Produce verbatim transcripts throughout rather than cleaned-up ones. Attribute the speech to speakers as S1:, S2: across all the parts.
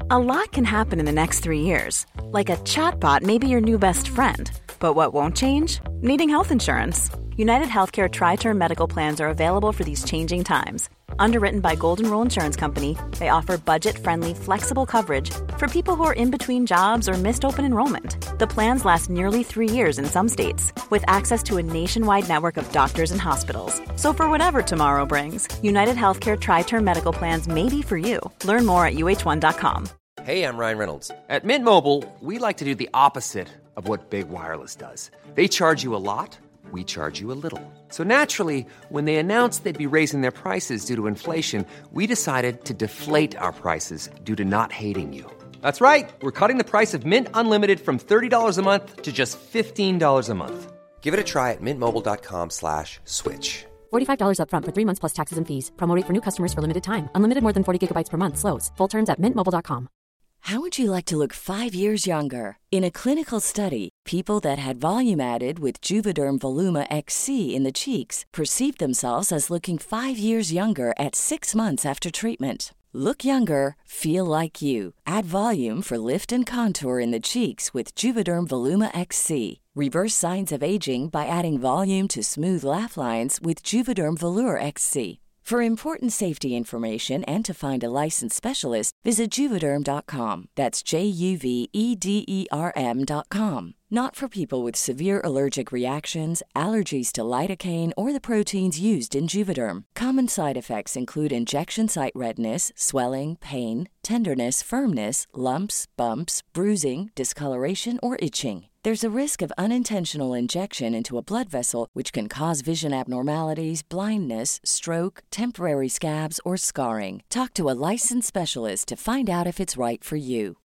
S1: A lot can happen in the next three years. Like a chatbot may be your new best friend. But what won't change? Needing health insurance. United Healthcare Tri-Term Medical Plans are available for these changing times. Underwritten by Golden Rule Insurance Company, they offer budget-friendly, flexible coverage for people who are in between jobs or missed open enrollment. The plans last nearly three years in some states, with access to a nationwide network of doctors and hospitals. So for whatever tomorrow brings, United Healthcare Tri-Term Medical Plans may be for you. Learn more at U H one dot com.
S2: Hey, I'm Ryan Reynolds. At Mint Mobile, we like to do the opposite of what Big Wireless does. They charge you a lot. We charge you a little. So naturally, when they announced they'd be raising their prices due to inflation, we decided to deflate our prices due to not hating you. That's right. We're cutting the price of Mint Unlimited from thirty dollars a month to just fifteen dollars a month. Give it a try at mintmobile.com slash switch.
S3: forty-five dollars up front for three months plus taxes and fees. Promo rate for new customers for limited time. Unlimited more than forty gigabytes per month slows. Full terms at mint mobile dot com.
S4: How would you like to look five years younger? In a clinical study, people that had volume added with Juvederm Voluma X C in the cheeks perceived themselves as looking five years younger at six months after treatment. Look younger, feel like you. Add volume for lift and contour in the cheeks with Juvederm Voluma X C. Reverse signs of aging by adding volume to smooth laugh lines with Juvederm Volure X C. For important safety information and to find a licensed specialist, visit Juvederm dot com. That's J U V E D E R M dot com. Not for people with severe allergic reactions, allergies to lidocaine, or the proteins used in Juvederm. Common side effects include injection site redness, swelling, pain, tenderness, firmness, lumps, bumps, bruising, discoloration, or itching. There's a risk of unintentional injection into a blood vessel, which can cause vision abnormalities, blindness, stroke, temporary scabs, or scarring. Talk to a licensed specialist to find out if it's right for you.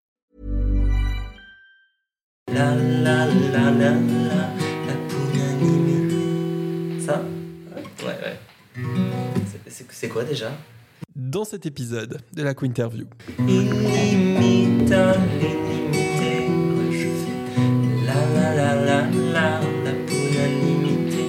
S5: La la la la la, la pounanime. Ça? Ouais, ouais. C'est, c'est, c'est quoi déjà?
S6: Dans cet épisode de la Quinterview.
S5: Inimita, l'inimité. Ouais, je fais la la la la la, la pounanimité.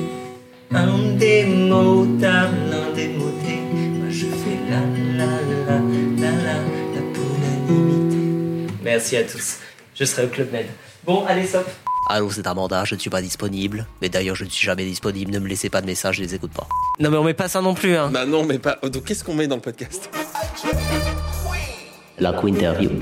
S5: Indémodable, indémodé. Moi je fais la la la la la, la pounanimité. Merci à tous. Je serai au Club Med. Bon, allez, stop.
S7: Allô, c'est Amanda, je ne suis pas disponible. Mais d'ailleurs, je ne suis jamais disponible, ne me laissez pas de messages, je les écoute pas.
S8: Non mais on met pas ça non plus, hein.
S6: Bah non, mais pas... Donc qu'est-ce qu'on met dans le podcast?
S7: La Quinterview.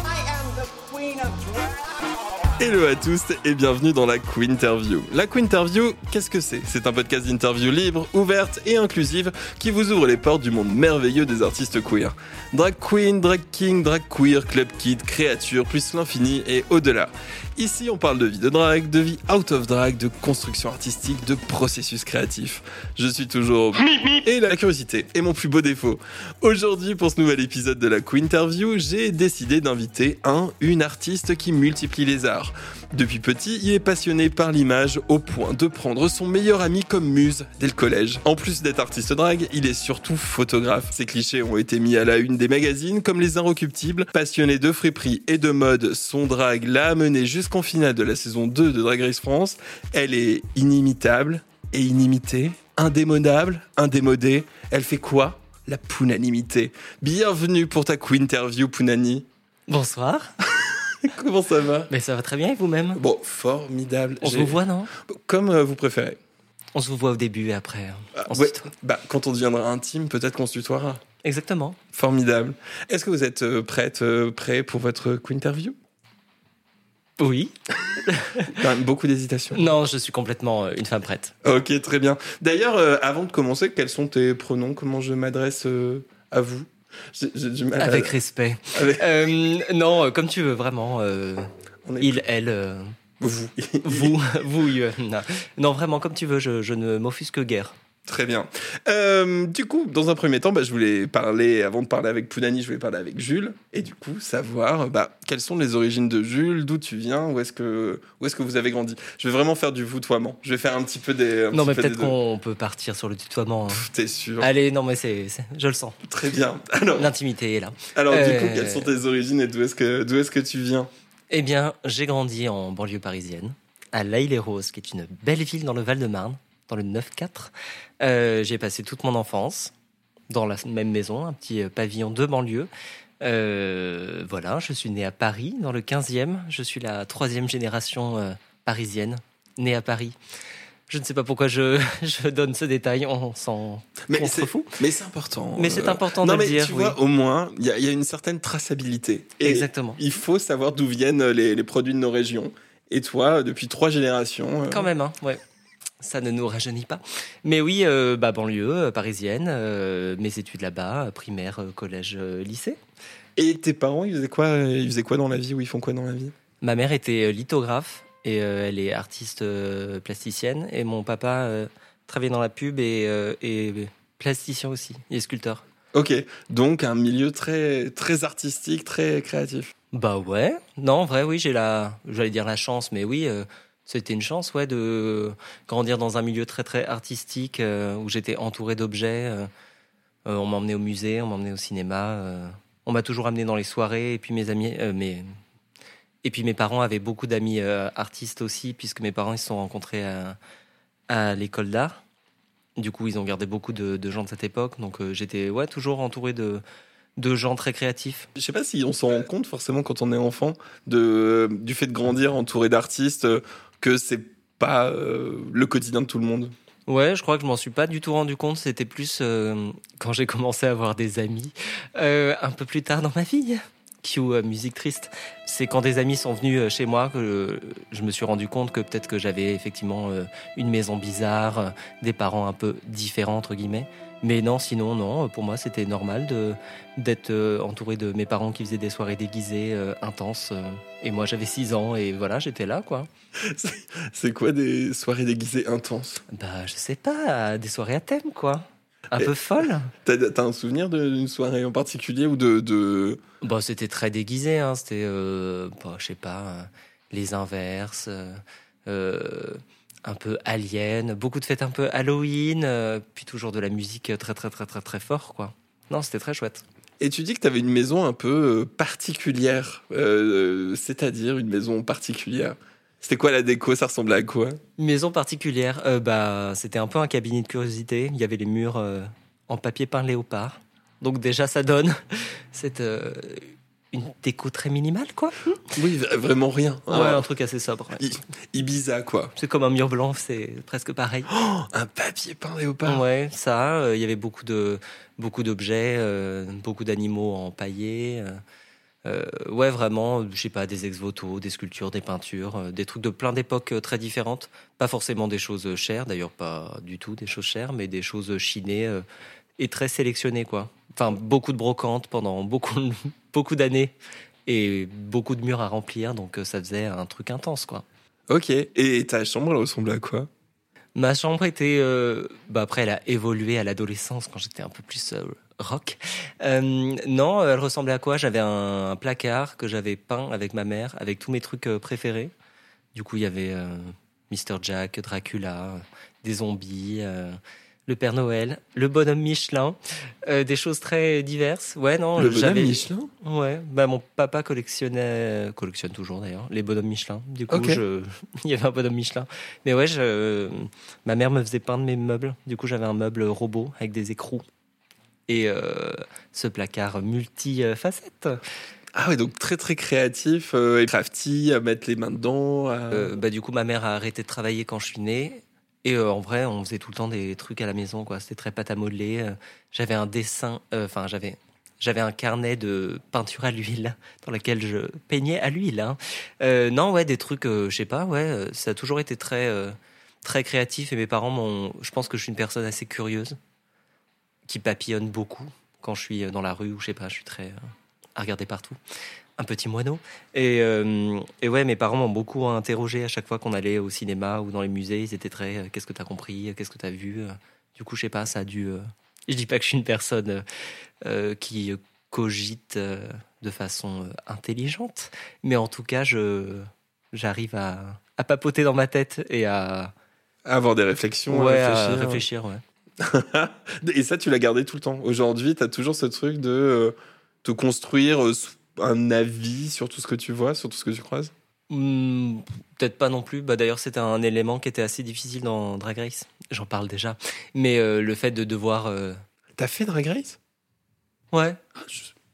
S6: Hello à tous et bienvenue dans la Quinterview. La Quinterview, qu'est-ce que c'est? C'est un podcast d'interview libre, ouverte et inclusive qui vous ouvre les portes du monde merveilleux des artistes queer. Drag queen, drag king, drag queer, club kid, créature, plus l'infini et au-delà. Ici, on parle de vie de drag, de vie out of drag, de construction artistique, de processus créatif. Je suis toujours... Et la curiosité est mon plus beau défaut. Aujourd'hui, pour ce nouvel épisode de la Quinterview, j'ai décidé d'inviter un, une artiste qui multiplie les arts. Depuis petit, il est passionné par l'image au point de prendre son meilleur ami comme muse dès le collège. En plus d'être artiste drag, il est surtout photographe. Ces clichés ont été mis à la une des magazines comme Les Inrecuptibles. Passionné de friperie et de mode, son drag l'a amené jusqu'en finale de la saison deux de Drag Race France. Elle est inimitable et inimitée, indémodable, indémodée. Elle fait quoi? La Pounanimité. Bienvenue pour ta Quinterview, Pounani.
S8: Bonsoir.
S6: Comment ça va?
S8: Mais ça va très bien et vous-même?
S6: Bon, formidable.
S8: On J'ai... se vous voit, non?
S6: Comme euh, vous préférez.
S8: On se vous voit au début et après.
S6: Ah,
S8: on
S6: ouais,
S8: se tutoie.
S6: Bah, quand on deviendra intime, peut-être qu'on se tutoiera.
S8: Exactement.
S6: Formidable. Est-ce que vous êtes euh, prête, euh, prêt pour votre Quinterview?
S8: Oui.
S6: Quand même beaucoup d'hésitation.
S8: Non, je suis complètement euh, une femme prête.
S6: Ok, très bien. D'ailleurs, euh, avant de commencer, quels sont tes pronoms? Comment je m'adresse euh, à vous? J'ai, j'ai, j'ai
S8: Avec respect. Avec... Euh, non, euh, comme tu veux, vraiment. Euh, il, plus... elle. Euh,
S6: vous.
S8: vous. Vous. Euh, non. non, vraiment, comme tu veux, je, je ne m'offusque guère.
S6: Très bien. Euh, du coup, dans un premier temps, bah, je voulais parler, avant de parler avec Pounani, je voulais parler avec Jules. Et du coup, savoir bah, quelles sont les origines de Jules, d'où tu viens, où est-ce que, où est-ce que vous avez grandi. Je vais vraiment faire du voutoiement. Je vais faire un petit peu des...
S8: Non, mais peut-être qu'on peut partir sur le tutoiement.
S6: Pff, t'es sûr?
S8: Allez, non, mais c'est, c'est, je le sens.
S6: Très bien. Alors,
S8: l'intimité est là.
S6: Alors,
S8: euh...
S6: du coup, quelles sont tes origines et d'où est-ce que, d'où est-ce que tu viens?
S8: Eh bien, j'ai grandi en banlieue parisienne, à L'Haÿ-les-Roses, qui est une belle ville dans le Val-de-Marne. Dans le neuf quatre. Euh, j'ai passé toute mon enfance dans la même maison, un petit pavillon de banlieue. Euh, voilà, je suis né à Paris, dans le quinzième. Je suis la troisième génération euh, parisienne, née à Paris. Je ne sais pas pourquoi je, je donne ce détail, on s'en contrefout.
S6: Mais c'est important.
S8: Mais c'est important
S6: non,
S8: de
S6: mais
S8: le dire.
S6: Tu
S8: oui.
S6: vois, au moins, il y, y a une certaine traçabilité. Et
S8: exactement.
S6: Il faut savoir d'où viennent les, les produits de nos régions. Et toi, depuis trois générations... Euh...
S8: Quand même, hein, ouais. Ça ne nous rajeunit pas. Mais oui, euh, bah, banlieue euh, parisienne, euh, mes études là-bas, primaire, euh, collège, euh, lycée.
S6: Et tes parents, ils faisaient quoi, ils faisaient quoi dans la vie, ou ils font quoi dans la vie?
S8: Ma mère était lithographe. Et euh, elle est artiste euh, plasticienne. Et mon papa euh, travaillait dans la pub et, euh, et plasticien aussi. Il est sculpteur.
S6: Ok, donc un milieu très, très artistique, très créatif.
S8: Bah ouais. Non, en vrai, oui, j'ai la... J'allais dire la chance, mais oui, euh, c'était une chance, ouais, de grandir dans un milieu très, très artistique euh, où j'étais entouré d'objets. Euh, euh, on m'emmenait au musée, on m'emmenait au cinéma. Euh, on m'a toujours amené dans les soirées. Et puis mes amis... Euh, mes... Et puis mes parents avaient beaucoup d'amis euh, artistes aussi, puisque mes parents ils se sont rencontrés à, à l'école d'art. Du coup, ils ont gardé beaucoup de, de gens de cette époque. Donc euh, j'étais ouais, toujours entouré de, de gens très créatifs.
S6: Je sais pas si on s'en rend compte forcément quand on est enfant, de, du fait de grandir entouré d'artistes, que c'est pas euh, le quotidien de tout le monde.
S8: Ouais, je crois que je m'en suis pas du tout rendu compte. C'était plus euh, quand j'ai commencé à avoir des amis, euh, un peu plus tard dans ma vie. Cue euh, musique triste. C'est quand des amis sont venus euh, chez moi que euh, je me suis rendu compte que peut-être que j'avais effectivement euh, une maison bizarre, euh, des parents un peu différents entre guillemets. Mais non, sinon non. Pour moi, c'était normal de d'être euh, entouré de mes parents qui faisaient des soirées déguisées euh, intenses. Euh, et moi, j'avais six ans et voilà, j'étais là, quoi.
S6: C'est, c'est quoi des soirées déguisées intenses?
S8: Bah, je sais pas, des soirées à thème, quoi. Un et peu folle.
S6: T'as, t'as un souvenir d'une soirée en particulier ou de, de...
S8: Bon, c'était très déguisé, hein. C'était, euh, bah, je sais pas, euh, les inverses, euh, euh, un peu alien, beaucoup de fêtes un peu Halloween, euh, puis toujours de la musique très très très très très fort, quoi. Non, c'était très chouette.
S6: Et tu dis que tu avais une maison un peu particulière, euh, c'est-à-dire une maison particulière. C'était quoi la déco? Ça ressemblait à quoi?
S8: Une maison particulière, euh, bah, c'était un peu un cabinet de curiosité. Il y avait les murs euh, en papier peint léopard. Donc déjà, ça donne cette, euh, une déco très minimale, quoi.
S6: Oui, vraiment rien.
S8: Ouais, oh. Un truc assez sobre. Ouais.
S6: I- Ibiza, quoi.
S8: C'est comme un mur blanc, c'est presque pareil.
S6: Oh, un papier peint léopard.
S8: Ouais, ça. Il euh, y avait beaucoup de beaucoup d'objets, euh, beaucoup d'animaux empaillés. Euh, euh, ouais, vraiment, je sais pas, des ex-voto, des sculptures, des peintures, euh, des trucs de plein d'époques euh, très différentes. Pas forcément des choses chères, d'ailleurs pas du tout des choses chères, mais des choses chinées euh, et très sélectionnées, quoi. Enfin, beaucoup de brocantes pendant beaucoup, beaucoup d'années et beaucoup de murs à remplir, donc ça faisait un truc intense, quoi.
S6: Ok, et ta chambre, elle ressemblait à quoi?
S8: Ma chambre était... Euh, bah après, elle a évolué à l'adolescence, quand j'étais un peu plus euh, rock. Euh, non, elle ressemblait à quoi? J'avais un, un placard que j'avais peint avec ma mère, avec tous mes trucs euh, préférés. Du coup, il y avait euh, mister Jack, Dracula, euh, des zombies... Euh, le Père Noël, le bonhomme Michelin, euh, des choses très diverses. Ouais, non,
S6: le
S8: j'avais...
S6: bonhomme Michelin.
S8: Ouais, bah mon papa collectionnait, collectionne toujours d'ailleurs, les bonhommes Michelin. Du coup,
S6: okay.
S8: je... il y avait un bonhomme Michelin. Mais ouais, je... ma mère me faisait peindre mes meubles. Du coup, j'avais un meuble robot avec des écrous et euh, ce placard multi-facettes.
S6: Ah ouais, donc très très créatif euh, et crafty, à mettre les mains dedans. À...
S8: Euh, bah du coup, ma mère a arrêté de travailler quand je suis né. Et euh, en vrai, on faisait tout le temps des trucs à la maison, quoi. C'était très pâte à modeler. Euh, j'avais un dessin, enfin, euh, j'avais, j'avais un carnet de peinture à l'huile dans lequel je peignais à l'huile. Hein. Euh, non, ouais, des trucs, euh, je sais pas, ouais. Ça a toujours été très, euh, très créatif. Et mes parents m'ont. Je pense que je suis une personne assez curieuse, qui papillonne beaucoup quand je suis dans la rue ou je sais pas. Je suis très euh, à regarder partout. Un petit moineau. Et, euh, et ouais, mes parents m'ont beaucoup interrogé à chaque fois qu'on allait au cinéma ou dans les musées. Ils étaient très euh, qu'est-ce que t'as compris, qu'est-ce que t'as vu. Du coup, je sais pas, ça a dû. Euh... Je dis pas que je suis une personne euh, qui cogite euh, de façon euh, intelligente, mais en tout cas, je j'arrive à, à papoter dans ma tête et à,
S6: à avoir des réflexions,
S8: ouais,
S6: à réfléchir.
S8: À réfléchir, ouais.
S6: Et ça, tu l'as gardé tout le temps. Aujourd'hui, t'as toujours ce truc de euh, te construire. Euh, un avis sur tout ce que tu vois, sur tout ce que tu croises?
S8: Mmh, peut-être pas non plus. Bah, d'ailleurs, c'était un élément qui était assez difficile dans Drag Race. J'en parle déjà. Mais euh, le fait de devoir... Euh...
S6: T'as fait Drag Race?
S8: Ouais.
S6: Ah, je...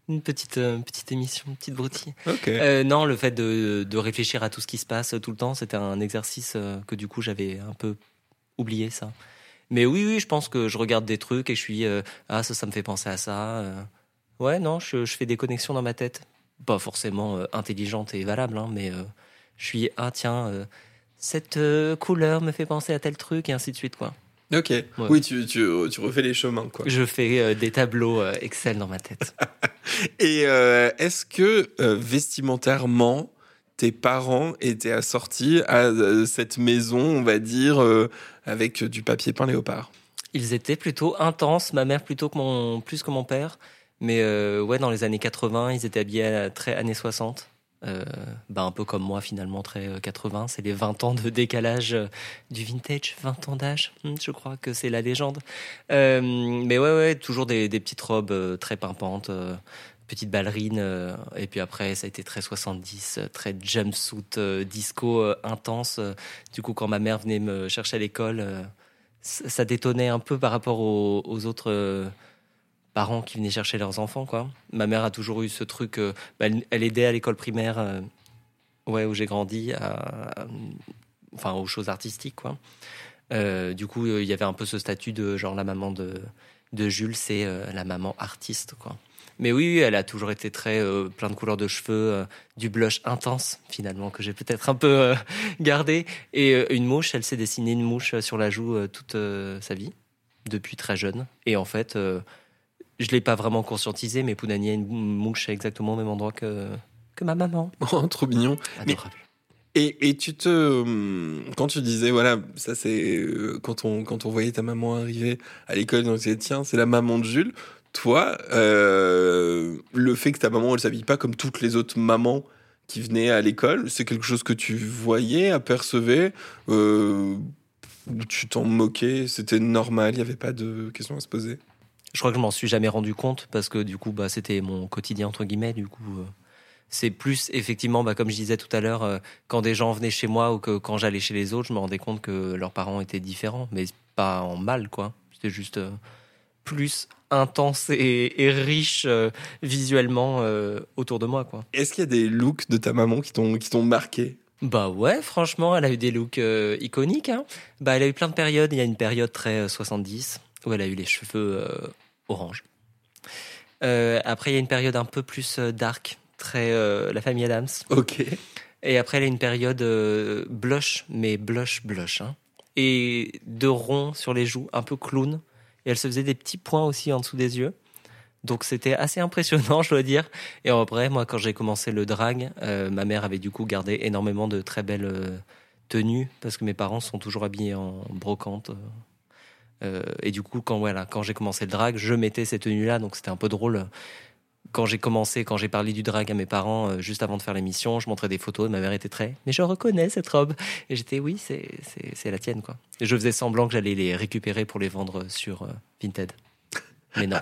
S8: une petite, euh, petite émission, une petite broutille.
S6: Ok.
S8: Euh, non, le fait de, de réfléchir à tout ce qui se passe tout le temps, c'était un exercice euh, que du coup j'avais un peu oublié ça. Mais oui, oui, je pense que je regarde des trucs et je suis euh, ah ça, ça me fait penser à ça. Euh. Ouais, non, je, je fais des connexions dans ma tête, pas forcément euh, intelligentes et valables, hein, mais euh, je suis ah tiens, euh, cette euh, couleur me fait penser à tel truc et ainsi de suite quoi.
S6: Ok. Ouais. Oui, tu, tu, tu refais les chemins quoi.
S8: Je fais euh, des tableaux euh, Excel dans ma tête.
S6: Et euh, est-ce que euh, vestimentairement, tes parents étaient assortis à euh, cette maison, on va dire, euh, avec du papier peint léopard?
S8: Ils étaient plutôt intenses, ma mère plutôt que mon, plus que mon père. Mais euh, ouais, dans les années quatre-vingts, ils étaient habillés à très années soixante. Euh, bah un peu comme moi finalement, très euh, quatre-vingts. C'est les vingt ans de décalage euh, du vintage, vingt ans d'âge. Hum, je crois que c'est la légende. Euh, mais ouais, ouais, toujours des, des petites robes euh, très pimpantes. Euh, petite ballerine euh, et puis après ça a été très soixante-dix, euh, très jumpsuit euh, disco euh, intense. Euh, du coup quand ma mère venait me chercher à l'école, euh, ça, ça détonnait un peu par rapport aux, aux autres euh, parents qui venaient chercher leurs enfants quoi. Ma mère a toujours eu ce truc, euh, bah, elle, elle aidait à l'école primaire euh, ouais où j'ai grandi à, à, enfin aux choses artistiques quoi. Euh, du coup il euh, y avait un peu ce statut de genre la maman de de Jules, c'est euh, la maman artiste quoi. Mais oui, oui, elle a toujours été très euh, plein de couleurs de cheveux, euh, du blush intense finalement que j'ai peut-être un peu euh, gardé et euh, une mouche. Elle s'est dessinée une mouche sur la joue euh, toute euh, sa vie depuis très jeune. Et en fait, euh, je l'ai pas vraiment conscientisé, mais Pounani a une mouche exactement au même endroit que que ma maman.
S6: Oh, trop mignon.
S8: Adorable.
S6: Mais, et, et tu te, quand tu disais voilà, ça c'est euh, quand on quand on voyait ta maman arriver à l'école, on disait tiens c'est la maman de Jules. Toi, euh, le fait que ta maman elle s'habille pas comme toutes les autres mamans qui venaient à l'école, c'est quelque chose que tu voyais, apercevais, euh, tu t'en moquais, c'était normal, il y avait pas de questions à se poser.
S8: Je crois que je m'en suis jamais rendu compte parce que du coup, bah, c'était mon quotidien entre guillemets. Du coup, euh, c'est plus effectivement, bah, comme je disais tout à l'heure, euh, quand des gens venaient chez moi ou que quand j'allais chez les autres, je me rendais compte que leurs parents étaient différents, mais pas en mal, quoi. C'était juste euh, plus intense et, et riche euh, visuellement euh, autour de moi, quoi.
S6: Est-ce qu'il y a des looks de ta maman qui t'ont qui t'ont marqué?
S8: Bah ouais, franchement, elle a eu des looks euh, iconiques. Hein. Bah, elle a eu plein de périodes. Il y a une période très euh, soixante-dix où elle a eu les cheveux euh, orange. Euh, après, il y a une période un peu plus euh, dark, très euh, la famille Adams.
S6: Ok.
S8: Et après, elle a une période euh, blush, mais blush blush, hein. Et de rond sur les joues, un peu clown. Et elle se faisait des petits points aussi en dessous des yeux. Donc c'était assez impressionnant, je dois dire. Et après, moi, quand j'ai commencé le drag, euh, ma mère avait du coup gardé énormément de très belles euh, tenues parce que mes parents sont toujours habillés en brocante. Euh, et du coup, quand voilà, quand j'ai commencé le drag, je mettais ces tenues-là, donc c'était un peu drôle. Quand j'ai commencé, quand j'ai parlé du drag à mes parents, euh, juste avant de faire l'émission, je montrais des photos et ma mère était très, mais je reconnais cette robe. Et j'étais, oui, c'est, c'est, c'est la tienne, quoi. Et je faisais semblant que j'allais les récupérer pour les vendre sur euh, Vinted. Mais non.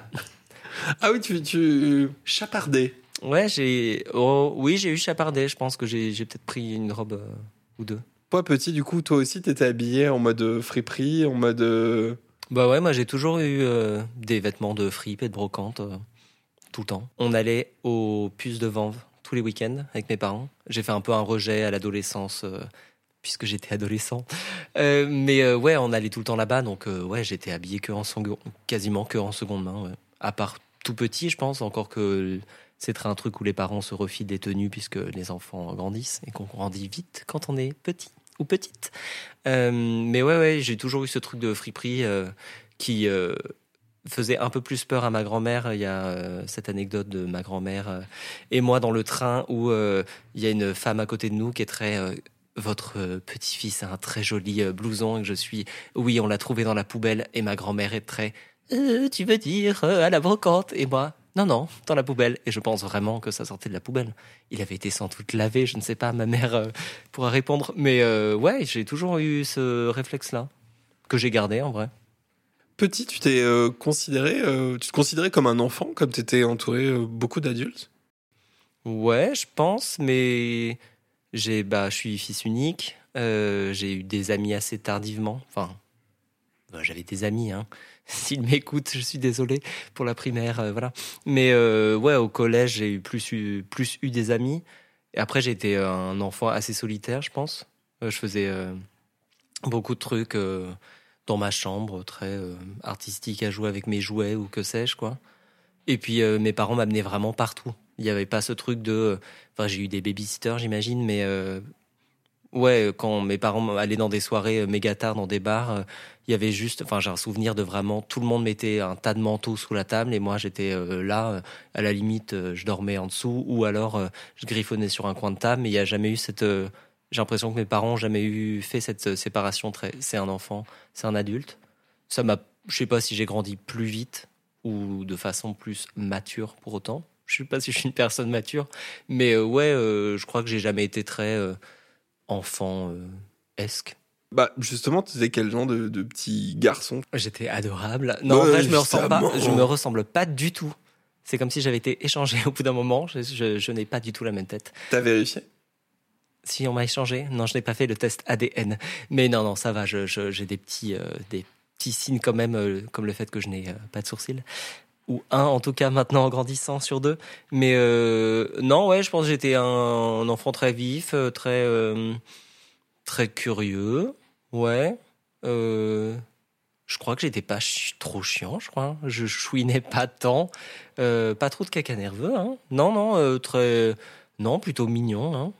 S6: Ah oui, tu, tu chapardais.
S8: Ouais, j'ai, oh, oui, j'ai eu chapardé. Je pense que j'ai, j'ai peut-être pris une robe euh, ou deux.
S6: Toi, petit, du coup, toi aussi, t'étais habillé en mode friperie, en mode. Euh...
S8: Bah ouais, moi j'ai toujours eu euh, des vêtements de fripe et de brocante. Euh. Tout le temps. On allait aux puces de Vanves tous les week-ends avec mes parents. J'ai fait un peu un rejet à l'adolescence euh, puisque j'étais adolescent. Euh, mais euh, ouais, on allait tout le temps là-bas, donc euh, ouais, j'étais habillé que en seconde, quasiment que en seconde main. Ouais. À part tout petit, je pense encore que c'est un truc où les parents se refilent des tenues puisque les enfants grandissent et qu'on grandit vite quand on est petit ou petite. Euh, mais ouais, ouais, j'ai toujours eu ce truc de friperie euh, qui euh, faisait un peu plus peur à ma grand-mère. Il y a euh, cette anecdote de ma grand-mère euh, et moi dans le train où euh, il y a une femme à côté de nous qui est très euh, votre euh, petit-fils a un très joli euh, blouson et que je suis oui on l'a trouvé dans la poubelle et ma grand-mère est très euh, tu veux dire euh, à la brocante et moi non non dans la poubelle et je pense vraiment que ça sortait de la poubelle. Il avait été sans doute lavé, je ne sais pas, ma mère euh, pourra répondre, mais euh, ouais j'ai toujours eu ce réflexe là que j'ai gardé en vrai.
S6: Petit, tu t'es euh, considéré, euh, tu te considérais comme un enfant, comme tu étais entouré euh, beaucoup d'adultes?
S8: Ouais, je pense, mais j'ai, bah, je suis fils unique. Euh, j'ai eu des amis assez tardivement. Enfin, bah, j'avais des amis, hein. s'il m'écoute, je suis désolé pour la primaire, euh, voilà. Mais euh, ouais, au collège, j'ai eu plus, eu plus eu des amis. Et après, j'ai été un enfant assez solitaire, je pense. Euh, je faisais euh, beaucoup de trucs euh, dans ma chambre, très euh, artistique, à jouer avec mes jouets ou que sais-je, quoi. Et puis, euh, mes parents m'amenaient vraiment partout. Il n'y avait pas ce truc de... Enfin, j'ai eu des babysitters, j'imagine, mais... Euh, ouais, quand mes parents allaient dans des soirées méga tard, dans des bars, il y avait juste... Enfin, j'ai un souvenir de vraiment... Tout le monde mettait un tas de manteaux sous la table et moi, j'étais euh, là. À la limite, euh, je dormais en dessous ou alors euh, je griffonnais sur un coin de table. Mais il n'y a jamais eu cette... Euh, j'ai l'impression que mes parents n'ont jamais eu fait cette euh, séparation. Très, c'est un enfant, c'est un adulte. Ça m'a... Je sais pas si j'ai grandi plus vite ou de façon plus mature pour autant. Je sais pas si je suis une personne mature, mais euh, ouais, euh, je crois que j'ai jamais été très euh, enfant euh, esque.
S6: Bah justement, tu sais quel genre de, de petit garçon?
S8: J'étais adorable. Non,
S6: ouais,
S8: en vrai, je me ressemble pas.
S6: évidemment.
S8: Je me ressemble pas du tout. C'est comme si j'avais été échangé au bout d'un moment. Je, je, je n'ai pas du tout la même tête.
S6: T'as vérifié?
S8: Si on m'a échangé, non, je n'ai pas fait le test A D N. Mais non, non, ça va. Je, je, j'ai des petits, euh, des petits signes quand même, euh, comme le fait que je n'ai euh, pas de sourcils. Ou un, en tout cas, maintenant en grandissant sur deux. Mais euh, non, ouais, je pense que j'étais un, un enfant très vif, très, euh, très curieux. Ouais. Euh, je crois que j'étais pas chi- trop chiant, je crois. Je chouinais pas tant. Euh, pas trop de caca nerveux, hein. Non, non, euh, très... Non, plutôt mignon, hein.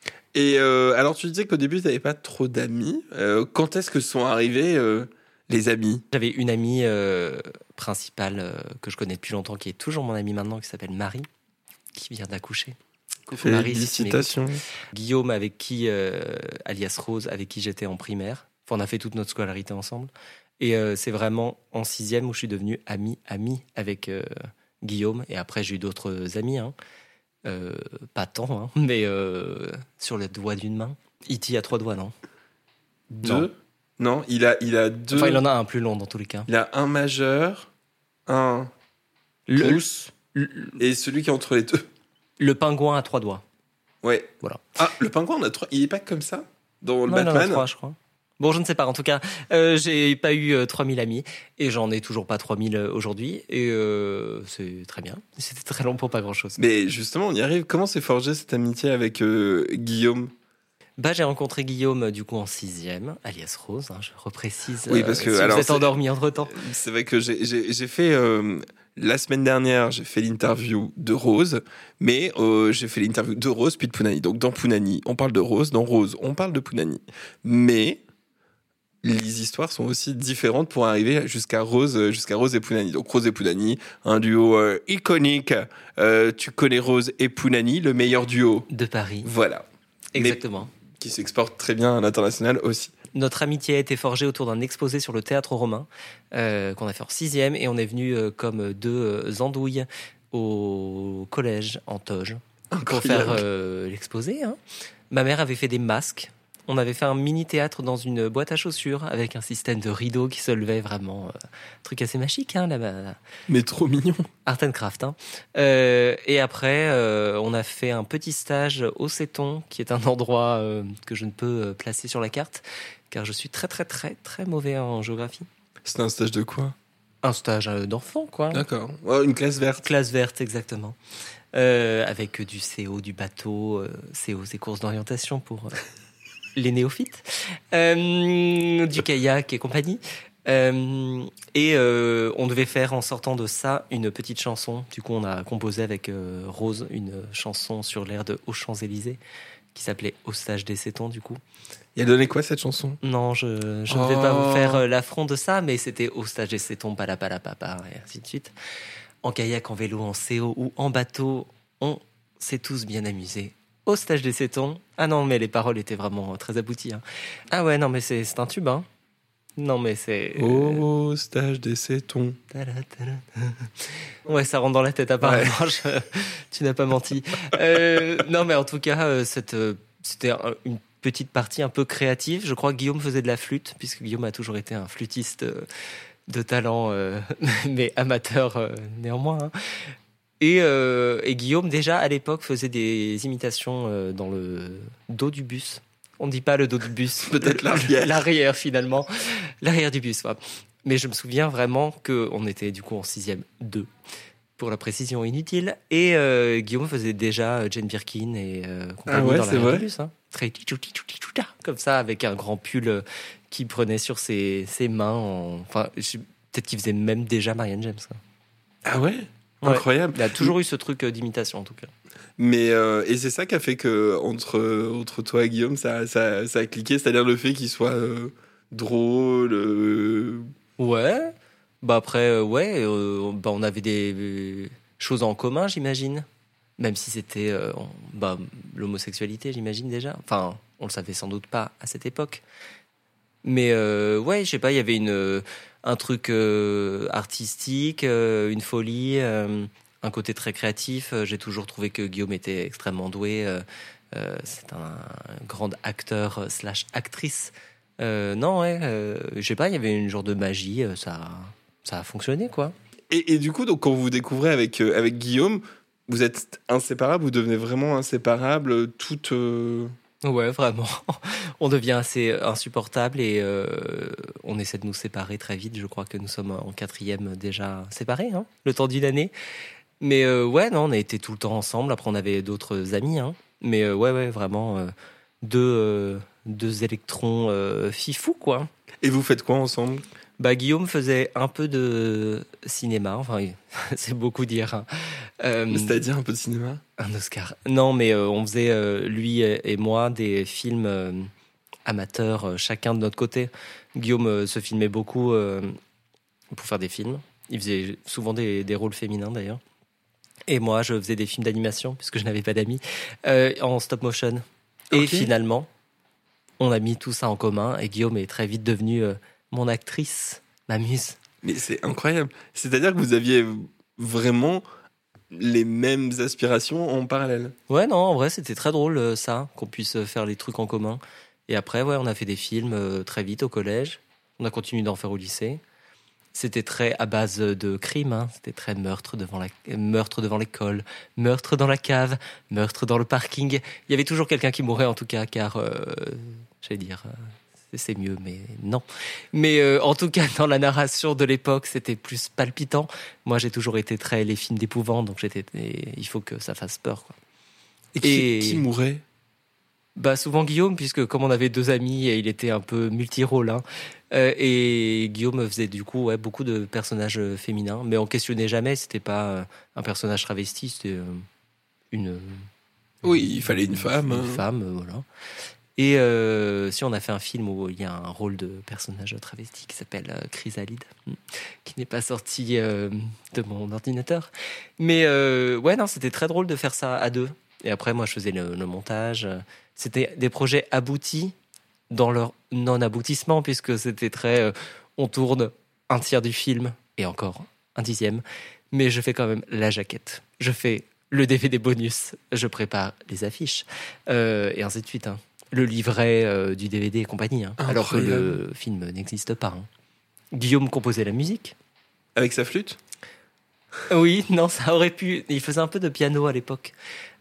S6: Et euh, alors, tu disais qu'au début, tu n'avais pas trop d'amis. Euh, quand est-ce que sont arrivés euh, les amis?
S8: J'avais une amie euh, principale euh, que je connais depuis longtemps, qui est toujours mon amie maintenant, qui s'appelle Marie, qui vient d'accoucher. Coucou Marie, si tu m'écoutes.
S6: Félicitations.
S8: Guillaume, avec qui, euh, alias Rose, avec qui j'étais en primaire. Enfin, on a fait toute notre scolarité ensemble. Et euh, c'est vraiment en sixième où je suis devenu ami, ami avec euh, Guillaume. Et après, j'ai eu d'autres amis, hein. Euh, pas tant, hein, mais euh, sur les doigts d'une main. Iti a trois doigts, non?
S6: Deux?
S8: Non.
S6: Non, il a, il a deux.
S8: Enfin, il en a un plus long dans tous les cas.
S6: Il a un majeur, un
S8: Le,
S6: pouce,
S8: le,
S6: et celui qui est entre les deux.
S8: le pingouin a trois doigts.
S6: Ouais.
S8: Voilà.
S6: Ah, le pingouin, on a trois. Il est pas comme ça dans le
S8: Non, il en a
S6: Batman.
S8: trois, je crois. Bon, je ne sais pas. En tout cas, euh, j'ai pas eu euh, trois mille amis et j'en ai toujours pas trois mille aujourd'hui. Et euh, c'est très bien. C'était très long pour pas grand-chose.
S6: Mais justement, on y arrive. Comment s'est forgée cette amitié avec euh, Guillaume?
S8: Bah, j'ai rencontré Guillaume du coup en sixième, alias Rose. Hein, je reprécise.
S6: Oui, parce que,
S8: si
S6: alors,
S8: vous êtes
S6: c'est-
S8: endormi entre temps.
S6: C'est vrai que j'ai, j'ai, j'ai fait euh, la semaine dernière, j'ai fait l'interview de Rose, mais euh, j'ai fait l'interview de Rose puis de Pounani. Donc dans Pounani, on parle de Rose, dans Rose, on parle de Pounani. Mais les histoires sont aussi différentes pour arriver jusqu'à Rose, jusqu'à Rose et Pounani. Donc Rose et Pounani, un duo euh, iconique. Euh, tu connais Rose et Pounani, le meilleur duo.
S8: De Paris.
S6: Voilà.
S8: Exactement.
S6: Mais qui s'exporte très bien à l'international aussi.
S8: Notre amitié a été forgée autour d'un exposé sur le théâtre romain euh, qu'on a fait en sixième et on est venu euh, comme deux euh, andouilles au collège en toge pour faire euh, l'exposé. Hein. Ma mère avait fait des masques. On avait fait un mini-théâtre dans une boîte à chaussures avec un système de rideaux qui se levait vraiment. Euh, truc assez magique, hein, là-bas.
S6: Mais trop mignon.
S8: Art and Craft. Hein. Euh, et après, euh, on a fait un petit stage au Céton, qui est un endroit euh, que je ne peux euh, placer sur la carte, car je suis très très très très mauvais en géographie.
S6: C'était un stage de quoi?
S8: Un stage euh, d'enfant, quoi.
S6: D'accord. Ouais, une classe verte.
S8: Classe verte, exactement. Euh, avec du C O, du bateau. Euh, C O, c'est courses d'orientation pour euh, les néophytes. Euh, du kayak et compagnie. Euh, et euh, on devait faire en sortant de ça une petite chanson. Du coup, on a composé avec euh, Rose une chanson sur l'air de Aux Champs-Élysées qui s'appelait Au stage des Cétons, du coup.
S6: Il a donné quoi cette chanson?
S8: Non, je, je ne
S6: Oh.
S8: vais pas vous faire euh, l'affront de ça, mais c'était Au stage des Cétons, palapalapapa, et ainsi de suite. En kayak, en vélo, en C O ou en bateau, on s'est tous bien amusés. Au stage des Cétons. Ah non, mais les paroles étaient vraiment très abouties. Hein. Ah ouais, non, mais c'est, c'est un tube, hein. Non, mais c'est...
S6: Au stage des Cétons.
S8: Ouais, ça rentre dans la tête, apparemment. Je- Tu n'as pas menti. Euh, non, mais en tout cas, euh, cette, euh, c'était un- une petite partie un peu créative. Je crois que Guillaume faisait de la flûte, puisque Guillaume a toujours été un flûtiste euh, de talent, euh, mais amateur euh, néanmoins. Hein. Et, euh, et Guillaume, déjà, à l'époque, faisait des imitations euh, dans le dos du bus. On ne dit pas le dos du bus.
S6: Peut-être l'arrière.
S8: L'arrière, finalement. L'arrière du bus, ouais. Mais je me souviens vraiment qu'on était du coup en sixième deux, pour la précision inutile. Et euh, Guillaume faisait déjà Jane Birkin et euh, compagnie
S6: Ah ouais,
S8: dans
S6: c'est
S8: la
S6: vrai.
S8: Rébus, hein. Très tchou-tchou-tchou-tchou-tchou, comme ça, avec un grand pull euh, qui prenait sur ses, ses mains. En... Enfin, je... peut-être qu'il faisait même déjà Marianne James, quoi.
S6: Ah ouais,
S8: Ouais.
S6: incroyable.
S8: Il a toujours eu ce truc euh, d'imitation, en tout cas.
S6: Mais euh, et c'est ça qui a fait que entre entre toi et Guillaume, ça ça, ça a cliqué, c'est-à-dire le fait qu'il soit euh, drôle. euh,
S8: Ouais. Bah après, euh, ouais, euh, bah on avait des euh, choses en commun, j'imagine. Même si c'était euh, en- bah, l'homosexualité, j'imagine déjà. Enfin, on le savait sans doute pas à cette époque. Mais euh, ouais, je sais pas, il y avait une, euh, un truc euh, artistique, euh, une folie, euh, un côté très créatif. Euh, J'ai toujours trouvé que Guillaume était extrêmement doué. euh, euh, c'est un, un grand acteur euh, slash actrice. Euh, non, ouais, euh, je sais pas, il y avait une genre de magie. euh, ça, ça a fonctionné, quoi.
S6: Et, et du coup, donc quand vous vous découvrez avec euh, avec Guillaume, vous êtes inséparables, vous devenez vraiment inséparables, toutes. euh,
S8: Ouais, vraiment. On devient assez insupportable et euh, on essaie de nous séparer très vite. Je crois que nous sommes en quatrième déjà séparés, hein, le temps d'une année. Mais euh, ouais, non, on a été tout le temps ensemble. Après, on avait d'autres amis, hein. Mais euh, ouais, ouais, vraiment euh, deux, euh, deux électrons euh, fifous, quoi.
S6: Et vous faites quoi ensemble?
S8: Bah, Guillaume faisait un peu de cinéma. Enfin, c'est beaucoup dire, hein. Euh,
S6: C'est-à-dire un peu de cinéma?
S8: Un Oscar. Non, mais euh, on faisait, euh, lui et moi, des films euh, amateurs, euh, chacun de notre côté. Guillaume euh, se filmait beaucoup euh, pour faire des films. Il faisait souvent des, des rôles féminins, d'ailleurs. Et moi, je faisais des films d'animation, puisque je n'avais pas d'amis, euh, en stop motion. Et
S6: Ok.
S8: finalement, on a mis tout ça en commun, et Guillaume est très vite devenu euh, mon actrice, ma muse.
S6: Mais c'est incroyable. C'est-à-dire que vous aviez vraiment les mêmes aspirations en parallèle.
S8: Ouais, non, en vrai, c'était très drôle, euh, ça, qu'on puisse euh, faire les trucs en commun. Et après, ouais, on a fait des films euh, très vite au collège. On a continué d'en faire au lycée. C'était très à base de crimes, hein. C'était très meurtre devant la, meurtre devant l'école, meurtre dans la cave, meurtre dans le parking. Il y avait toujours quelqu'un qui mourait, en tout cas, car, euh, j'allais dire, euh, c'est mieux, mais non. Mais euh, en tout cas, dans la narration de l'époque, c'était plus palpitant. Moi, j'ai toujours été très les films d'épouvante, donc j'étais, et il faut que ça fasse peur, quoi.
S6: Et qui,
S8: Et-
S6: qui mourait?
S8: Bah souvent Guillaume, puisque comme on avait deux amis, et il était un peu multi-rôle, hein, euh, et Guillaume faisait du coup ouais, beaucoup de personnages euh, féminins, mais on questionnait jamais, c'était pas euh, un personnage travesti, c'était euh, une,
S6: Oui, il fallait une femme.
S8: une
S6: hein.
S8: femme, euh, voilà. Et euh, si on a fait un film où il y a un rôle de personnage travesti qui s'appelle euh, Chrysalide, hmm, qui n'est pas sorti euh, de mon ordinateur. Mais euh, ouais, non, c'était très drôle de faire ça à deux. Et après, moi, je faisais le, le montage. C'était des projets aboutis dans leur non-aboutissement, puisque c'était très... euh, on tourne un tiers du film, et encore un dixième, mais je fais quand même la jaquette. Je fais le D V D bonus, je prépare les affiches, euh, et ainsi de suite, hein. Le livret euh, du D V D et compagnie, hein, alors que le film n'existe pas, hein. Guillaume composait la musique.
S6: Avec sa flûte?
S8: Oui, non, ça aurait pu. Il faisait un peu de piano à l'époque.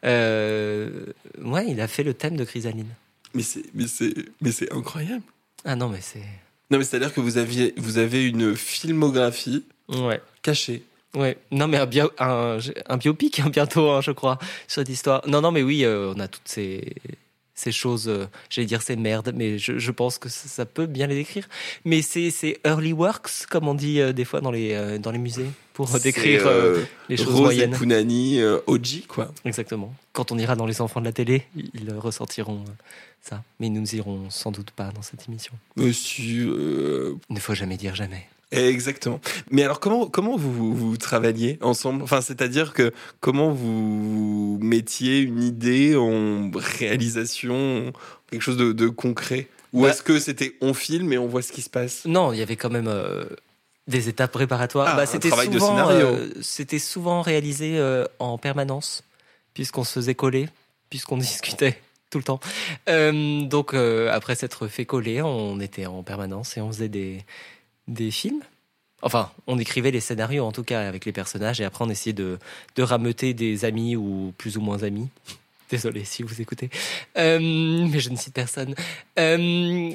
S8: Euh, ouais, il a fait le thème de Chrysaline.
S6: Mais c'est, mais c'est, mais c'est incroyable.
S8: Ah non, mais c'est.
S6: Non, mais c'est-à-dire que vous aviez, vous avez une filmographie
S8: Ouais.
S6: cachée.
S8: Ouais, non mais un, bio, un, un biopic hein, bientôt, hein, je crois, sur cette histoire. Non, non, mais oui, euh, on a toutes ces, ces choses, euh, j'allais dire ces merdes, mais je, je pense que ça, ça peut bien les décrire. Mais c'est, c'est early works, comme on dit euh, des fois dans les, euh, dans les musées, pour euh, décrire
S6: C'est,
S8: euh,
S6: euh,
S8: les choses
S6: Rose
S8: moyennes.
S6: et Pounani, euh, O G, quoi.
S8: Exactement. Quand on ira dans les enfants de la télé, ils ressortiront euh, ça. Mais nous irons sans doute pas dans cette émission.
S6: Monsieur. euh,
S8: Il ne faut jamais dire jamais.
S6: Exactement. Mais alors, comment, comment vous, vous travailliez ensemble? Enfin, c'est-à-dire que comment vous mettiez une idée en réalisation, quelque chose de, de concret? Ou
S8: Bah-
S6: est-ce que c'était on filme et on voit ce qui se passe?
S8: Non, il y avait quand même euh, des étapes préparatoires.
S6: Ah,
S8: Bah,
S6: un
S8: c'était
S6: travail de
S8: souvent,
S6: scénario.
S8: euh, c'était souvent réalisé euh, en permanence, puisqu'on se faisait coller, puisqu'on discutait tout le temps. Euh, donc, euh, après s'être fait coller, on était en permanence et on faisait des, des films. Enfin, on écrivait les scénarios, en tout cas, avec les personnages, et après on essayait de, de rameuter des amis ou plus ou moins amis. Désolé si vous écoutez. Euh, mais je ne cite personne. Euh,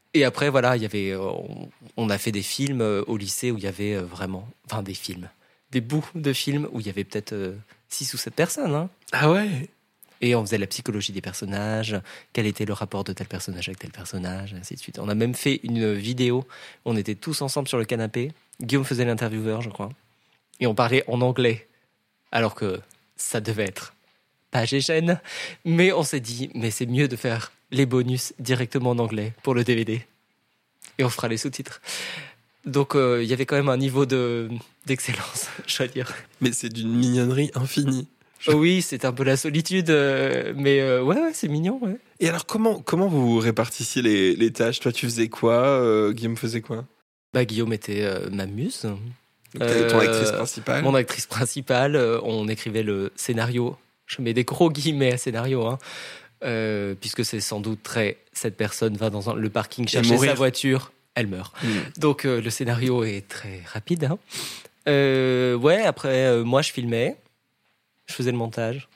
S8: Et après, voilà, il y avait, on, on a fait des films euh, au lycée où il y avait euh, vraiment, enfin des films, des bouts de films où il y avait peut-être euh, six ou sept personnes. Hein.
S6: Ah ouais.
S8: Et on faisait la psychologie des personnages, quel était le rapport de tel personnage avec tel personnage, et ainsi de suite. On a même fait une vidéo, on était tous ensemble sur le canapé, Guillaume faisait l'intervieweur, je crois, et on parlait en anglais, alors que ça devait être pas gêne, mais on s'est dit, mais c'est mieux de faire les bonus directement en anglais pour le D V D, et on fera les sous-titres. Donc il euh, y avait quand même un niveau de, d'excellence, je dois dire.
S6: Mais c'est d'une mignonnerie infinie.
S8: Oh oui, c'est un peu la solitude, euh, mais euh, ouais, ouais, c'est mignon. Ouais.
S6: Et alors, comment, comment vous répartissiez les, les tâches ? Toi, tu faisais quoi ? euh, Guillaume faisait quoi ?
S8: Bah, Guillaume était euh, ma muse.
S6: Euh, ton actrice principale ?
S8: Mon actrice principale. Euh, on écrivait le scénario. Je mets des gros guillemets à scénario, hein, euh, puisque c'est sans doute très... Cette personne va dans un, le parking chercher sa voiture, elle meurt. Mm. Donc, euh, le scénario est très rapide. Hein. Euh, ouais, après, euh, moi, je filmais. Je faisais le montage,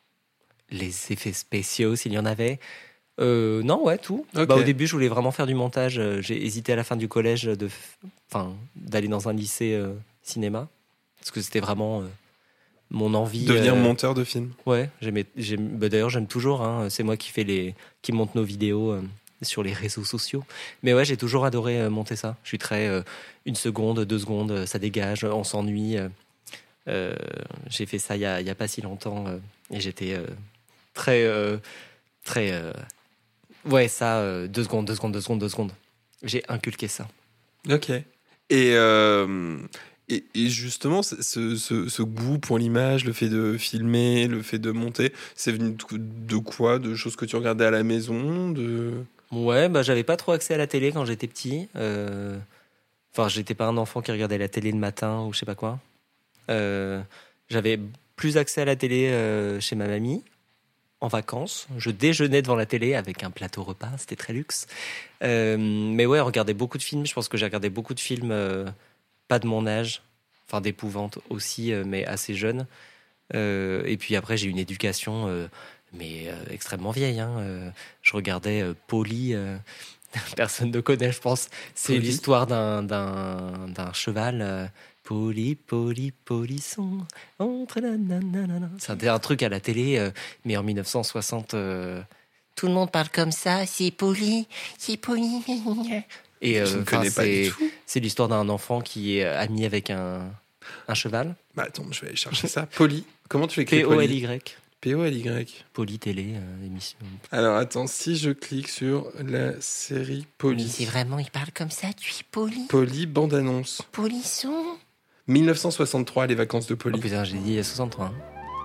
S8: les effets spéciaux s'il y en avait. Euh, non, ouais, tout. Okay. Bah, au début, je voulais vraiment faire du montage. J'ai hésité à la fin du collège de, enfin, d'aller dans un lycée euh, cinéma, parce que c'était vraiment euh, mon envie.
S6: Devenir
S8: euh,
S6: monteur de film.
S8: Ouais, j'aimais. j'aime, bah, d'ailleurs, j'aime toujours. Hein, c'est moi qui fais les, qui monte nos vidéos euh, sur les réseaux sociaux. Mais ouais, j'ai toujours adoré euh, monter ça. Je suis très euh, une seconde, deux secondes, ça dégage, on s'ennuie. Euh, Euh, j'ai fait ça il y a, il y a pas si longtemps euh, et j'étais euh, très euh, très euh, ouais ça euh, deux secondes deux secondes deux secondes deux secondes j'ai inculqué ça.
S6: Ok. Et euh, et, et justement ce, ce, ce goût pour l'image, le fait de filmer, le fait de monter, c'est venu de quoi? De choses que tu regardais à la maison, de...
S8: Ouais, bah j'avais pas trop accès à la télé quand j'étais petit. euh... Enfin, j'étais pas un enfant qui regardait la télé le matin ou je sais pas quoi. Euh, j'avais plus accès à la télé euh, chez ma mamie en vacances. Je déjeunais devant la télé avec un plateau repas, c'était très luxe. Euh, mais ouais, on regardait beaucoup de films. Je pense que j'ai regardé beaucoup de films, euh, pas de mon âge, enfin d'épouvante aussi, euh, mais assez jeune. Euh, et puis après, j'ai eu une éducation, euh, mais euh, extrêmement vieille. Hein. Euh, je regardais euh, Polly. Euh, personne ne connaît, je pense. C'est Polly. L'histoire d'un, d'un, d'un cheval. Euh, Poli, poli, polisson, entre la nanana. C'était un truc à la télé, euh, mais en dix-neuf cent soixante. Euh...
S9: Tout le monde parle comme ça, c'est poli, c'est poli.
S8: Et euh,
S6: je ne connais pas du tout.
S8: C'est l'histoire d'un enfant qui est ami avec un, un cheval.
S6: Bah attends, je vais aller chercher ça. Poli, comment tu l'écris?
S8: P O L Y.
S6: P O L Y.
S8: Poli télé, euh, émission.
S6: Alors attends, si je clique sur la série Poli.
S9: Mais c'est vraiment, il parle comme ça, tu es poli.
S6: Poli, bande-annonce.
S9: Polisson.
S6: dix-neuf cent soixante-trois, les vacances de Poli.
S8: Oh putain, j'ai dit soixante-trois. Hein.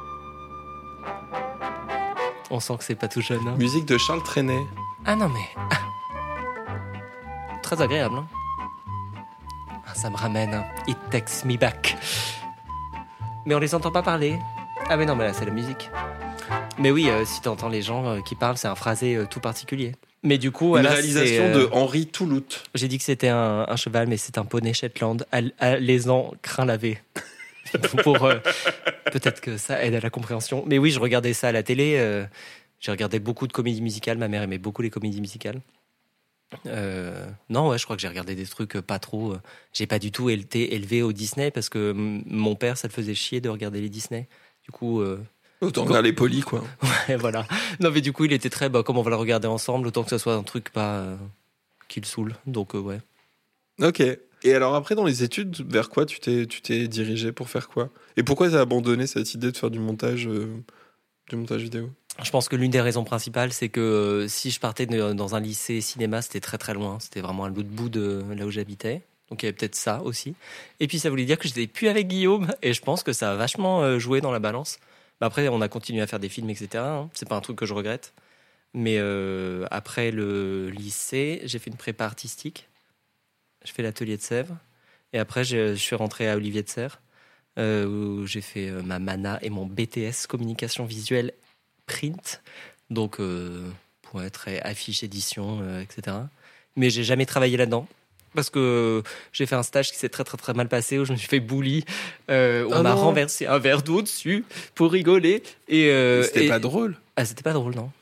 S8: On sent que c'est pas tout jeune. Hein.
S6: Musique de Charles Trenet.
S8: Ah non mais... Ah. Très agréable. Hein. Ah, ça me ramène. Hein. It takes me back. Mais on les entend pas parler. Ah mais non, mais là c'est la musique. Mais oui, euh, si t'entends les gens euh, qui parlent, c'est un phrasé euh, tout particulier. Mais du coup,
S6: une
S8: voilà,
S6: réalisation
S8: euh,
S6: de Henri Toulout.
S8: J'ai dit que c'était un, un cheval, mais c'est un poney Shetland. Allez-en, crin lavé. Pour euh, peut-être que ça aide à la compréhension. Mais oui, je regardais ça à la télé. Euh, j'ai regardé beaucoup de comédies musicales. Ma mère aimait beaucoup les comédies musicales. Euh, non, ouais, je crois que j'ai regardé des trucs pas trop. J'ai pas du tout été élevé au Disney parce que m- mon père, ça le faisait chier de regarder les Disney. Du coup. Euh,
S6: Autant regarder Poli, quoi.
S8: Ouais, voilà. Non, mais du coup, il était très, bah, comme on va le regarder ensemble, autant que ça soit un truc pas euh, qui le saoule. Donc, euh, ouais.
S6: Ok. Et alors, après, dans les études, vers quoi tu t'es, tu t'es dirigé pour faire quoi? Et pourquoi tu as abandonné cette idée de faire du montage, euh, du montage vidéo?
S8: Je pense que l'une des raisons principales, c'est que euh, si je partais de, dans un lycée cinéma, c'était très très loin. C'était vraiment à l'autre bout de là où j'habitais. Donc, il y avait peut-être ça aussi. Et puis, ça voulait dire que j'étais plus avec Guillaume. Et je pense que ça a vachement euh, joué dans la balance. Après, on a continué à faire des films, et cetera. Hein. C'est pas un truc que je regrette. Mais euh, après le lycée, j'ai fait une prépa artistique. Je fais l'atelier de Sèvres. Et après, je, je suis rentré à Olivier de Serres, euh, où j'ai fait euh, ma mana et mon B T S communication visuelle print. Donc, euh, pour être affiche, édition, euh, et cetera. Mais j'ai jamais travaillé là-dedans. Parce que j'ai fait un stage qui s'est très très très mal passé où je me suis fait bully. Euh, on oh m'a non. renversé un verre d'eau dessus pour rigoler. Et, euh,
S6: c'était
S8: et...
S6: pas drôle.
S8: Ah, c'était pas drôle, non.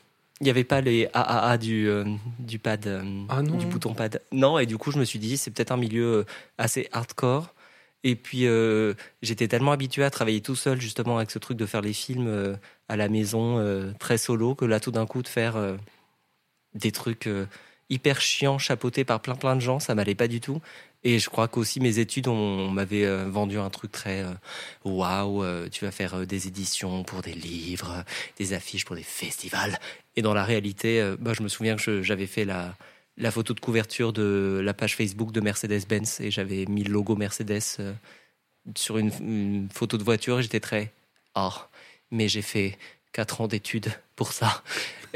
S8: Il n'y avait pas les A A A du, euh, du pad, euh,
S6: Ah non.
S8: du bouton pad. Non, et du coup, je me suis dit, c'est peut-être un milieu assez hardcore. Et puis, euh, j'étais tellement habitué à travailler tout seul, justement, avec ce truc de faire les films euh, à la maison, euh, très solo, que là, tout d'un coup, de faire euh, des trucs euh, hyper chiants, chapeautés par plein plein de gens, ça m'allait pas du tout. Et je crois qu'aussi mes études, on, on m'avait euh, vendu un truc très euh, waouh, euh, tu vas faire euh, des éditions pour des livres, euh, des affiches pour des festivals. Et dans la réalité, euh, bah, je me souviens que je, j'avais fait la, la photo de couverture de la page Facebook de Mercedes-Benz et j'avais mis le logo Mercedes euh, sur une, une photo de voiture et j'étais très ah, oh, mais j'ai fait quatre ans d'études pour ça.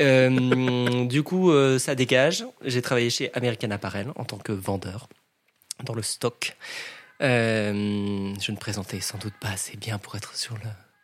S8: Euh, du coup, euh, ça dégage. J'ai travaillé chez American Apparel en tant que vendeur dans le stock. Euh, je ne présentais sans doute pas assez bien pour être sur le,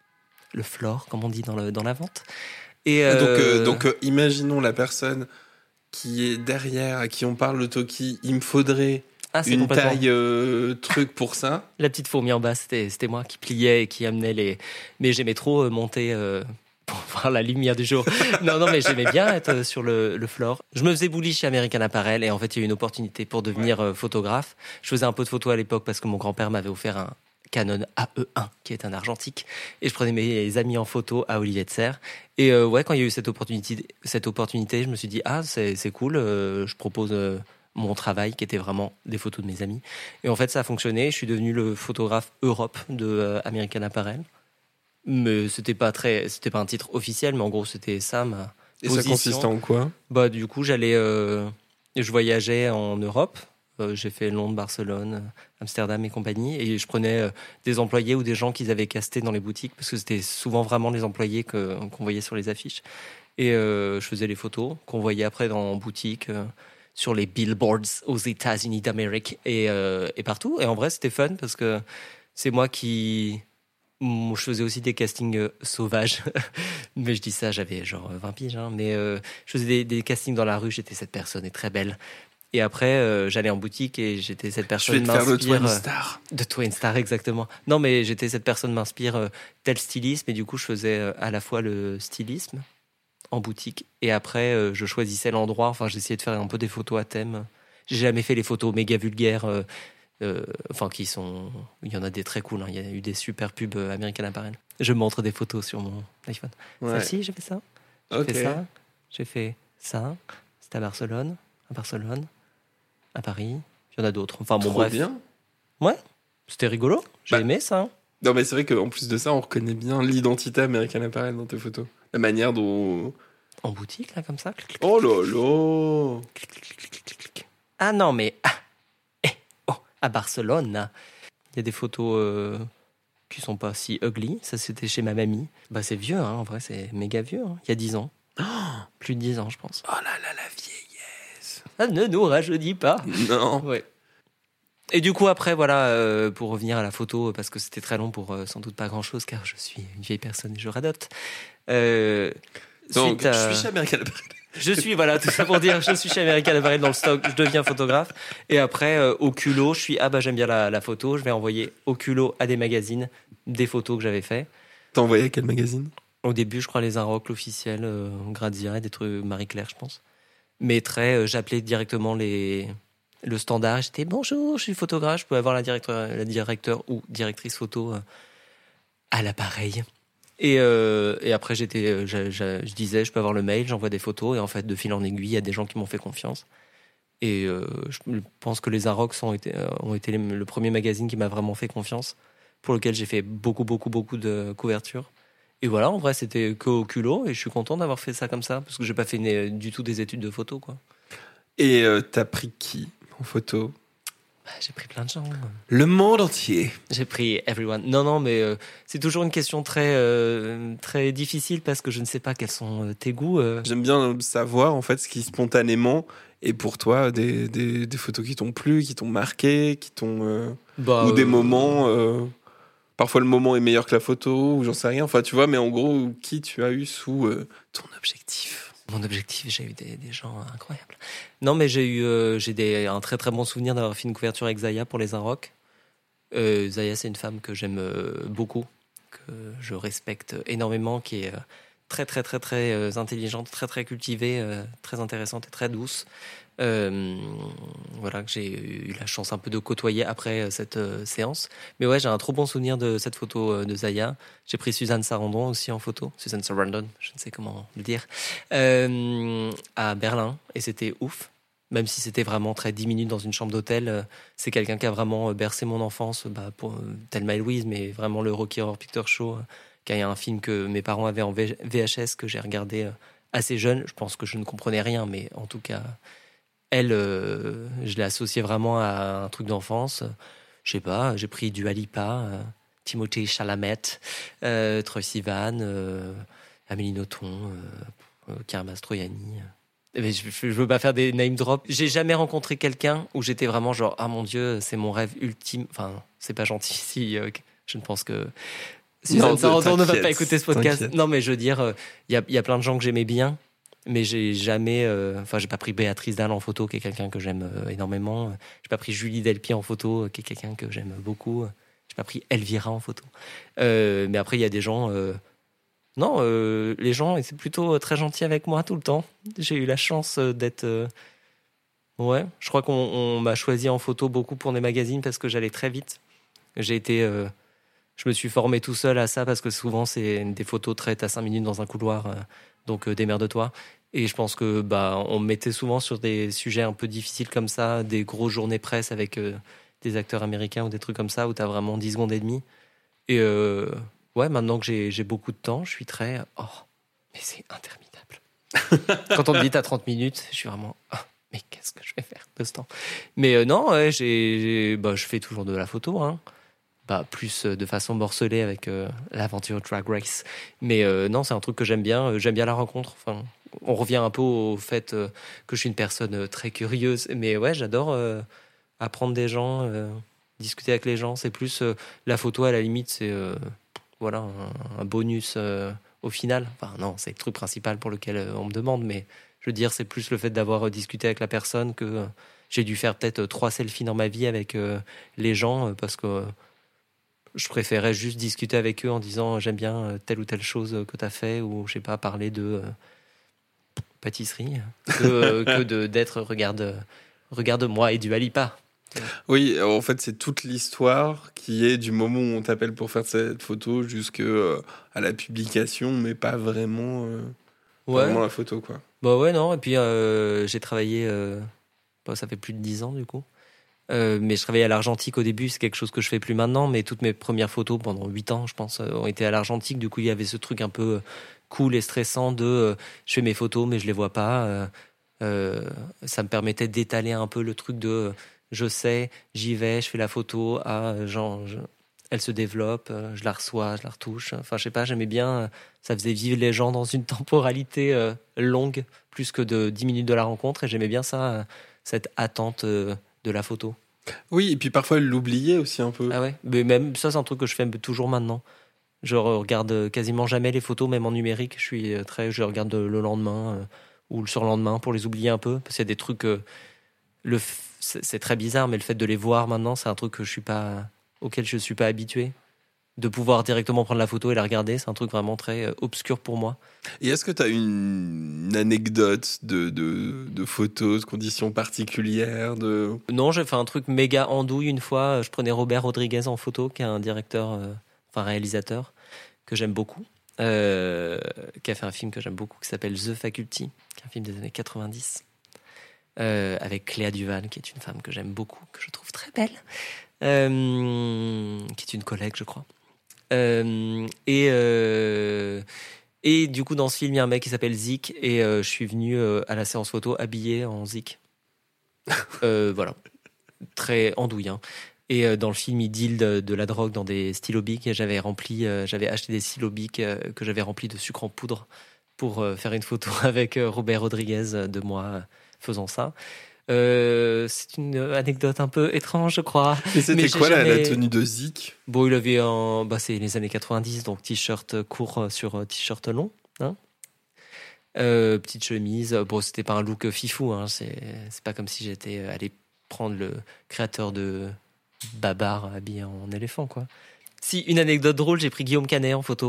S8: le floor, comme on dit dans, le, dans la vente. Et euh...
S6: Donc, euh, donc euh, imaginons la personne qui est derrière, à qui on parle de Toki. Il me faudrait ah, une taille euh, truc pour ça.
S8: La petite fourmi en bas, c'était, c'était moi qui pliais et qui amenait les... Mais j'aimais trop euh, monter... Euh... pour voir la lumière du jour. Non, non, mais j'aimais bien être sur le, le floor. Je me faisais bully chez American Apparel et en fait, il y a eu une opportunité pour devenir ouais. photographe. Je faisais un peu de photos à l'époque parce que mon grand-père m'avait offert un Canon A E un, qui est un argentique. Et je prenais mes amis en photo à Olivier de Serres. Et euh, ouais, quand il y a eu cette opportunité, cette opportunité, je me suis dit, ah, c'est, c'est cool, euh, je propose euh, mon travail, qui était vraiment des photos de mes amis. Et en fait, ça a fonctionné. Je suis devenu le photographe Europe de euh, American Apparel. Mais c'était pas très, c'était pas un titre officiel, mais en gros c'était ça ma
S6: Et
S8: position.
S6: Ça consistait en quoi ?
S8: Bah du coup j'allais, euh, je voyageais en Europe, euh, j'ai fait Londres, Barcelone, Amsterdam et compagnie, et je prenais euh, des employés ou des gens qu'ils avaient castés dans les boutiques parce que c'était souvent vraiment les employés que qu'on voyait sur les affiches, et euh, je faisais les photos qu'on voyait après dans en boutique, euh, sur les billboards aux États-Unis d'Amérique et euh, et partout. Et en vrai c'était fun parce que c'est moi qui Je faisais aussi des castings euh, sauvages, mais je dis ça, j'avais genre vingt piges, hein. Mais euh, je faisais des, des castings dans la rue, j'étais cette personne est très belle. Et après, euh, j'allais en boutique et j'étais cette personne.
S6: Je vais te faire le Twin Star.
S8: Euh, de Twin Star, exactement. Non, mais j'étais cette personne m'inspire euh, tel stylisme, et du coup, je faisais euh, à la fois le stylisme en boutique et après, euh, je choisissais l'endroit. Enfin, j'essayais de faire un peu des photos à thème. J'ai jamais fait les photos méga vulgaires. Euh, Euh, enfin, qui sont. Il y en a des très cool. Hein. Il y a eu des super pubs euh, American Apparel. Je montre des photos sur mon iPhone.
S6: Ouais.
S8: Celle-ci, j'ai fait ça. J'ai
S6: okay.
S8: fait ça. J'ai fait ça. C'était à Barcelone, à Barcelone, à Paris. Il y en a d'autres. Enfin, bon,
S6: Trop
S8: bref.
S6: bien.
S8: Ouais. C'était rigolo. J'ai bah, aimé ça.
S6: Non, mais c'est vrai qu'en plus de ça, on reconnaît bien l'identité American Apparel dans tes photos. La manière dont.
S8: En boutique, là, comme ça.
S6: Oh là là.
S8: Ah non, mais. À Barcelone, il y a des photos euh, qui sont pas si ugly. Ça, c'était chez ma mamie. Bah, c'est vieux, hein, en vrai, c'est méga vieux. Hein. Il y a dix ans. Oh, plus de dix ans, je pense.
S6: Oh là là, la vieillesse.
S8: Ça ne nous rajeunit pas.
S6: Non.
S8: Ouais. Et du coup, après, voilà, euh, pour revenir à la photo, parce que c'était très long pour euh, sans doute pas grand-chose, car je suis une vieille personne et je radote. Euh,
S6: Donc,
S8: à...
S6: je suis chez American Apparel.
S8: Je suis, voilà, tout ça pour dire, je suis chez American Apparel dans le stock, je deviens photographe. Et après, euh, au culot, je suis, ah bah j'aime bien la, la photo, je vais envoyer au culot à des magazines des photos que j'avais fait.
S6: T'as envoyé à quel magazine ?
S8: Au début, je crois les Inrock, l'officiel, euh, Grazia, des trucs Marie-Claire, je pense. Mais très, euh, j'appelais directement les, le standard, j'étais bonjour, je suis photographe, je peux avoir la directeur, la directeur ou directrice photo euh, à l'appareil. Et, euh, et après, j'étais, je, je, je disais, je peux avoir le mail, j'envoie des photos. Et en fait, de fil en aiguille, il y a des gens qui m'ont fait confiance. Et euh, je pense que les Inrocks ont été, euh, ont été les, le premier magazine qui m'a vraiment fait confiance, pour lequel j'ai fait beaucoup, beaucoup, beaucoup de couvertures. Et voilà, en vrai, c'était que au culot. Et je suis content d'avoir fait ça comme ça, parce que j'ai pas fait une, du tout des études de photo, quoi.
S6: Et euh, t'as pris qui en photo ?
S8: Bah, j'ai pris plein de gens.
S6: Le monde entier.
S8: J'ai pris everyone. Non, non, mais euh, c'est toujours une question très, euh, très difficile parce que je ne sais pas quels sont euh, tes goûts. Euh.
S6: J'aime bien savoir en fait ce qui spontanément est pour toi des, des, des photos qui t'ont plu, qui t'ont marqué, qui t'ont euh,
S8: bah,
S6: ou des
S8: euh...
S6: moments. Euh, parfois le moment est meilleur que la photo ou j'en sais rien. Enfin, tu vois, mais en gros, qui tu as eu sous euh, ton objectif ?
S8: Mon objectif, j'ai eu des, des gens incroyables. Non, mais j'ai eu euh, j'ai des, un très très bon souvenir d'avoir fait une couverture avec Zaya pour les Inrocks. Euh, Zaya, c'est une femme que j'aime euh, beaucoup, que je respecte énormément, qui est euh, très très très très euh, intelligente, très très cultivée, euh, très intéressante et très douce. Euh, voilà, que j'ai eu la chance un peu de côtoyer après euh, cette euh, séance. Mais ouais, j'ai un trop bon souvenir de cette photo euh, de Zaya. J'ai pris Suzanne Sarandon aussi en photo, Suzanne Sarandon, je ne sais comment le dire, euh, à Berlin, et c'était ouf. Même si c'était vraiment très dix minutes dans une chambre d'hôtel, euh, c'est quelqu'un qui a vraiment euh, bercé mon enfance, bah, pour, euh, Thelma et Louise, mais vraiment le Rocky Horror Picture Show, euh, qui est un film que mes parents avaient en V H S, que j'ai regardé euh, assez jeune. Je pense que je ne comprenais rien, mais en tout cas... Elle, euh, je l'ai associée vraiment à un truc d'enfance. Je sais pas, j'ai pris Dua Lipa, euh, Timothée Chalamet, euh, Troye Sivan, euh, Amélie Nothomb, euh, euh, Chiara Mastroianni. Mais je, je veux pas faire des name drops. J'ai jamais rencontré quelqu'un où j'étais vraiment genre, ah mon Dieu, c'est mon rêve ultime. Enfin, c'est pas gentil si euh, je ne pense que Suzanne Sarandon ne va pas écouter ce podcast. T'inquiète. Non, mais je veux dire, il euh, y, a, y a plein de gens que j'aimais bien. Mais j'ai jamais, enfin, euh, j'ai pas pris Béatrice Dalle en photo, qui est quelqu'un que j'aime euh, énormément. J'ai pas pris Julie Delpy en photo, qui est quelqu'un que j'aime beaucoup. J'ai pas pris Elvira en photo. Euh, mais après, il y a des gens. Euh... Non, euh, les gens étaient plutôt très gentils avec moi tout le temps. J'ai eu la chance d'être. Euh... Ouais, je crois qu'on on m'a choisi en photo beaucoup pour des magazines parce que j'allais très vite. J'ai été. Euh... Je me suis formé tout seul à ça parce que souvent, c'est des photos traites à cinq minutes dans un couloir. Euh... Donc euh, démerde-toi. Et je pense que bah on me mettait souvent sur des sujets un peu difficiles comme ça, des grosses journées presse avec euh, des acteurs américains ou des trucs comme ça où t'as vraiment dix secondes et demie. Et euh, ouais, maintenant que j'ai, j'ai beaucoup de temps, je suis très oh mais c'est interminable. Quand on me dit t'as trente minutes, je suis vraiment oh, mais qu'est-ce que je vais faire de ce temps. Mais euh, non, ouais, j'ai, j'ai bah je fais toujours de la photo, hein. Bah, plus de façon morcelée avec euh, l'aventure Drag Race. Mais euh, non, c'est un truc que j'aime bien. J'aime bien la rencontre. Enfin, on revient un peu au fait euh, que je suis une personne très curieuse. Mais ouais, j'adore euh, apprendre des gens, euh, discuter avec les gens. C'est plus euh, la photo, à la limite, c'est euh, voilà, un, un bonus euh, au final. Enfin, non, c'est le truc principal pour lequel euh, on me demande. Mais je veux dire, c'est plus le fait d'avoir euh, discuté avec la personne que euh, j'ai dû faire peut-être trois selfies dans ma vie avec euh, les gens euh, parce que... Euh, je préférais juste discuter avec eux en disant j'aime bien telle ou telle chose que tu as fait ou je sais pas, parler de euh, pâtisserie que, euh, que de, d'être regarde, regarde-moi et Dua Lipa.
S6: Oui, en fait, c'est toute l'histoire qui est du moment où on t'appelle pour faire cette photo jusqu'à euh, la publication, mais pas vraiment, euh, ouais. pas vraiment la photo, quoi.
S8: Bah ouais, non. Et puis, euh, j'ai travaillé, euh, bah, ça fait plus de dix ans, du coup. Euh, mais je travaillais à l'Argentique au début, c'est quelque chose que je fais plus maintenant, mais toutes mes premières photos pendant huit ans, je pense, ont été à l'Argentique. Du coup, il y avait ce truc un peu cool et stressant de euh, je fais mes photos, mais je les vois pas. Euh, euh, ça me permettait d'étaler un peu le truc de euh, je sais, j'y vais, je fais la photo, ah, genre, je, elle se développe, euh, je la reçois, je la retouche. Enfin, je sais pas, j'aimais bien. Euh, ça faisait vivre les gens dans une temporalité euh, longue, plus que de dix minutes de la rencontre, et j'aimais bien ça, euh, cette attente. Euh, de la photo.
S6: Oui, et puis parfois l'oublier aussi un peu.
S8: Ah ouais, mais même ça, c'est un truc que je fais toujours maintenant. Je regarde quasiment jamais les photos, même en numérique. Je suis très, je regarde le lendemain euh, ou le surlendemain pour les oublier un peu, parce qu'il y a des trucs. Euh, le, c'est, c'est très bizarre, mais le fait de les voir maintenant, c'est un truc que je suis pas, auquel je suis pas habitué. De pouvoir directement prendre la photo et la regarder, c'est un truc vraiment très euh, obscur pour moi.
S6: Et est-ce que tu as une, une anecdote de, de, de photos, de conditions particulières de...
S8: Non, j'ai fait un truc méga andouille une fois. Je prenais Robert Rodriguez en photo, qui est un directeur, euh, enfin réalisateur, que j'aime beaucoup, euh, qui a fait un film que j'aime beaucoup, qui s'appelle The Faculty, qui est un film des années quatre-vingt-dix, euh, avec Cléa Duval, qui est une femme que j'aime beaucoup, que je trouve très belle, euh, qui est une collègue, je crois. Euh, et, euh, et du coup, dans ce film, il y a un mec qui s'appelle Zik, et euh, je suis venu euh, à la séance photo habillé en Zik. euh, voilà. Très andouille. Hein. Et euh, dans le film, il deal de, de la drogue dans des stylobiques, et j'avais, rempli, euh, j'avais acheté des stylobiques euh, que j'avais remplis de sucre en poudre pour euh, faire une photo avec euh, Robert Rodriguez euh, de moi euh, faisant ça. Euh, c'est une anecdote un peu étrange, je crois.
S6: Et c'était
S8: mais
S6: quoi
S8: jamais...
S6: la, la tenue de Zik ?
S8: Bon, il avait un, bah c'est les années quatre-vingt-dix, donc t-shirt court sur t-shirt long, hein. Euh, petite chemise. Bon, c'était pas un look fifou, hein. C'est, c'est pas comme si j'étais allé prendre le créateur de Babar habillé en éléphant, quoi. Si, une anecdote drôle, j'ai pris Guillaume Canet en photo.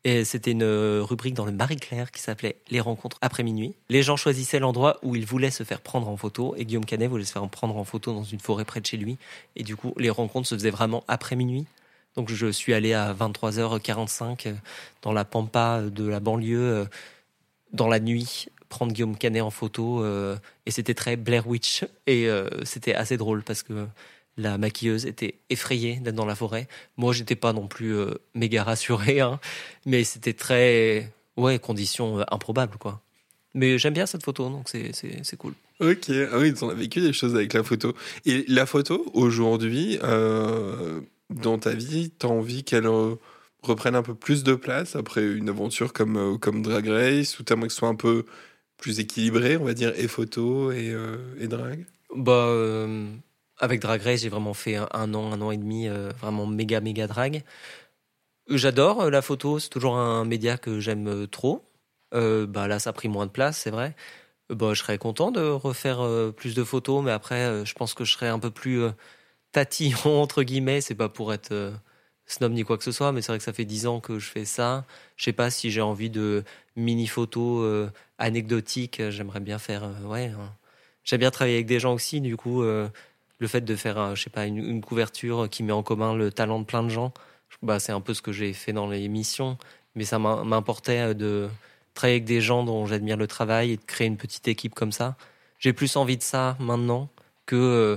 S8: Et c'était une rubrique dans le Marie-Claire qui s'appelait « Les rencontres après minuit ». Les gens choisissaient l'endroit où ils voulaient se faire prendre en photo. Et Guillaume Canet voulait se faire prendre en photo dans une forêt près de chez lui. Et du coup, les rencontres se faisaient vraiment après minuit. Donc je suis allé à vingt-trois heures quarante-cinq dans la pampa de la banlieue, dans la nuit, prendre Guillaume Canet en photo. Et c'était très Blair Witch. Et c'était assez drôle parce que la maquilleuse était effrayée d'être dans la forêt. Moi, j'étais pas non plus euh, méga rassuré, hein, mais c'était très, ouais, conditions euh, improbables, quoi. Mais j'aime bien cette photo, donc c'est c'est c'est cool.
S6: Ok, ah oui, on a vécu des choses avec la photo. Et la photo aujourd'hui, euh, dans ta vie, t'as envie qu'elle euh, reprenne un peu plus de place après une aventure comme euh, comme Drag Race, ou t'aimerais que ce soit un peu plus équilibré, on va dire, et photo et euh, et drag.
S8: Bah. Euh... Avec Drag Race, j'ai vraiment fait un, un an, un an et demi, euh, vraiment méga, méga drag. J'adore euh, la photo, c'est toujours un média que j'aime euh, trop. Euh, bah là, ça a pris moins de place, c'est vrai. Euh, bah, je serais content de refaire euh, plus de photos, mais après, euh, je pense que je serais un peu plus euh, tatillon, entre guillemets. C'est pas pour être euh, snob ni quoi que ce soit, mais c'est vrai que ça fait dix ans que je fais ça. Je sais pas si j'ai envie de mini-photos euh, anecdotiques. J'aimerais bien faire... Euh, ouais, hein. J'aime bien travailler avec des gens aussi, du coup... Euh, Le fait de faire, je sais pas, une, une couverture qui met en commun le talent de plein de gens, bah, c'est un peu ce que j'ai fait dans l'émission. Mais ça m'importait de travailler avec des gens dont j'admire le travail et de créer une petite équipe comme ça. J'ai plus envie de ça maintenant que... Euh,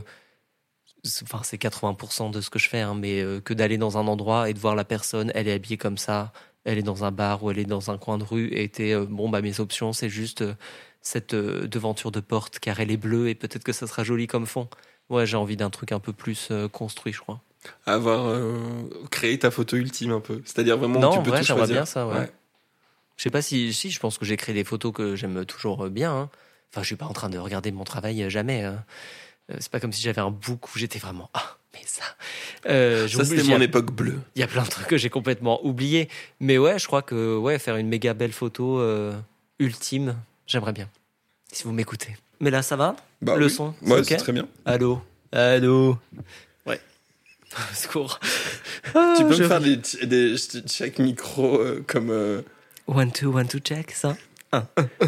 S8: enfin, c'est quatre-vingts pour cent de ce que je fais, hein, mais euh, que d'aller dans un endroit et de voir la personne, elle est habillée comme ça, elle est dans un bar ou elle est dans un coin de rue, et était, euh, bon, bah, mes options, c'est juste euh, cette euh, devanture de porte, car elle est bleue et peut-être que ça sera joli comme fond. Ouais, j'ai envie d'un truc un peu plus euh, construit, je crois.
S6: Avoir euh, créé ta photo ultime un peu. C'est-à-dire vraiment
S8: non,
S6: que tu peux
S8: vrai,
S6: tout
S8: j'aimerais
S6: choisir.
S8: bien ça, ouais.
S6: ouais.
S8: Je sais pas si, si, je pense que j'ai créé des photos que j'aime toujours bien. Hein. Enfin, je suis pas en train de regarder mon travail jamais. Hein. Euh, c'est pas comme si j'avais un book où j'étais vraiment ah, mais ça. Euh,
S6: ça c'était mon époque bleue.
S8: Il y a plein de trucs que j'ai complètement oubliés. Mais ouais, je crois que ouais, faire une méga belle photo euh, ultime, j'aimerais bien. Si vous m'écoutez. Mais là, ça va
S6: bah,
S8: le
S6: oui.
S8: son
S6: Ouais,
S8: c'est
S6: c'est
S8: okay
S6: très bien.
S8: Allô Allô Ouais. Secours.
S6: Ah, tu peux
S8: je...
S6: me faire des, des check micro euh, comme. Euh...
S8: One, two, one, two, check, ça. Un, un, un.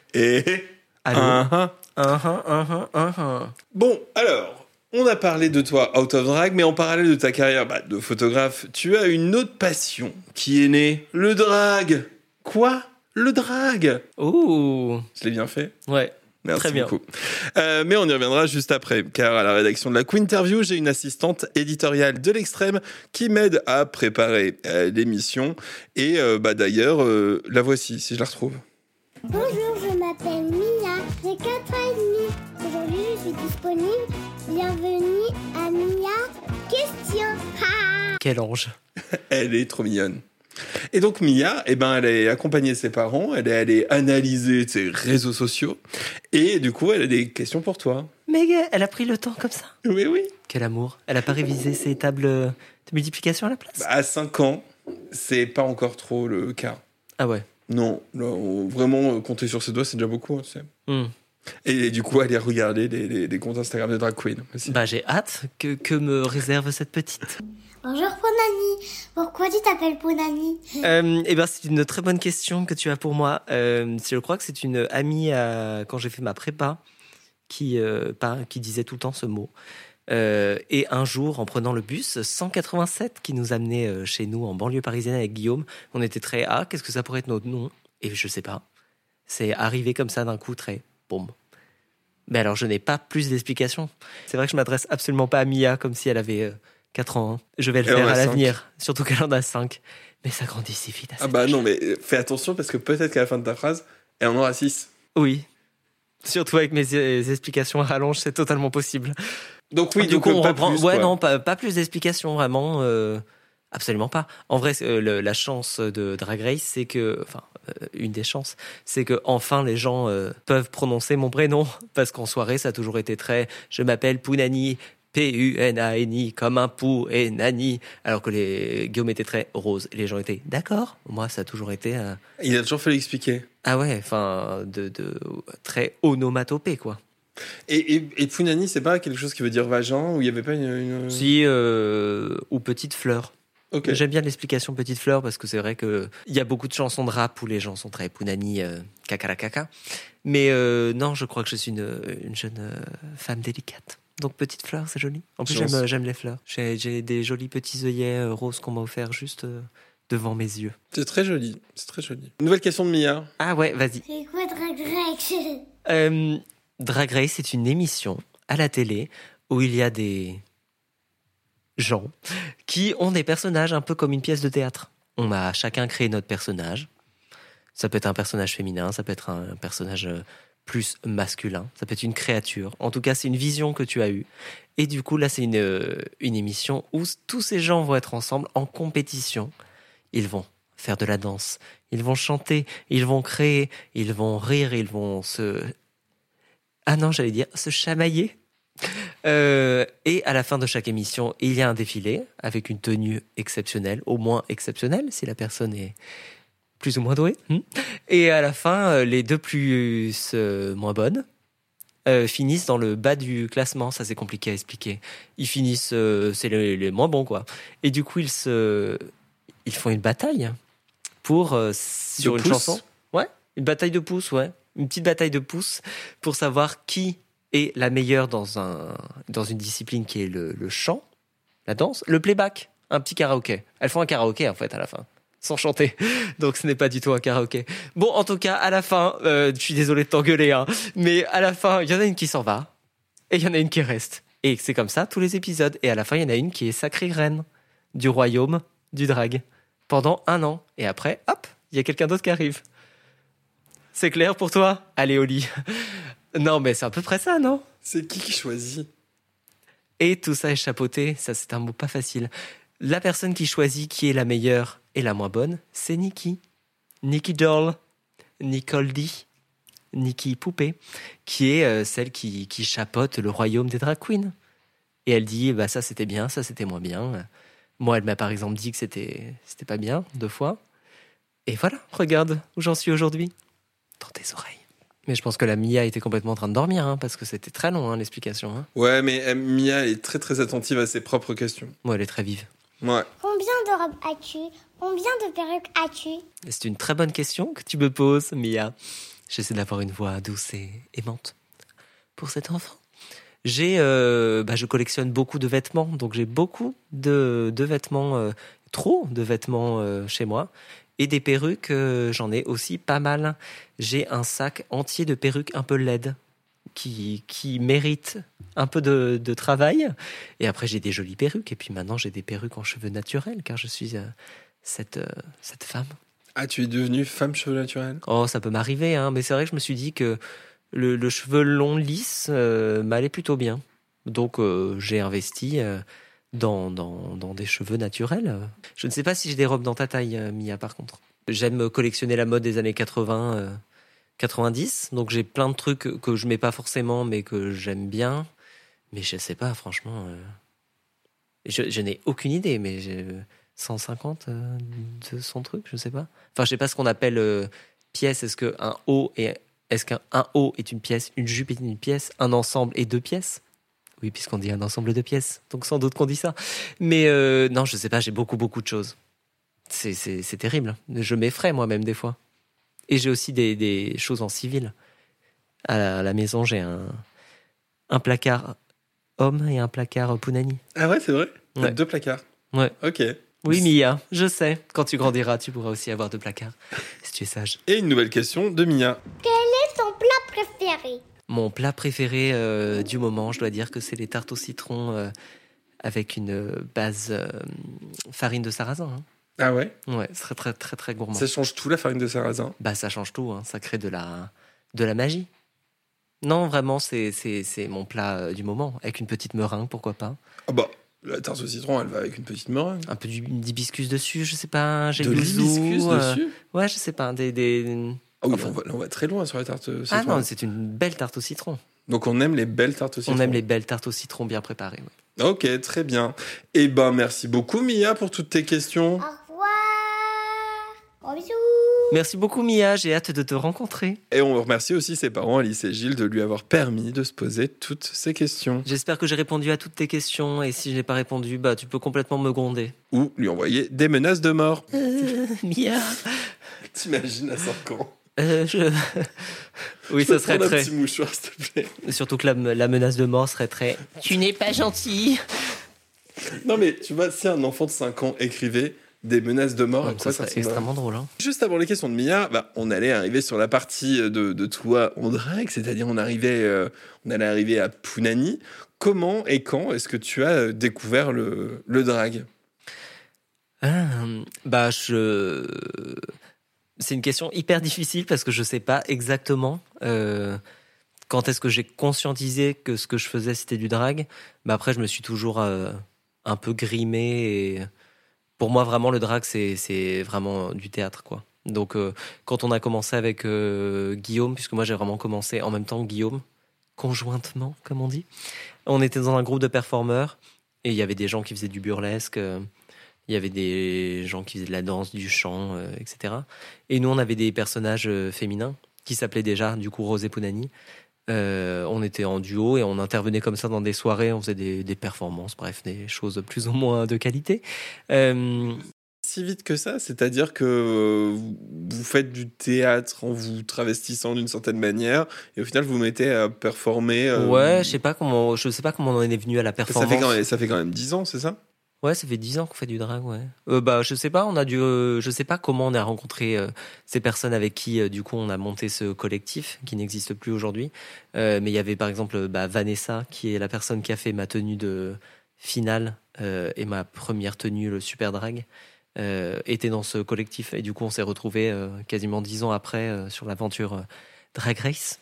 S6: Et.
S8: Allô
S6: uh-huh.
S8: Uh-huh, uh-huh, uh-huh.
S6: Bon, alors, on a parlé de toi out of drag, mais en parallèle de ta carrière bah, de photographe, tu as une autre passion qui est née, le drag. Quoi ? Le drag.
S8: Ouh.
S6: Je l'ai bien fait ?
S8: Ouais.
S6: Merci
S8: Très bien.
S6: beaucoup. Euh, mais on y reviendra juste après, car à la rédaction de la Quinterview, j'ai une assistante éditoriale de l'extrême qui m'aide à préparer euh, l'émission. Et euh, bah, d'ailleurs, euh, la voici, si je la retrouve.
S10: Bonjour, je m'appelle Mia, j'ai quatre ans et demi. Aujourd'hui, je suis disponible. Bienvenue à Mia Question.
S8: Quel ange.
S6: Elle est trop mignonne. Et donc Mia, eh ben, elle a accompagné ses parents, elle est allée analyser ses réseaux sociaux, et du coup, elle a des questions pour toi.
S8: Mais elle a pris le temps comme ça.
S6: Oui, oui.
S8: Quel amour. Elle a pas révisé ses tables de multiplication à la place ?
S6: Bah, à cinq ans, c'est pas encore trop le cas.
S8: Ah ouais.
S6: Non, non, vraiment, compter sur ses doigts, c'est déjà beaucoup. Tu sais.
S8: Mm.
S6: Et, et du coup, aller regarder les, les, les comptes Instagram de drag queen aussi.
S8: Bah, j'ai hâte. Que, que me réserve cette petite ?
S10: Bonjour Ponani, pourquoi tu t'appelles Ponani ?
S8: euh, Eh ben, c'est une très bonne question que tu as pour moi. Euh, je crois que c'est une amie à, quand j'ai fait ma prépa qui, euh, par, qui disait tout le temps ce mot. Euh, et un jour, en prenant le bus cent quatre-vingt-sept qui nous amenait euh, chez nous en banlieue parisienne avec Guillaume, on était très ah, qu'est-ce que ça pourrait être notre nom ? Et je sais pas. C'est arrivé comme ça d'un coup, très boum. Mais alors, je n'ai pas plus d'explications. C'est vrai que je m'adresse absolument pas à Mia comme si elle avait euh, quatre ans. Hein. Je vais le
S6: Elle
S8: faire
S6: en a
S8: à
S6: cinq.
S8: L'avenir. Surtout qu'elle en a cinq. Mais ça grandit si vite.
S6: Ah bah non, mais fais attention parce que peut-être qu'à la fin de ta phrase, elle en aura six.
S8: Oui. Surtout avec mes euh, explications à rallonge, c'est totalement possible.
S6: Donc oui,
S8: du
S6: donc
S8: coup, on
S6: pas
S8: reprend.
S6: plus,
S8: ouais,
S6: quoi.
S8: non, pas, pas plus d'explications, vraiment. Euh, absolument pas. En vrai, euh, le, la chance de Drag Race, c'est que... Enfin, euh, une des chances, c'est que enfin les gens euh, peuvent prononcer mon prénom. Parce qu'en soirée, ça a toujours été très... Je m'appelle Pounani, P U N A N I, comme un pou et Nani. Alors que les Guillaume était très rose. Et les gens étaient d'accord. Moi, ça a toujours été... Euh...
S6: Il a toujours fallu expliquer.
S8: Ah ouais, enfin, de, de très onomatopée, quoi.
S6: Et, et, et Pounani, c'est pas quelque chose qui veut dire vagin ou il y avait pas une. une...
S8: Si, euh, ou petite fleur.
S6: Ok.
S8: J'aime bien l'explication Petite Fleur parce que c'est vrai qu'il y a beaucoup de chansons de rap où les gens sont très punani, euh, caca la caca. Mais euh, non, je crois que je suis une, une jeune euh, femme délicate. Donc Petite Fleur, c'est joli. En plus,
S6: Chance.
S8: j'aime, j'aime les fleurs. J'ai, j'ai des jolis petits œillets euh, roses qu'on m'a offert juste euh, devant mes yeux.
S6: C'est très joli, c'est très joli. Nouvelle question de Mia.
S8: Ah ouais, vas-y.
S10: C'est quoi Drag Race?
S8: Euh, Drag Race, c'est une émission à la télé où il y a des gens qui ont des personnages un peu comme une pièce de théâtre. On a chacun créé notre personnage. Ça peut être un personnage féminin, ça peut être un personnage plus masculin, ça peut être une créature. En tout cas, c'est une vision que tu as eue. Et du coup, là, c'est une, une émission où tous ces gens vont être ensemble en compétition. Ils vont faire de la danse, ils vont chanter, ils vont créer, ils vont rire, ils vont se... Ah non, j'allais dire se chamailler. Euh, et à la fin de chaque émission, il y a un défilé avec une tenue exceptionnelle, au moins exceptionnelle, si la personne est plus ou moins douée. Et à la fin, les deux plus euh, moins bonnes euh, finissent dans le bas du classement. Ça, c'est compliqué à expliquer. Ils finissent, euh, c'est les, les moins bons, quoi. Et du coup, ils se, ils font une bataille pour euh, sur
S6: De
S8: une
S6: pouces
S8: chanson. Ouais, une bataille de pouces, ouais, une petite bataille de pouces pour savoir qui est la meilleure dans, un, dans une discipline qui est le, le chant, la danse, le playback, un petit karaoké. Elles font un karaoké en fait à la fin, sans chanter. Donc ce n'est pas du tout un karaoké. Bon, en tout cas, à la fin, euh, je suis désolé de t'engueuler, hein, mais à la fin, il y en a une qui s'en va et il y en a une qui reste. Et c'est comme ça tous les épisodes. Et à la fin, il y en a une qui est sacrée reine du royaume du drag pendant un an. Et après, hop, il y a quelqu'un d'autre qui arrive. C'est clair pour toi? Allez au lit. Non, mais c'est à peu près ça, non?
S6: C'est qui qui choisit?
S8: Et tout ça est chapeauté, ça c'est un mot pas facile. La personne qui choisit qui est la meilleure et la moins bonne, c'est Nikki. Nikki Doll, Nicole D, Nikki Poupée, qui est euh, celle qui, qui chapeaute le royaume des drag queens. Et elle dit, bah ça c'était bien, ça c'était moins bien. Moi, elle m'a par exemple dit que c'était, c'était pas bien, deux fois. Et voilà, regarde où j'en suis aujourd'hui. Dans tes oreilles. Mais je pense que la Mia était complètement en train de dormir, hein, parce que c'était très long, hein, l'explication. Hein.
S6: Ouais, mais euh, Mia est très très attentive à ses propres questions.
S8: Ouais, elle est très vive.
S6: Ouais.
S10: Combien de robes as-tu? Combien de perruques as-tu?
S8: C'est une très bonne question que tu me poses, Mia. J'essaie d'avoir une voix douce et aimante pour cet enfant. J'ai, euh, bah, je collectionne beaucoup de vêtements, donc j'ai beaucoup de, de vêtements, euh, trop de vêtements euh, chez moi. Et des perruques, euh, j'en ai aussi pas mal. J'ai un sac entier de perruques un peu laides qui, qui méritent un peu de, de travail. Et après, j'ai des jolies perruques. Et puis maintenant, j'ai des perruques en cheveux naturels car je suis euh, cette, euh, cette femme.
S6: Ah, tu es devenue femme cheveux naturels?
S8: Oh, ça peut m'arriver, hein, mais c'est vrai que je me suis dit que le, le cheveu long, lisse, euh, m'allait plutôt bien. Donc, euh, j'ai investi... Euh, Dans, dans, dans des cheveux naturels. Je ne sais pas si j'ai des robes dans ta taille, Mia, par contre. J'aime collectionner la mode des années quatre-vingts, euh, quatre-vingt-dix, donc j'ai plein de trucs que je mets pas forcément, mais que j'aime bien. Mais je sais pas, franchement... Euh... Je, je n'ai aucune idée, mais j'ai cent cinquante, euh, deux cents trucs, je sais pas. Enfin, je sais pas ce qu'on appelle euh, pièce. Est-ce qu'un haut est... Est-ce qu'un un haut est une pièce, une jupe est une pièce, un ensemble est deux pièces? Oui, puisqu'on dit un ensemble de pièces. Donc sans doute qu'on dit ça. Mais euh, non, je sais pas, j'ai beaucoup, beaucoup de choses. C'est, c'est, c'est terrible. Je m'effraie moi-même des fois. Et j'ai aussi des, des choses en civil. À la, à la maison, j'ai un, un placard homme et un placard punani.
S6: Ah ouais, c'est vrai? T'as
S8: Ouais.
S6: deux placards?
S8: Ouais.
S6: Ok.
S8: Oui, Mia, je sais. Quand tu grandiras, tu pourras aussi avoir deux placards. Si tu es sage.
S6: Et une nouvelle question de Mia.
S10: Quel est ton plat préféré?
S8: Mon plat préféré euh, du moment, je dois dire que c'est les tartes au citron euh, avec une base euh, farine de sarrasin. Hein.
S6: Ah ouais?
S8: Ouais, c'est très très très très gourmand.
S6: Ça change tout la farine de sarrasin?
S8: Bah ça change tout, hein. Ça crée de la de la magie. Non, vraiment, c'est c'est c'est mon plat euh, du moment avec une petite meringue, pourquoi pas.
S6: Ah bah, la tarte au citron, elle va avec une petite meringue.
S8: Un peu du- d'hibiscus dessus, je sais pas. J'ai
S6: De l'hibiscus dessus?
S8: Ouais, je sais pas. Des des.
S6: Ah oui,
S8: Enfin-
S6: on, va, on va très loin sur la tarte au
S8: Ah
S6: citron.
S8: non, c'est une belle tarte au citron.
S6: Donc on aime les belles tartes au citron.
S8: On aime les belles tartes au citron bien préparées. Ouais.
S6: Ok, très bien. Eh ben, merci beaucoup Mia pour toutes tes questions.
S10: Au revoir. Gros bisous.
S8: Merci beaucoup Mia, j'ai hâte de te rencontrer.
S6: Et on remercie aussi ses parents, Alice et Gilles, de lui avoir permis de se poser toutes ces questions.
S8: J'espère que j'ai répondu à toutes tes questions et si je n'ai pas répondu, bah tu peux complètement me gronder.
S6: Ou lui envoyer des menaces de mort.
S8: Euh, Mia.
S6: T'imagines à cinq ans.
S8: Euh, je... Oui,
S6: je
S8: ça serait
S6: prendre
S8: très...
S6: un petit mouchoir, s'il te plaît.
S8: Surtout que la, la menace de mort serait très...
S9: Tu n'es pas gentil.
S6: Non mais tu vois, si un enfant de cinq ans écrivait des menaces de mort,
S8: Ouais,
S6: à quoi
S8: ça
S6: ça
S8: serait extrêmement drôle. Hein.
S6: Juste avant les questions de Mia, bah, on allait arriver sur la partie de, de toi en drague, c'est-à-dire on arrivait, euh, on allait arriver à Punani. Comment et quand est-ce que tu as découvert le, le drag ?
S8: Ah, bah je... C'est une question hyper difficile parce que je sais pas exactement euh, quand est-ce que j'ai conscientisé que ce que je faisais c'était du drag. Bah après je me suis toujours euh, un peu grimé et pour moi vraiment le drag c'est c'est vraiment du théâtre quoi. Donc euh, quand on a commencé avec euh, Guillaume, puisque moi j'ai vraiment commencé en même temps que Guillaume, conjointement comme on dit, on était dans un groupe de performeurs et il y avait des gens qui faisaient du burlesque. Euh, Il y avait des gens qui faisaient de la danse, du chant, euh, et cetera. Et nous, on avait des personnages euh, féminins qui s'appelaient déjà, du coup, Rose et Punani. Euh, on était en duo et on intervenait comme ça dans des soirées, on faisait des, des performances, bref, des choses plus ou moins de qualité. Euh...
S6: Si vite que ça, c'est-à-dire que vous faites du théâtre en vous travestissant d'une certaine manière et au final vous vous mettez à performer. Euh...
S8: Ouais, je sais pas comment, je sais pas comment on en est venu à la performance.
S6: Ça fait quand même, ça fait quand même dix ans, c'est ça ?
S8: Ouais, ça fait dix ans qu'on fait du drag, ouais. Euh, bah, je sais pas, on a dû, euh, je sais pas comment on a rencontré euh, ces personnes avec qui, euh, du coup, on a monté ce collectif qui n'existe plus aujourd'hui. Euh, mais il y avait par exemple bah, Vanessa, qui est la personne qui a fait ma tenue de finale euh, et ma première tenue, le super drag, euh, était dans ce collectif. Et du coup, on s'est retrouvés euh, quasiment dix ans après euh, sur l'aventure euh, Drag Race.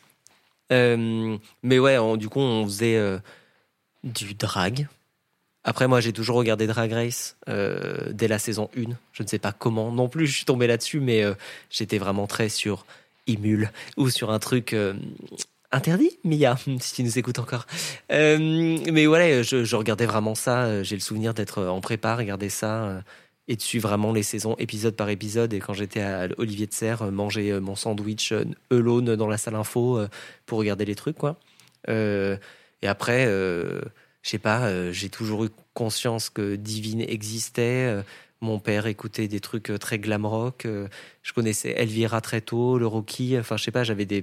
S8: Euh, mais ouais, on, du coup, on faisait euh, du drag. Après, moi, j'ai toujours regardé Drag Race euh, dès la saison un. Je ne sais pas comment non plus, je suis tombé là-dessus, mais euh, j'étais vraiment très sur Imul ou sur un truc euh, interdit, Mia, si tu nous écoutes encore. Euh, mais voilà, je, je regardais vraiment ça. J'ai le souvenir d'être en prépa, regarder ça euh, et de suivre vraiment les saisons épisode par épisode. Et quand j'étais à Olivier de Serre, manger mon sandwich euh, alone dans la salle info euh, pour regarder les trucs, quoi. Euh, et après... Euh, Je sais pas, euh, j'ai toujours eu conscience que Divine existait. Euh, mon père écoutait des trucs euh, très glam rock. Euh, je connaissais Elvira très tôt, le Rocky. Enfin, je sais pas, j'avais des,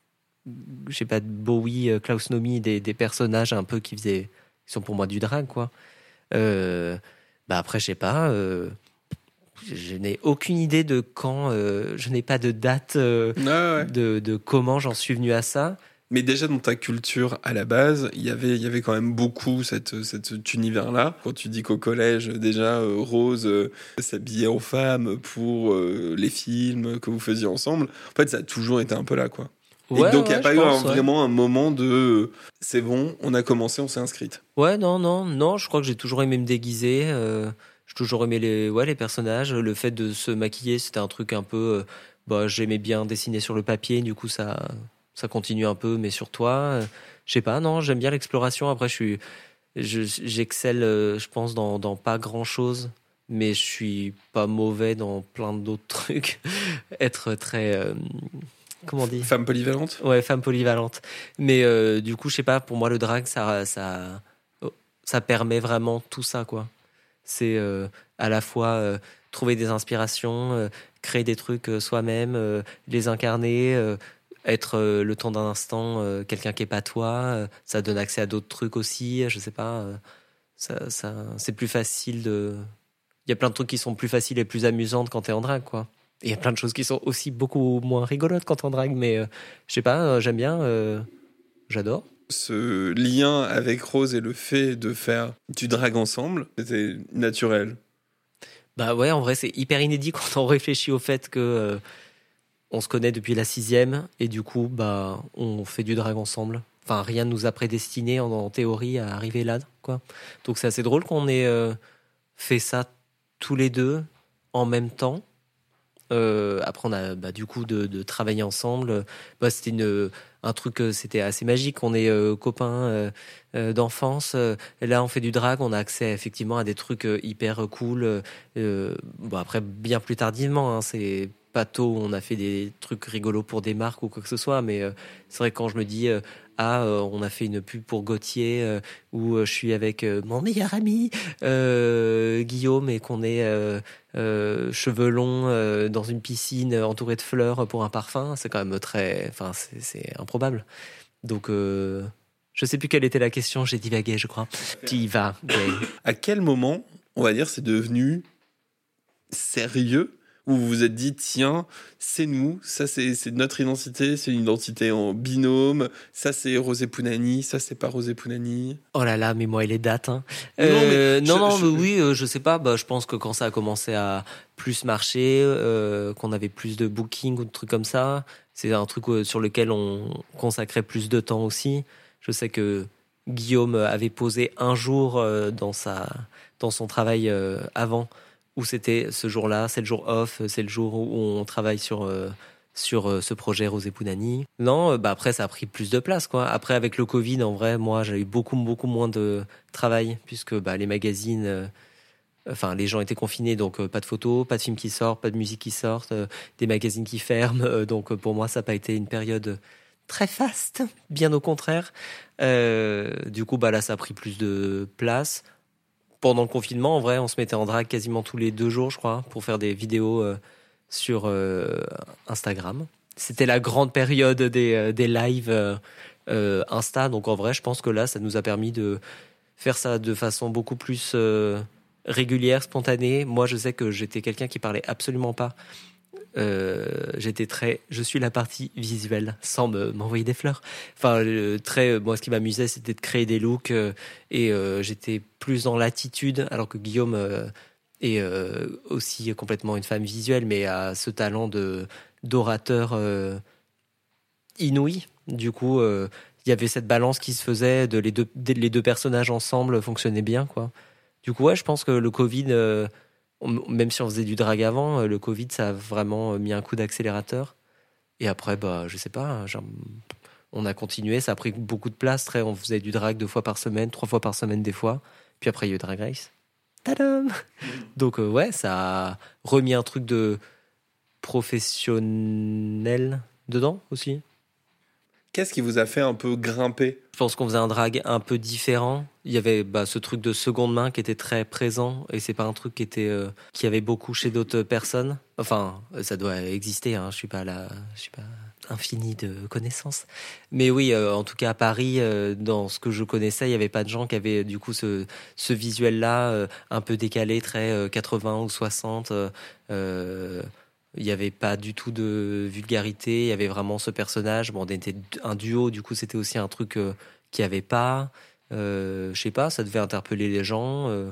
S8: je sais pas, Bowie, euh, Klaus Nomi, des, des personnages un peu qui faisaient, qui sont pour moi du drag, quoi. Euh, bah après, je sais pas. Euh, je n'ai aucune idée de quand. Euh, je n'ai pas de date euh,
S6: ah ouais.
S8: de, de comment j'en suis venu à ça.
S6: Mais déjà dans ta culture à la base, il y avait il y avait quand même beaucoup cette, cette cet univers-là. Quand tu dis qu'au collège déjà euh, Rose euh, s'habillait en femme pour euh, les films que vous faisiez ensemble, en fait ça a toujours été un peu là quoi.
S8: Ouais,
S6: et donc il
S8: ouais,
S6: n'y a pas eu
S8: pense,
S6: un,
S8: ouais.
S6: vraiment un moment de euh, c'est bon, on a commencé, on s'est inscrite.
S8: Ouais, non, non, non. Je crois que j'ai toujours aimé me déguiser. Euh, j'ai toujours aimé les ouais les personnages. Le fait de se maquiller, c'était un truc un peu. Euh, bah j'aimais bien dessiner sur le papier. Du coup ça. Ça continue un peu, mais sur toi, euh, je sais pas, non, j'aime bien l'exploration. Après, je suis, je, j'excelle, euh, je pense, dans, dans pas grand chose, mais je suis pas mauvais dans plein d'autres trucs. Être très, euh, comment on dit ?
S6: Femme polyvalente ?
S8: Ouais, femme polyvalente. Mais euh, du coup, je sais pas, pour moi, le drag, ça, ça, ça permet vraiment tout ça, quoi. C'est euh, à la fois euh, trouver des inspirations, euh, créer des trucs euh, soi-même, euh, les incarner. Euh, être euh, le temps d'un instant euh, quelqu'un qui est pas toi, euh, ça donne accès à d'autres trucs aussi, je sais pas, euh, ça, ça, c'est plus facile de... Il y a plein de trucs qui sont plus faciles et plus amusantes quand t'es en drague, quoi. Et il y a plein de choses qui sont aussi beaucoup moins rigolotes quand t'es en drague, mais euh, je sais pas, euh, j'aime bien, euh, j'adore.
S6: Ce lien avec Rose et le fait de faire du drag ensemble, c'était naturel.
S8: Bah ouais, en vrai, c'est hyper inédit quand on réfléchit au fait que... Euh, on se connaît depuis la sixième et du coup, bah, on fait du drag ensemble. Enfin, rien ne nous a prédestinés en, en théorie à arriver là, quoi. Donc c'est assez drôle qu'on ait euh, fait ça tous les deux en même temps. Euh, après, on a bah, du coup de, de travailler ensemble. Bah, c'était une, un truc, c'était assez magique. On est euh, copains euh, euh, d'enfance. Et là, on fait du drag. On a accès effectivement à des trucs euh, hyper cool. Euh, bon, après, bien plus tardivement, hein, c'est pas tôt où on a fait des trucs rigolos pour des marques ou quoi que ce soit, mais euh, c'est vrai que quand je me dis euh, ah euh, on a fait une pub pour Gauthier euh, où euh, je suis avec euh, mon meilleur ami euh, Guillaume et qu'on est euh, euh, cheveux longs euh, dans une piscine euh, entourée de fleurs pour un parfum, c'est quand même très, enfin c'est, c'est improbable. Donc euh, je sais plus quelle était la question, j'ai divagué je crois. Tu y vas. Gay.
S6: À quel moment, on va dire, c'est devenu sérieux, où vous vous êtes dit tiens, c'est nous, ça c'est, c'est notre identité, c'est une identité en binôme, ça c'est Rosé Pounani, ça c'est pas Rosé Pounani.
S8: Oh là là, mais moi et les dates. Hein.
S6: Non,
S8: Euh,
S6: mais
S8: non,
S6: je-
S8: non,
S6: je-
S8: mais oui, euh, je sais pas. Bah, je pense que quand ça a commencé à plus marcher, euh, qu'on avait plus de bookings ou de trucs comme ça, c'est un truc euh, sur lequel on consacrait plus de temps aussi. Je sais que Guillaume avait posé un jour euh, dans sa, dans son travail euh, avant, où c'était ce jour-là, c'est le jour off, c'est le jour où on travaille sur euh, sur euh, ce projet Rosé Pounani. Non, euh, bah après ça a pris plus de place quoi. Après avec le Covid, en vrai, moi j'ai eu beaucoup beaucoup moins de travail puisque bah les magazines, euh, enfin les gens étaient confinés, donc euh, pas de photos, pas de films qui sortent, pas de musique qui sortent, euh, des magazines qui ferment. euh, donc euh, pour moi ça n'a pas été une période très faste, bien au contraire. Euh, du coup bah là ça a pris plus de place. Pendant le confinement, en vrai, on se mettait en drague quasiment tous les deux jours, je crois, pour faire des vidéos euh, sur euh, Instagram. C'était la grande période des, euh, des lives euh, euh, Insta. Donc, en vrai, je pense que là, ça nous a permis de faire ça de façon beaucoup plus euh, régulière, spontanée. Moi, je sais que j'étais quelqu'un qui parlait absolument pas. Euh, j'étais très, je suis la partie visuelle, sans me, m'envoyer des fleurs. Enfin, euh, très, moi, ce qui m'amusait, c'était de créer des looks euh, et euh, j'étais plus dans l'attitude, alors que Guillaume euh, est euh, aussi complètement une femme visuelle, mais a ce talent de d'orateur euh, inouï. Du coup, euh, il y avait cette balance qui se faisait, de les deux, les deux personnages ensemble fonctionnaient bien, quoi. Du coup, ouais, je pense que le Covid. Euh, Même si on faisait du drag avant, le Covid, ça a vraiment mis un coup d'accélérateur. Et après, bah, je sais pas, genre, on a continué, ça a pris beaucoup de place. Très, on faisait du drag deux fois par semaine, trois fois par semaine des fois. Puis après, il y a eu Drag Race. Tadam! Donc, euh, ouais, ça a remis un truc de professionnel dedans aussi.
S6: Qu'est-ce qui vous a fait un peu grimper ?
S8: Je pense qu'on faisait un drag un peu différent. Il y avait bah, ce truc de seconde main qui était très présent et c'est pas un truc qui était euh, qui avait beaucoup chez d'autres personnes. Enfin, ça doit exister. Hein. Je suis pas là, je suis pas infini de connaissances. Mais oui, euh, en tout cas à Paris, euh, dans ce que je connaissais, il y avait pas de gens qui avaient du coup ce ce visuel-là euh, un peu décalé, très euh, quatre-vingts ou soixante. Euh, Il n'y avait pas du tout de vulgarité, il y avait vraiment ce personnage. Bon, on était un duo, du coup, c'était aussi un truc euh, qu'il n'y avait pas. Euh, je sais pas, ça devait interpeller les gens. Euh,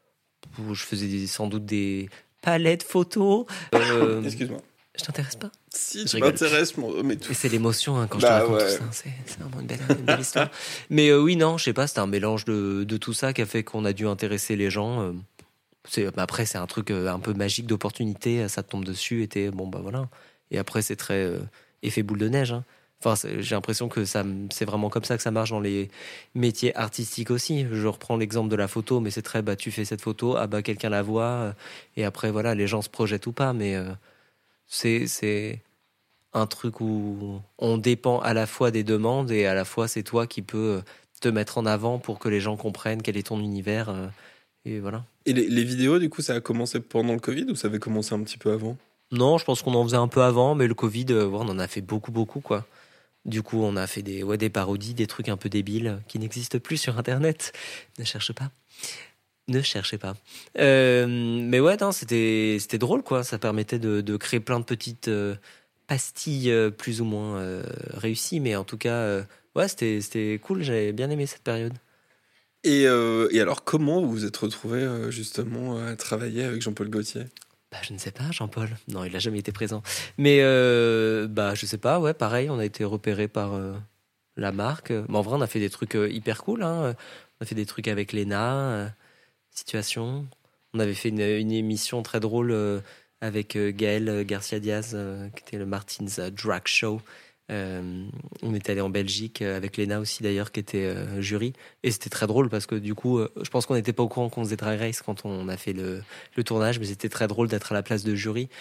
S8: je faisais des, sans doute des palettes photos. Euh,
S6: Excuse-moi.
S8: Je t'intéresse pas ?
S6: Si,
S8: Je
S6: tu
S8: rigole.
S6: m'intéresses, mais tout.
S8: Et c'est l'émotion hein, quand
S6: Bah,
S8: je te raconte
S6: ouais.
S8: tout ça. C'est, c'est vraiment une belle, une belle histoire. Mais euh, oui, non, je sais pas, c'était un mélange de, de tout ça qui a fait qu'on a dû intéresser les gens. Euh, C'est, bah après, c'est un truc euh, un peu magique d'opportunité. Ça te tombe dessus et t'es bon, bah voilà. Et après, c'est très euh, effet boule de neige. Hein. Enfin, c'est, j'ai l'impression que ça, c'est vraiment comme ça que ça marche dans les métiers artistiques aussi. Je reprends l'exemple de la photo, mais c'est très, bah, tu fais cette photo, ah bah, quelqu'un la voit. Euh, et après, voilà, les gens se projettent ou pas. Mais euh, c'est, c'est un truc où on dépend à la fois des demandes et à la fois, c'est toi qui peux te mettre en avant pour que les gens comprennent quel est ton univers. Euh, et voilà.
S6: Et les, les vidéos, du coup, ça a commencé pendant le Covid ou ça avait commencé un petit peu avant ?
S8: Non, je pense qu'on en faisait un peu avant, mais le Covid, euh, ouais, on en a fait beaucoup, beaucoup, quoi. Du coup, on a fait des, ouais, des parodies, des trucs un peu débiles qui n'existent plus sur Internet. Ne cherche pas. Ne cherchez pas. Euh, mais ouais, non, c'était, c'était drôle, quoi. Ça permettait de, de créer plein de petites euh, pastilles euh, plus ou moins euh, réussies, mais en tout cas, euh, ouais, c'était, c'était cool. J'avais bien aimé cette période.
S6: Et, euh, et alors, comment vous vous êtes retrouvé euh, justement à travailler avec Jean-Paul Gaultier ?
S8: Bah, je ne sais pas, Jean-Paul. Non, il n'a jamais été présent. Mais euh, bah, je sais pas, ouais, pareil, on a été repéré par euh, la marque. Mais en vrai, on a fait des trucs euh, hyper cool. Hein. On a fait des trucs avec Léna, euh, Situation. On avait fait une, une émission très drôle euh, avec euh, Gaël Garcia Diaz, euh, qui était le Martin's Drag Show. Euh, on était allé en Belgique euh, avec Léna aussi d'ailleurs qui était euh, jury et c'était très drôle parce que du coup euh, je pense qu'on n'était pas au courant qu'on faisait Drag Race quand on a fait le, le tournage, mais c'était très drôle d'être à la place de jury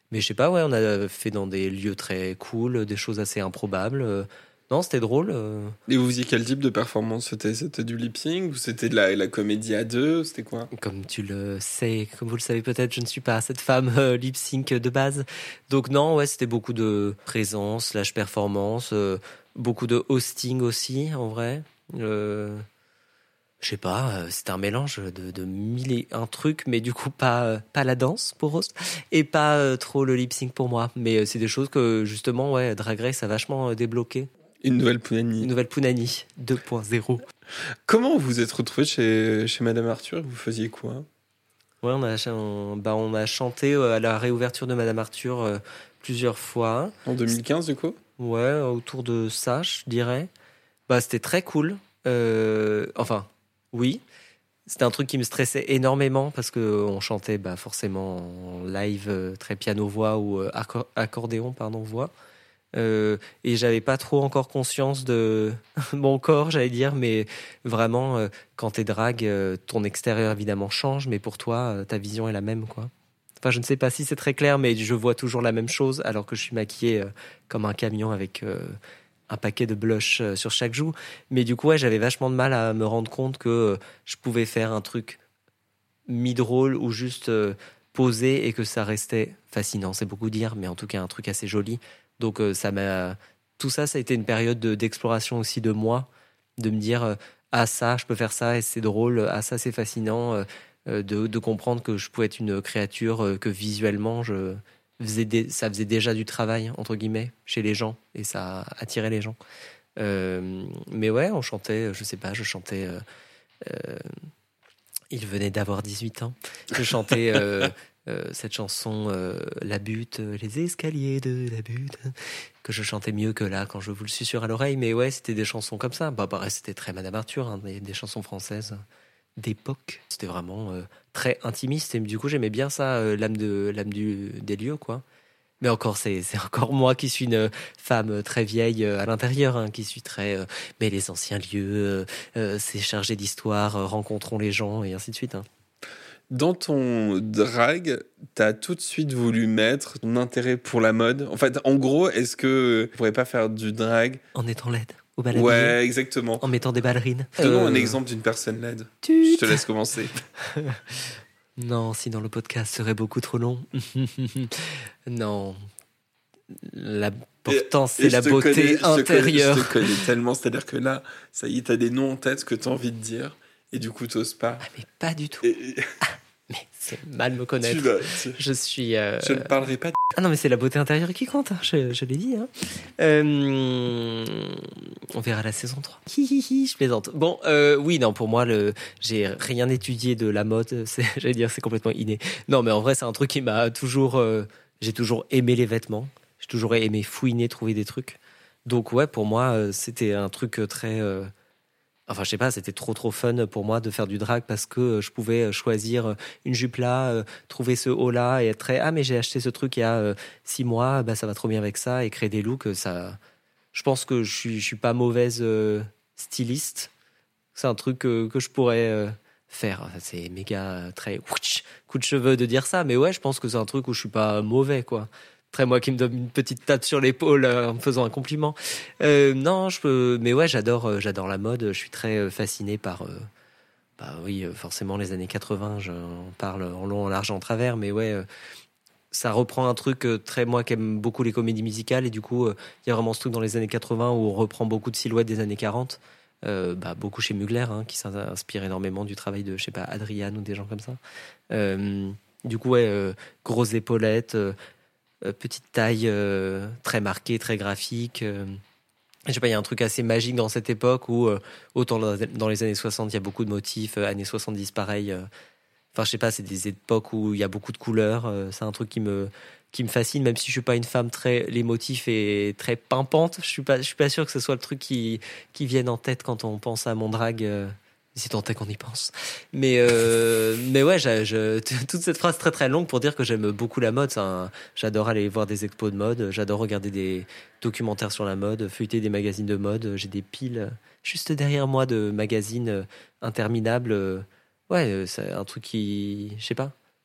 S8: Mais je sais pas, ouais, on a fait dans des lieux très cool, des choses assez improbables. Euh, non, c'était drôle. Euh.
S6: Et vous faisiez quel type de performance? C'était, c'était du lip-sync ou c'était de la, la comédie à deux? C'était quoi?
S8: Comme tu le sais, comme vous le savez peut-être, je ne suis pas cette femme euh, lip-sync de base. Donc non, ouais, c'était beaucoup de présence, slash performance, euh, beaucoup de hosting aussi, en vrai. Euh, je sais pas, euh, c'était un mélange de, de mille et un trucs, mais du coup pas, euh, pas la danse pour Rose et pas euh, trop le lip-sync pour moi. Mais euh, c'est des choses que justement, ouais, Drag Race a vachement euh, débloqué.
S6: Une nouvelle Pounani.
S8: Une nouvelle Pounani deux point zéro.
S6: Comment vous vous êtes retrouvé chez, chez Madame Arthur? Vous faisiez quoi?
S8: Ouais, on a, on, bah, on a chanté à la réouverture de Madame Arthur euh, plusieurs fois.
S6: En deux mille quinze, du coup?
S8: Ouais, autour de ça, je dirais. Bah, c'était très cool. Euh, enfin, oui. C'était un truc qui me stressait énormément parce qu'on chantait bah, forcément en live, euh, très piano-voix ou euh, accor- accordéon, pardon, voix. Euh, et j'avais pas trop encore conscience de mon corps, j'allais dire, mais vraiment, euh, quand t'es drague, euh, ton extérieur évidemment change, mais pour toi, euh, ta vision est la même, quoi. Enfin, je ne sais pas si c'est très clair, mais je vois toujours la même chose alors que je suis maquillée euh, comme un camion avec euh, un paquet de blush euh, sur chaque joue. Mais du coup, ouais, j'avais vachement de mal à me rendre compte que euh, je pouvais faire un truc mi-drôle ou juste euh, posé et que ça restait fascinant. C'est beaucoup dire, mais en tout cas, un truc assez joli. Donc, euh, ça m'a... tout ça, ça a été une période de, d'exploration aussi de moi, de me dire euh, ah, ça, je peux faire ça et c'est drôle, ah, ça, c'est fascinant. Euh, De, de comprendre que je pouvais être une créature, que visuellement je faisais des, ça faisait déjà du travail entre guillemets chez les gens et ça attirait les gens. Euh, mais ouais, on chantait, je sais pas, je chantais. Euh, euh, il venait d'avoir dix-huit ans. Je chantais euh, euh, cette chanson euh, La Butte, les escaliers de la Butte, que je chantais mieux que là quand je vous le susurre à l'oreille. Mais ouais, c'était des chansons comme ça. Bah, pareil, c'était très Madame Arthur, hein, des, des chansons françaises d'époque. C'était vraiment euh, très intimiste et du coup j'aimais bien ça, euh, l'âme de l'âme du des lieux, quoi. Mais encore c'est c'est encore moi qui suis une femme très vieille euh, à l'intérieur, hein, qui suis très euh, mais les anciens lieux, euh, euh, c'est chargé d'histoire, euh, rencontrons les gens et ainsi de suite, hein.
S6: Dans ton drag, t'as tout de suite voulu mettre ton intérêt pour la mode. En fait, en gros, est-ce que tu pourrais pas faire du drag
S8: en étant laide? Au baladier.
S6: Ouais, exactement.
S8: En mettant des ballerines.
S6: Donnons
S8: euh...
S6: un exemple d'une personne laide.
S8: Tut.
S6: Je te laisse commencer.
S8: Non, sinon le podcast serait beaucoup trop long. Non. L'important, c'est la beauté
S6: connais,
S8: intérieure.
S6: Je te, connais, je te connais tellement, c'est-à-dire que là, ça y est, t'as des noms en tête que t'as envie de dire, et du coup, t'oses pas.
S8: Ah, mais pas du tout.
S6: Et...
S8: Ah, mais c'est mal me connaître.
S6: Tu vas, tu...
S8: Je suis... Euh...
S6: Je ne parlerai pas de...
S8: Ah non, mais c'est la beauté intérieure qui compte, hein. je, je l'ai dit. Hein. Euh... On verra la saison trois. Hihihi, je plaisante. Bon, euh, oui, non, pour moi, le... j'ai rien étudié de la mode. C'est... J'allais dire, c'est complètement inné. Non, mais en vrai, c'est un truc qui m'a toujours... Euh... J'ai toujours aimé les vêtements. J'ai toujours aimé fouiner, trouver des trucs. Donc ouais, pour moi, c'était un truc très... Euh... Enfin, je sais pas, c'était trop trop fun pour moi de faire du drag parce que je pouvais choisir une jupe là, trouver ce haut là et être très ah mais j'ai acheté ce truc il y a six mois, bah ça va trop bien avec ça et créer des looks. Ça, je pense que je suis je suis pas mauvaise styliste. C'est un truc que, que je pourrais faire. C'est méga très coup de cheveux de dire ça, mais ouais, je pense que c'est un truc où je suis pas mauvais, quoi. Très moi qui me donne une petite tape sur l'épaule euh, en me faisant un compliment. Euh, non, je peux, mais ouais, j'adore, euh, j'adore la mode. Je suis très euh, fasciné par, euh, bah oui, euh, forcément les années quatre-vingts. J'en parle en long, en large, en travers, mais ouais, euh, ça reprend un truc euh, très moi qui aime beaucoup les comédies musicales et du coup, il euh, y a vraiment ce truc dans les années quatre-vingts où on reprend beaucoup de silhouettes des années quarante. Euh, bah, beaucoup chez Mugler, hein, qui s'inspire énormément du travail de, je sais pas, Adrian ou des gens comme ça. Euh, du coup, ouais, euh, grosses épaulettes. Euh, Euh, petite taille euh, très marquée, très graphique. Euh, je sais pas, il y a un truc assez magique dans cette époque où, euh, autant dans les années soixante, il y a beaucoup de motifs, euh, années soixante-dix, pareil. Euh, enfin, je sais pas, c'est des époques où il y a beaucoup de couleurs. Euh, c'est un truc qui me, qui me fascine, même si je suis pas une femme très... Les motifs et très pimpante. Je suis pas, je suis pas sûr que ce soit le truc qui, qui vienne en tête quand on pense à mon drag. Euh, si tant est qu'on y pense. Mais, euh, mais ouais, je, je, toute cette phrase très très longue pour dire que j'aime beaucoup la mode. Un, j'adore aller voir des expos de mode, j'adore regarder des documentaires sur la mode, feuilleter des magazines de mode. J'ai des piles juste derrière moi de magazines interminables. Ouais, c'est un truc qui... Je sais pas.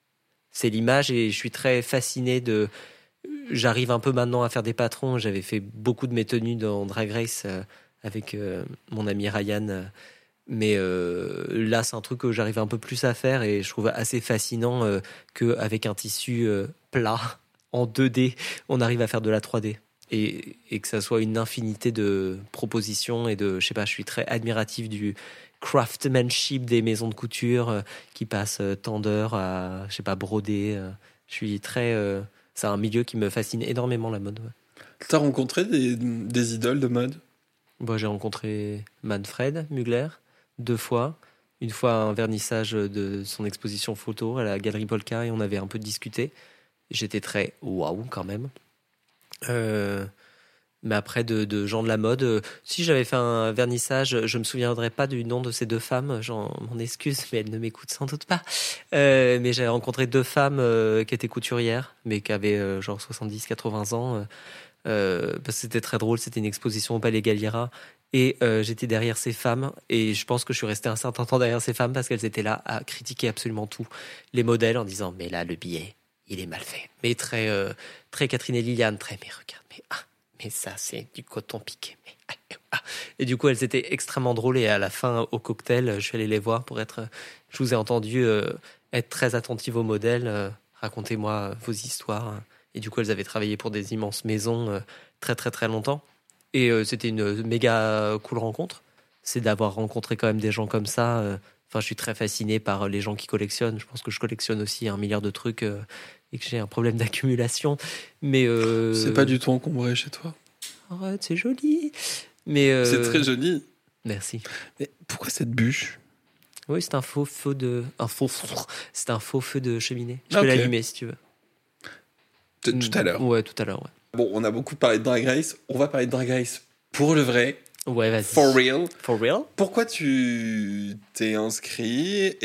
S8: c'est l'image et je suis très fasciné de. J'arrive un peu maintenant à faire des patrons. J'avais fait beaucoup de mes tenues dans Drag Race euh, avec euh, mon ami Ryan. Euh, mais euh, là, c'est un truc que j'arrive un peu plus à faire et je trouve assez fascinant euh, qu'avec un tissu euh, plat en deux D, on arrive à faire de la trois D. Et, et que ça soit une infinité de propositions et de, je sais pas, je suis très admiratif du craftsmanship des maisons de couture euh, qui passent euh, tant d'heures à, je sais pas, broder. Euh, je suis très, euh, c'est un milieu qui me fascine énormément, la mode. Ouais.
S6: T'as rencontré des, des idoles de mode?
S8: Bon, j'ai rencontré Manfred Mugler deux fois. Une fois à un vernissage de son exposition photo à la Galerie Polka et on avait un peu discuté. J'étais très waouh quand même. Euh, mais après de, de gens de la mode, euh, si j'avais fait un vernissage, je me souviendrai pas du nom de ces deux femmes, j'en m'en excuse, mais elles ne m'écoutent sans doute pas. Euh, mais j'avais rencontré deux femmes euh, qui étaient couturières, mais qui avaient euh, genre soixante-dix quatre-vingts ans, euh, euh, parce que c'était très drôle, c'était une exposition au Palais Galliera, et euh, j'étais derrière ces femmes, et je pense que je suis resté un certain temps derrière ces femmes parce qu'elles étaient là à critiquer absolument tout, les modèles, en disant mais là le billet il est mal fait, mais très euh, très Catherine et Liliane, très mais regarde, mais ah, mais ça c'est du coton piqué, mais ah, ah. Et du coup elles étaient extrêmement drôles et à la fin au cocktail, je suis allé les voir pour être, je vous ai entendu euh, être très attentive aux modèles, euh, racontez-moi vos histoires. Et du coup elles avaient travaillé pour des immenses maisons euh, très très très longtemps et euh, c'était une méga cool rencontre. C'est d'avoir rencontré quand même des gens comme ça. Euh, enfin je suis très fasciné par les gens qui collectionnent. Je pense que je collectionne aussi un milliard de trucs. Euh, et que j'ai un problème d'accumulation, mais euh...
S6: c'est pas du tout encombré chez toi.
S8: Arrête, c'est joli. Mais euh...
S6: c'est très joli.
S8: Merci.
S6: Mais pourquoi cette bûche?
S8: Oui, c'est un faux feu de, un faux, c'est un faux feu de cheminée. Je
S6: okay.
S8: peux l'allumer si tu veux.
S6: Tout, tout à l'heure.
S8: Ouais, tout à l'heure. Ouais.
S6: Bon, on a beaucoup parlé de Drag Race. On va parler de Drag Race pour le vrai.
S8: Ouais, vas-y.
S6: For real.
S8: For real.
S6: Pourquoi tu t'es inscrit et,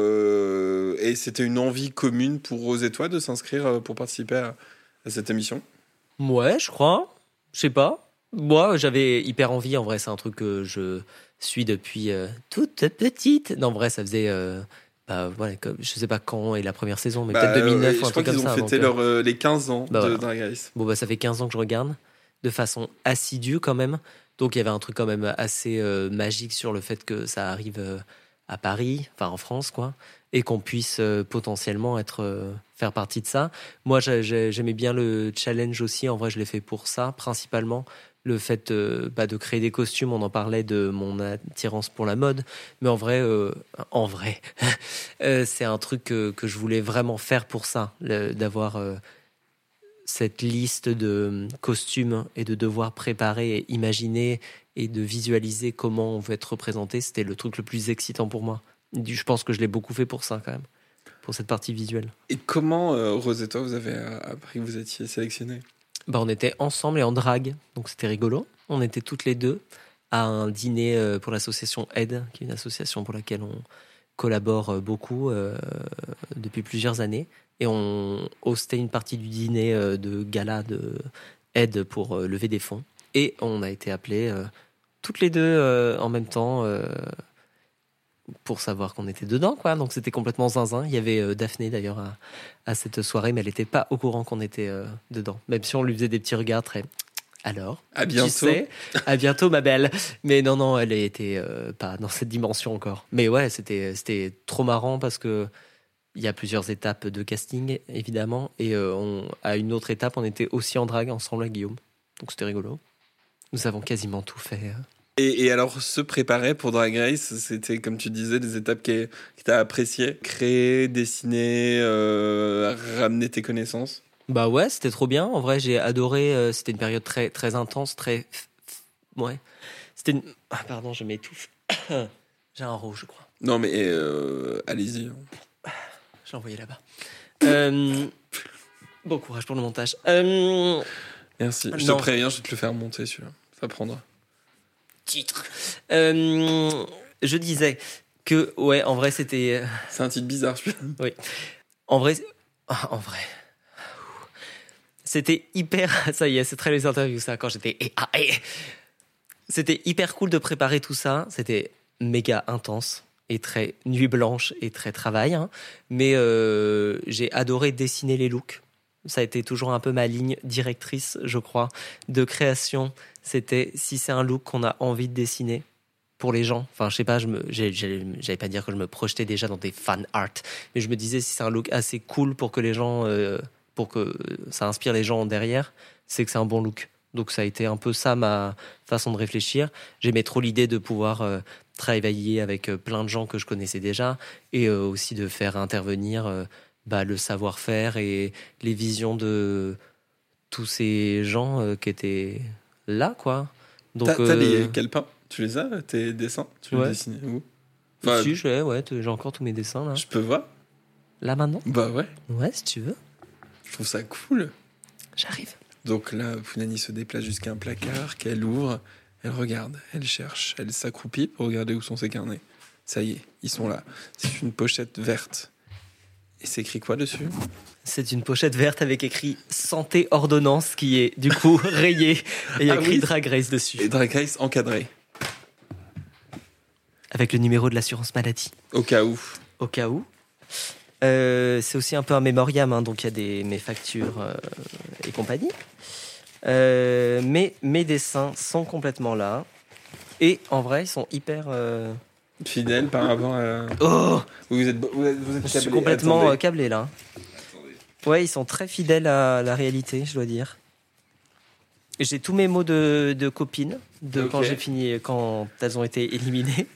S6: euh, et c'était une envie commune pour Rose et toi de s'inscrire pour participer à, à cette émission?
S8: Ouais, je crois. Je sais pas. Moi, j'avais hyper envie. En vrai, c'est un truc que je suis depuis euh, toute petite. Non, en vrai, ça faisait... Euh, bah, voilà, comme, je sais pas quand est la première saison, mais
S6: bah,
S8: peut-être deux mille neuf
S6: euh,
S8: ou un truc comme ça.
S6: Je crois qu'ils ont fêté leur, euh, les quinze ans bah, de voilà. Drag Race.
S8: Bon, bah, ça fait quinze ans que je regarde de façon assidue quand même. Donc il y avait un truc quand même assez euh, magique sur le fait que ça arrive euh, à Paris, enfin en France quoi, et qu'on puisse euh, potentiellement être euh, faire partie de ça. Moi j'ai, j'aimais bien le challenge aussi, en vrai je l'ai fait pour ça principalement, le fait euh, bah, de créer des costumes. On en parlait de mon attirance pour la mode, mais en vrai, euh, en vrai, euh, c'est un truc que, que je voulais vraiment faire pour ça, le, d'avoir euh, cette liste de costumes et de devoir préparer et imaginer et de visualiser comment on veut être représenté, c'était le truc le plus excitant pour moi. Je pense que je l'ai beaucoup fait pour ça quand même, pour cette partie visuelle.
S6: Et comment, euh, Rose et toi, vous avez appris que vous étiez sélectionnés?
S8: Bah, on était ensemble et en drague, donc c'était rigolo. On était toutes les deux à un dîner pour l'association Aide, qui est une association pour laquelle on collabore beaucoup euh, depuis plusieurs années. Et on hostait une partie du dîner euh, de gala de aide pour euh, lever des fonds. Et on a été appelés euh, toutes les deux euh, en même temps euh, pour savoir qu'on était dedans, quoi. Donc c'était complètement zinzin. Il y avait euh, Daphné d'ailleurs à, à cette soirée, mais elle n'était pas au courant qu'on était euh, dedans. Même si on lui faisait des petits regards très... Alors,
S6: à bientôt.
S8: Tu sais, à bientôt, ma belle. Mais non, non, elle était euh, pas dans cette dimension encore. Mais ouais, c'était, c'était trop marrant parce que il y a plusieurs étapes de casting, évidemment. Et euh, on, à une autre étape, on était aussi en drague ensemble à Guillaume. Donc c'était rigolo. Nous avons quasiment tout fait.
S6: Et, et alors, se préparer pour Drag Race, c'était, comme tu disais, des étapes qui, qui t'as appréciées. Créer, dessiner, euh, ramener tes connaissances.
S8: Bah ouais, c'était trop bien. En vrai, j'ai adoré. Euh, c'était une période très, très intense, très... Ouais. C'était une... Ah, pardon, je m'étouffe. J'ai un rot, je crois.
S6: Non, mais euh, allez-y.
S8: J'ai envoyé là-bas. Euh, bon courage pour le montage. Euh,
S6: Merci. Je non. te préviens, je vais te le faire monter, celui-là. Ça prendra.
S8: Titre. Euh, je disais que, ouais, en vrai, c'était...
S6: C'est un titre bizarre, celui-là.
S8: Oui. En vrai... En vrai... C'était hyper... Ça y est, c'est très les interviews, ça, quand j'étais... C'était hyper cool de préparer tout ça. C'était méga intense. et très nuit blanche et très travail. Hein. Mais euh, j'ai adoré dessiner les looks. Ça a été toujours un peu ma ligne directrice, je crois, de création. C'était si c'est un look qu'on a envie de dessiner pour les gens. Enfin, je sais pas, je me, j'ai, j'ai, j'allais pas dire que je me projetais déjà dans des fan art, mais je me disais si c'est un look assez cool pour que les gens, euh, pour que ça inspire les gens derrière, c'est que c'est un bon look. Donc ça a été un peu ça ma façon de réfléchir. J'aimais trop l'idée de pouvoir euh, travailler avec euh, plein de gens que je connaissais déjà et euh, aussi de faire intervenir euh, bah, le savoir-faire et les visions de tous ces gens euh, qui étaient là, quoi. Donc,
S6: T'as, t'as
S8: euh...
S6: les calepins? Tu les as, tes dessins? Tu
S8: ouais.
S6: les dessines où? Enfin,
S8: si, je, ouais, j'ai encore tous mes dessins, là.
S6: Je peux voir?
S8: Là, maintenant?
S6: Bah ouais.
S8: Ouais, si tu veux.
S6: Je trouve ça cool.
S8: J'arrive.
S6: Donc là, Pounani se déplace jusqu'à un placard qu'elle ouvre, elle regarde, elle cherche, elle s'accroupit pour regarder où sont ses carnets. Ça y est, ils sont là. C'est une pochette verte. Et c'est écrit quoi dessus?
S8: C'est une pochette verte avec écrit Santé Ordonnance qui est du coup rayée et il y a
S6: ah
S8: écrit
S6: oui.
S8: Drag Race dessus.
S6: Et Drag Race encadré.
S8: Avec le numéro de l'assurance maladie.
S6: Au cas où.
S8: Au cas où. Euh, c'est aussi un peu un mémoriam, hein, donc il y a des, mes factures euh, et compagnie. Euh, mais mes dessins sont complètement là. Et en vrai, ils sont hyper... Euh...
S6: fidèles par rapport à...
S8: Oh
S6: vous êtes, vous êtes, vous êtes
S8: Je
S6: câblé.
S8: suis complètement
S6: Attendez.
S8: câblé, là. Ouais, ils sont très fidèles à la réalité, je dois dire. J'ai tous mes mots de, de copines, de
S6: okay.
S8: quand j'ai fini, quand elles ont été éliminées.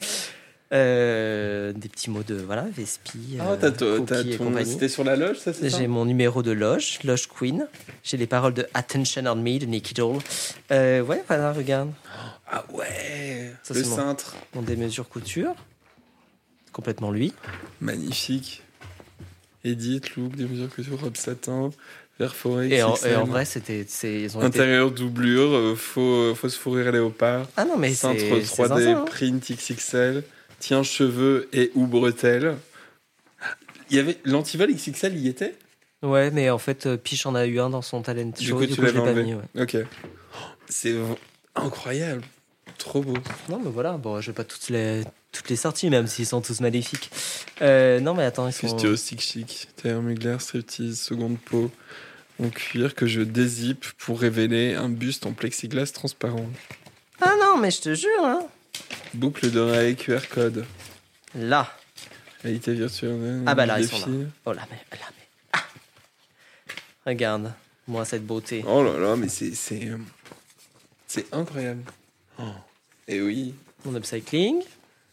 S8: Euh, des petits mots de voilà, Vespi.
S6: Ah, t'as,
S8: euh,
S6: t'as ton... C'était sur la loge, ça, c'est ça?
S8: J'ai mon numéro de loge, Loge Queen. J'ai les paroles de Attention on Me de Nicky Doll. Euh, ouais, voilà, regarde.
S6: Ah ouais,
S8: ça,
S6: le
S8: c'est
S6: cintre.
S8: Mon, mon démesure couture. Complètement lui.
S6: Magnifique. Edith, look, démesure couture, robe satin, vert forêt.
S8: Et en, et en vrai, c'était. C'est, ils ont
S6: intérieur
S8: été...
S6: doublure, euh, faux, fausse fourrure léopard.
S8: Ah non, mais
S6: cintre
S8: c'est.
S6: trois D,
S8: c'est zinzin, hein.
S6: print X X L. Tiens, cheveux et ou bretelles. Il y avait l'antivol X X L, il y était?
S8: Ouais, mais en fait, Piche en a eu un dans son talent show.
S6: Du coup,
S8: du
S6: tu
S8: coup je
S6: l'avais
S8: l'ai pas
S6: enlevé.
S8: mis. Ouais.
S6: Ok. C'est incroyable. Trop beau.
S8: Non, mais voilà, bon, je vais pas toutes les, toutes les sorties, même s'ils sont tous maléfiques. Euh, non, mais attends, ils sont...
S6: Fustier stick chic, tailleur mugler, striptease, seconde peau, en cuir que je dézippe pour révéler un buste en plexiglas transparent.
S8: Ah non, mais je te jure, hein.
S6: Boucle d'oreille, Q R code.
S8: Là.
S6: Réalité virtuelle.
S8: Ah bah là, ils sont là. Oh là, mais... Là, mais... Ah. Regarde, moi, cette beauté.
S6: Oh là là, mais c'est... C'est, c'est incroyable. Oh. Et oui.
S8: Mon upcycling.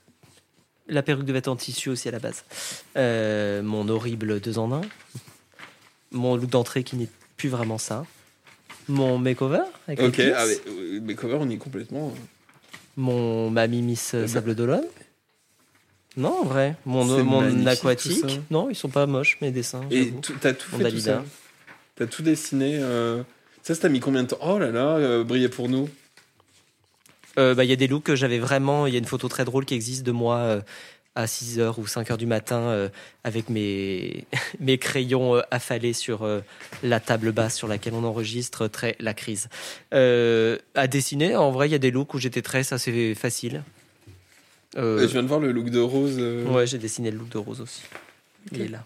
S8: La perruque devait être en tissu aussi à la base. Euh, mon horrible deux en un. Mon look d'entrée qui n'est plus vraiment ça. Mon makeover avec
S6: ok,
S8: les
S6: ah, mais, euh, makeover, on y est complètement...
S8: Mon Mamie Miss euh, Sable d'Olonne. Non, en vrai. Mon,
S6: C'est
S8: mon aquatique. Non, ils sont pas moches, mes dessins.
S6: Et tout, t'as tout
S8: mon
S6: fait
S8: Dalida.
S6: tout ça. T'as tout dessiné. Euh... Ça, ça t'a mis combien de temps? Oh là là, euh, briller pour nous.
S8: Il euh, bah, y a des looks que j'avais vraiment... Il y a une photo très drôle qui existe de moi euh, à six heures ou cinq heures du matin euh, avec mes, mes crayons euh, affalés sur euh, la table basse sur laquelle on enregistre, très la crise. Euh, à dessiner, en vrai, il y a des looks où j'étais très... Ça, c'est facile.
S6: Euh... Je viens de voir le look de Rose. Euh...
S8: Ouais, j'ai dessiné le look de Rose aussi. Okay. Il est là.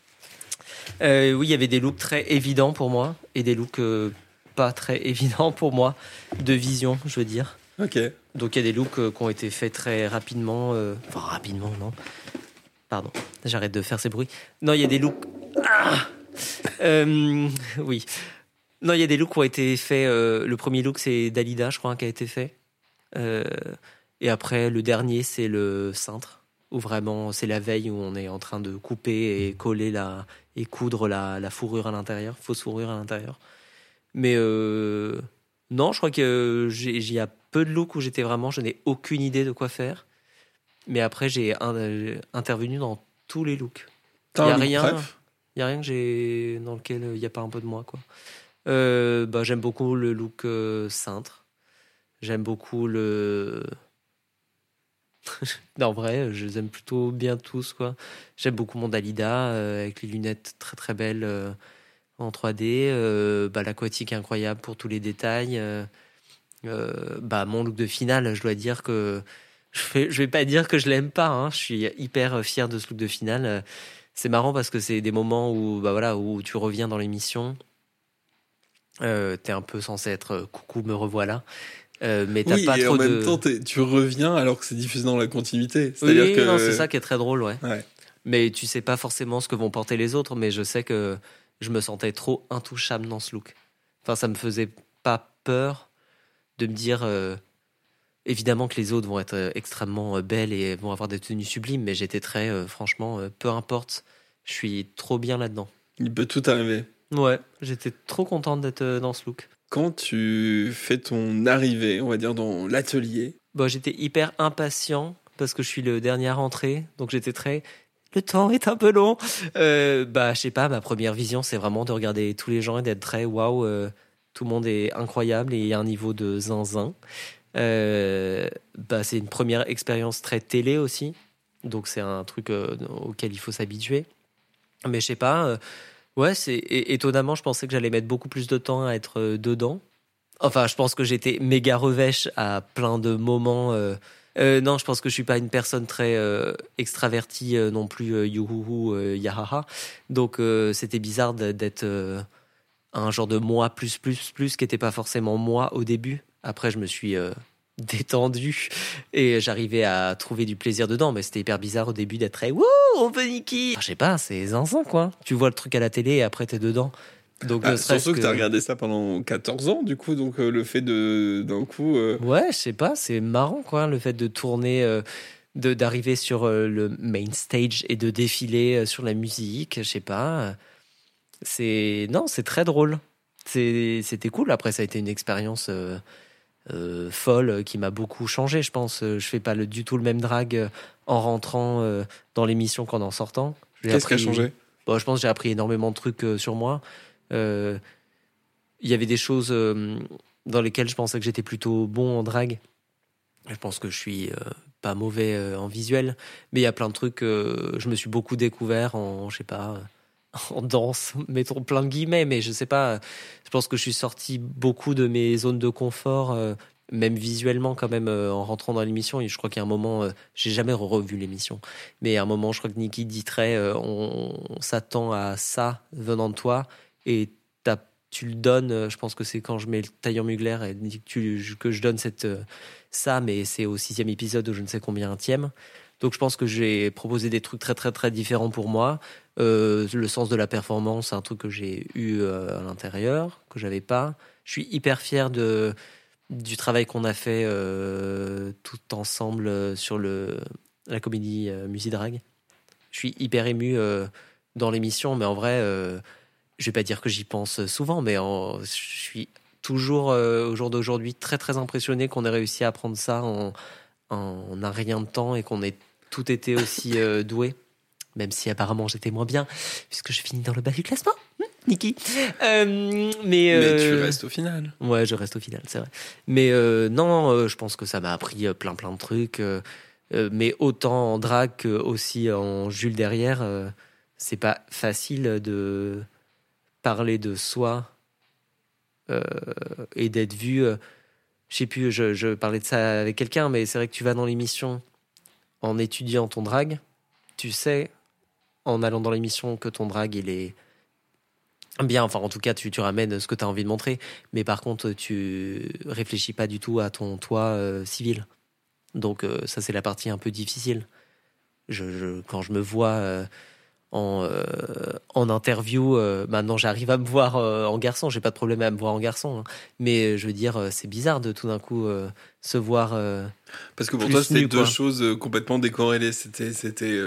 S8: Euh, oui, il y avait des looks très évidents pour moi et des looks euh, pas très évidents pour moi, de vision, je veux dire.
S6: Ok.
S8: Donc il y a des looks euh, qui ont été faits très rapidement. Euh... Enfin, rapidement, non. Pardon, j'arrête de faire ces bruits. Non, il y a des looks... Ah euh, oui. Non, il y a des looks qui ont été faits... Euh... Le premier look, c'est Dalida, je crois, qui a été fait. Euh... Et après, le dernier, c'est le cintre, où vraiment, c'est la veille où on est en train de couper et coller la... et coudre la, la fourrure à l'intérieur, fausse fourrure à l'intérieur. Mais euh... non, je crois que j'ai, j'ai y a peu de looks où j'étais vraiment, je n'ai aucune idée de quoi faire. Mais après, j'ai un, euh, intervenu dans tous les looks. Il n'y a rien, il y a rien que j'ai dans lequel il n'y a pas un peu de moi, quoi. Euh, bah, j'aime beaucoup le look euh, cintre. J'aime beaucoup le... non, en vrai, je les aime plutôt bien tous, quoi. J'aime beaucoup mon Dalida, euh, avec les lunettes très très belles euh, en trois D. Euh, bah, l'aquatique est incroyable pour tous les détails. Euh, euh, bah, mon look de finale, je dois dire que je vais, je vais pas dire que je l'aime pas. Hein. Je suis hyper fier de ce look de finale. C'est marrant parce que c'est des moments où, bah voilà, où tu reviens dans l'émission. Euh, t'es un peu censé être coucou, me revoilà. Euh, mais t'as
S6: oui,
S8: pas
S6: et
S8: trop
S6: en
S8: de...
S6: même temps, tu reviens alors que c'est diffusé dans la continuité. C'est-à-dire
S8: oui,
S6: que
S8: non, c'est ça qui est très drôle, ouais.
S6: ouais.
S8: Mais tu sais pas forcément ce que vont porter les autres, mais je sais que je me sentais trop intouchable dans ce look. Enfin, ça me faisait pas peur de me dire... Euh... Évidemment que les autres vont être extrêmement belles et vont avoir des tenues sublimes, mais j'étais très, euh, franchement, euh, peu importe, je suis trop bien là-dedans.
S6: Il peut tout arriver.
S8: Ouais, j'étais trop contente d'être euh, dans ce look.
S6: Quand tu fais ton arrivée, on va dire, dans l'atelier...
S8: Bon, j'étais hyper impatient parce que je suis le dernier à rentrer, donc j'étais très... Le temps est un peu long. Euh, bah, je sais pas, ma première vision, c'est vraiment de regarder tous les gens et d'être très waouh, euh, tout le monde est incroyable et il y a un niveau de zinzin. Euh, bah, c'est une première expérience très télé aussi, donc c'est un truc euh, auquel il faut s'habituer. Mais je sais pas, euh, ouais, c'est é- étonnamment, je pensais que j'allais mettre beaucoup plus de temps à être euh, dedans. Enfin, je pense que j'étais méga revêche à plein de moments. Euh, euh, non, je pense que je suis pas une personne très euh, extravertie euh, non plus, euh, youhouhou, euh, yahaha. Donc euh, c'était bizarre d'être euh, un genre de moi plus plus plus qui était pas forcément moi au début. Après, je me suis euh, détendu et j'arrivais à trouver du plaisir dedans, mais c'était hyper bizarre au début d'être très « Wouh, on peut Niki !» Je sais pas, c'est zinzin, quoi. Tu vois le truc à la télé et après, t'es dedans. Donc,
S6: ah,
S8: ne
S6: surtout que,
S8: que
S6: t'as regardé ça pendant quatorze ans, du coup, donc euh, le fait de, d'un coup... Euh...
S8: Ouais, je sais pas, c'est marrant, quoi, le fait de tourner... Euh, de, d'arriver sur euh, le main stage et de défiler euh, sur la musique, je sais pas. C'est... Non, c'est très drôle. C'est... C'était cool. Après, ça a été une expérience... Euh... Euh, folle qui m'a beaucoup changé, je pense. Je fais pas le, du tout le même drag en rentrant euh, dans l'émission qu'en en sortant. J'ai
S6: Qu'est-ce
S8: appris,
S6: qui a changé ?
S8: Bon, je pense que j'ai appris énormément de trucs euh, sur moi. Il euh, y avait des choses euh, dans lesquelles je pensais que j'étais plutôt bon en drag. Je pense que je suis euh, pas mauvais euh, en visuel, mais il y a plein de trucs. Euh, je me suis beaucoup découvert en, je sais pas. en danse, mettons plein de guillemets, mais je sais pas, je pense que je suis sorti beaucoup de mes zones de confort, euh, même visuellement quand même, euh, en rentrant dans l'émission. Et je crois qu'il y a un moment, euh, j'ai jamais revu l'émission, mais à un moment, je crois que Niki dit très, euh, on, on s'attend à ça venant de toi, et tu le donnes, euh, je pense que c'est quand je mets le tailleur Mugler et dit que, tu, que je donne cette, euh, ça, mais c'est au sixième épisode ou je ne sais combien tième. Donc je pense que j'ai proposé des trucs très très très différents pour moi. Euh, le sens de la performance, c'est un truc que j'ai eu euh, à l'intérieur, que j'avais pas. Je suis hyper fier de, du travail qu'on a fait euh, tout ensemble euh, sur le, la comédie euh, Musidrag. Je suis hyper ému euh, dans l'émission, mais en vrai, euh, je vais pas dire que j'y pense souvent, mais en, je suis toujours euh, au jour d'aujourd'hui très très impressionné qu'on ait réussi à prendre ça en, en un rien de temps et qu'on ait tout été aussi euh, doué, même si apparemment j'étais moins bien puisque je finis dans le bas du classement, mmh, Niki. Euh, mais, euh,
S6: mais tu restes au final.
S8: Ouais, je reste au final, c'est vrai. Mais euh, non, euh, je pense que ça m'a appris plein plein de trucs. Euh, euh, mais autant en drague que aussi en Jules derrière, euh, c'est pas facile de parler de soi euh, et d'être vu. Euh, je sais plus, je, je parlais de ça avec quelqu'un, mais c'est vrai que tu vas dans l'émission en étudiant ton drag, tu sais, en allant dans l'émission, que ton drag, il est bien, enfin en tout cas, tu, tu ramènes ce que tu as envie de montrer, mais par contre, tu réfléchis pas du tout à ton toi euh, civil. Donc euh, ça, c'est la partie un peu difficile. Je, je, quand je me vois... Euh, En, euh, en interview, euh, maintenant j'arrive à me voir euh, en garçon, j'ai pas de problème à me voir en garçon, hein. Mais je veux dire, euh, c'est bizarre de tout d'un coup euh, se voir. Euh,
S6: Parce que pour toi, c'était deux quoi. choses complètement décorrélées. C'était, c'était,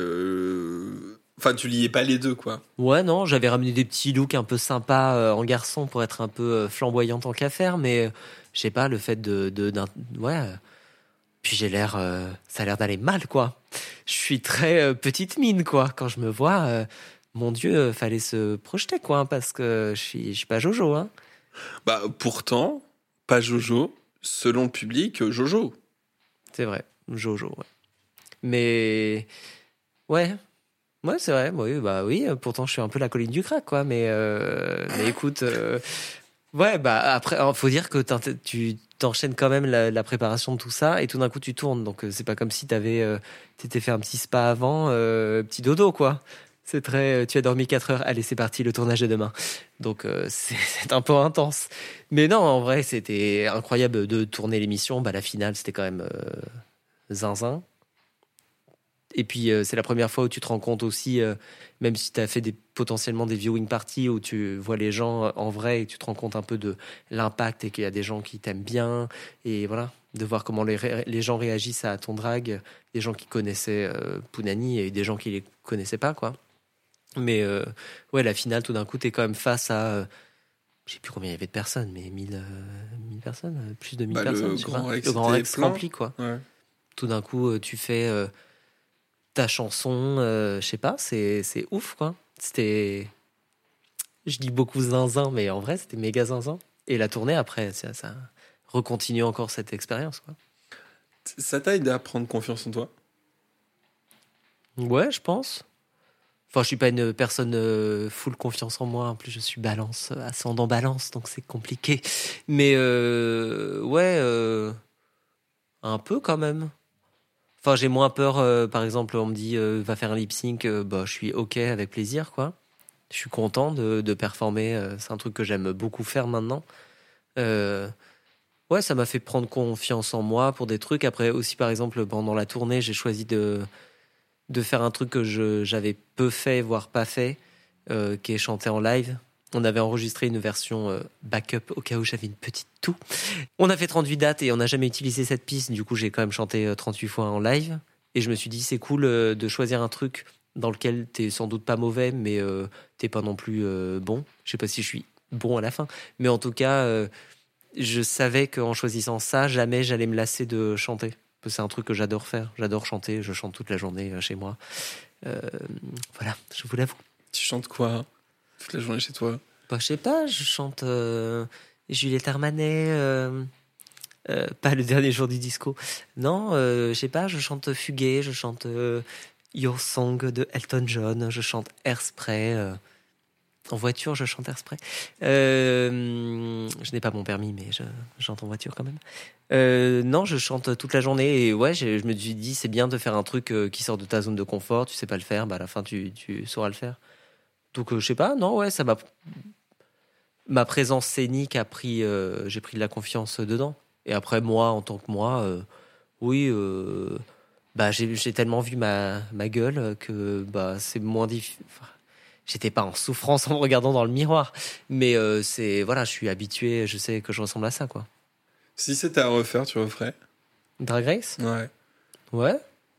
S6: euh... enfin, tu liais pas les deux, quoi.
S8: Ouais, non, j'avais ramené des petits looks un peu sympas euh, en garçon pour être un peu euh, flamboyant tant qu'à faire, mais euh, je sais pas, le fait de, de d'un, ouais. Puis j'ai l'air, euh, ça a l'air d'aller mal, quoi. Je suis très euh, petite mine, quoi. Quand je me vois, euh, mon Dieu, euh, fallait se projeter, quoi, parce que je suis, je suis pas Jojo, hein.
S6: Bah, pourtant, pas Jojo, selon le public, Jojo.
S8: C'est vrai, Jojo, ouais. Mais, ouais, ouais, c'est vrai, oui, bah oui, pourtant je suis un peu la colline du crack, quoi, mais, euh, mais écoute, euh, Ouais, bah après, il faut dire que t'in- tu t'enchaînes quand même la, la préparation de tout ça et tout d'un coup tu tournes. Donc euh, c'est pas comme si t'avais, euh, t'étais fait un petit spa avant, euh, petit dodo quoi. C'est très, euh, tu as dormi quatre heures, allez c'est parti, le tournage est demain. Donc euh, c'est, c'est un peu intense. Mais non, en vrai c'était incroyable de tourner l'émission. Bah la finale c'était quand même euh, zinzin. Et puis euh, c'est la première fois où tu te rends compte aussi, euh, même si tu as fait des, potentiellement des viewing parties où tu vois les gens euh, en vrai et tu te rends compte un peu de l'impact et qu'il y a des gens qui t'aiment bien et voilà, de voir comment les, ré- les gens réagissent à ton drag, des gens qui connaissaient euh, Pounani et des gens qui les connaissaient pas quoi. Mais euh, ouais, la finale tout d'un coup t'es quand même face à, euh, je sais plus combien il y avait de personnes, mais mille, euh, mille personnes, euh, plus de mille
S6: Bah,
S8: personnes.
S6: le
S8: je sais
S6: Grand
S8: pas.
S6: Rex
S8: Le Grand
S6: était
S8: Rex
S6: plein.
S8: rempli quoi.
S6: Ouais.
S8: Tout d'un coup euh, tu fais euh, ta chanson, euh, je sais pas, c'est, c'est ouf, quoi. C'était... Je dis beaucoup zinzin, mais en vrai, c'était méga zinzin. Et la tournée, après, ça, ça recontinue encore cette expérience, quoi.
S6: Ça t'a aidé à prendre confiance en toi?
S8: Ouais, je pense. Enfin, je suis pas une personne euh, full confiance en moi. En plus, je suis balance, euh, ascendant balance, donc c'est compliqué. Mais euh, ouais, euh, un peu quand même. Enfin, j'ai moins peur, euh, par exemple, on me dit euh, va faire un lip sync, euh, bah, je suis ok avec plaisir, quoi. Je suis content de, de performer, euh, c'est un truc que j'aime beaucoup faire maintenant. Euh, ouais, ça m'a fait prendre confiance en moi pour des trucs. Après, aussi, par exemple, pendant la tournée, j'ai choisi de, de faire un truc que je, j'avais peu fait, voire pas fait, euh, qui est chanter en live. On avait enregistré une version euh, backup au cas où j'avais une petite toux. On a fait trente-huit dates et on n'a jamais utilisé cette piste. Du coup, j'ai quand même chanté euh, trente-huit fois en live. Et je me suis dit, c'est cool euh, de choisir un truc dans lequel t'es sans doute pas mauvais, mais euh, t'es pas non plus euh, bon. Je sais pas si je suis bon à la fin. Mais en tout cas, euh, je savais qu'en choisissant ça, jamais j'allais me lasser de chanter. C'est un truc que j'adore faire. J'adore chanter. Je chante toute la journée euh, chez moi. Euh, voilà, je vous l'avoue.
S6: Tu chantes quoi toute la journée chez toi?
S8: Bah, je sais pas, je chante euh, Juliette Armanet, euh, euh, pas le dernier jour du disco. Non, euh, je sais pas, je chante Fuguet, je chante euh, Your Song de Elton John, je chante Airspray. Euh, en voiture, je chante Airspray. Euh, je n'ai pas mon permis, mais je, je chante en voiture quand même. Euh, non, je chante toute la journée et ouais, je, je me suis dit c'est bien de faire un truc euh, qui sort de ta zone de confort. Tu sais pas le faire, bah à la fin tu, tu sauras le faire. Donc euh, je sais pas, non, ouais, ça m'a. Ma présence scénique a pris, euh, j'ai pris de la confiance dedans. Et après, moi, en tant que moi, euh, oui, euh, bah, j'ai, j'ai tellement vu ma, ma gueule que bah, c'est moins difficile. Enfin, j'étais pas en souffrance en me regardant dans le miroir. Mais euh, c'est, voilà, je suis habitué, je sais que je ressemble à ça, quoi.
S6: Si c'était à refaire, tu referais?
S8: Drag Race?
S6: Ouais.
S8: Ouais.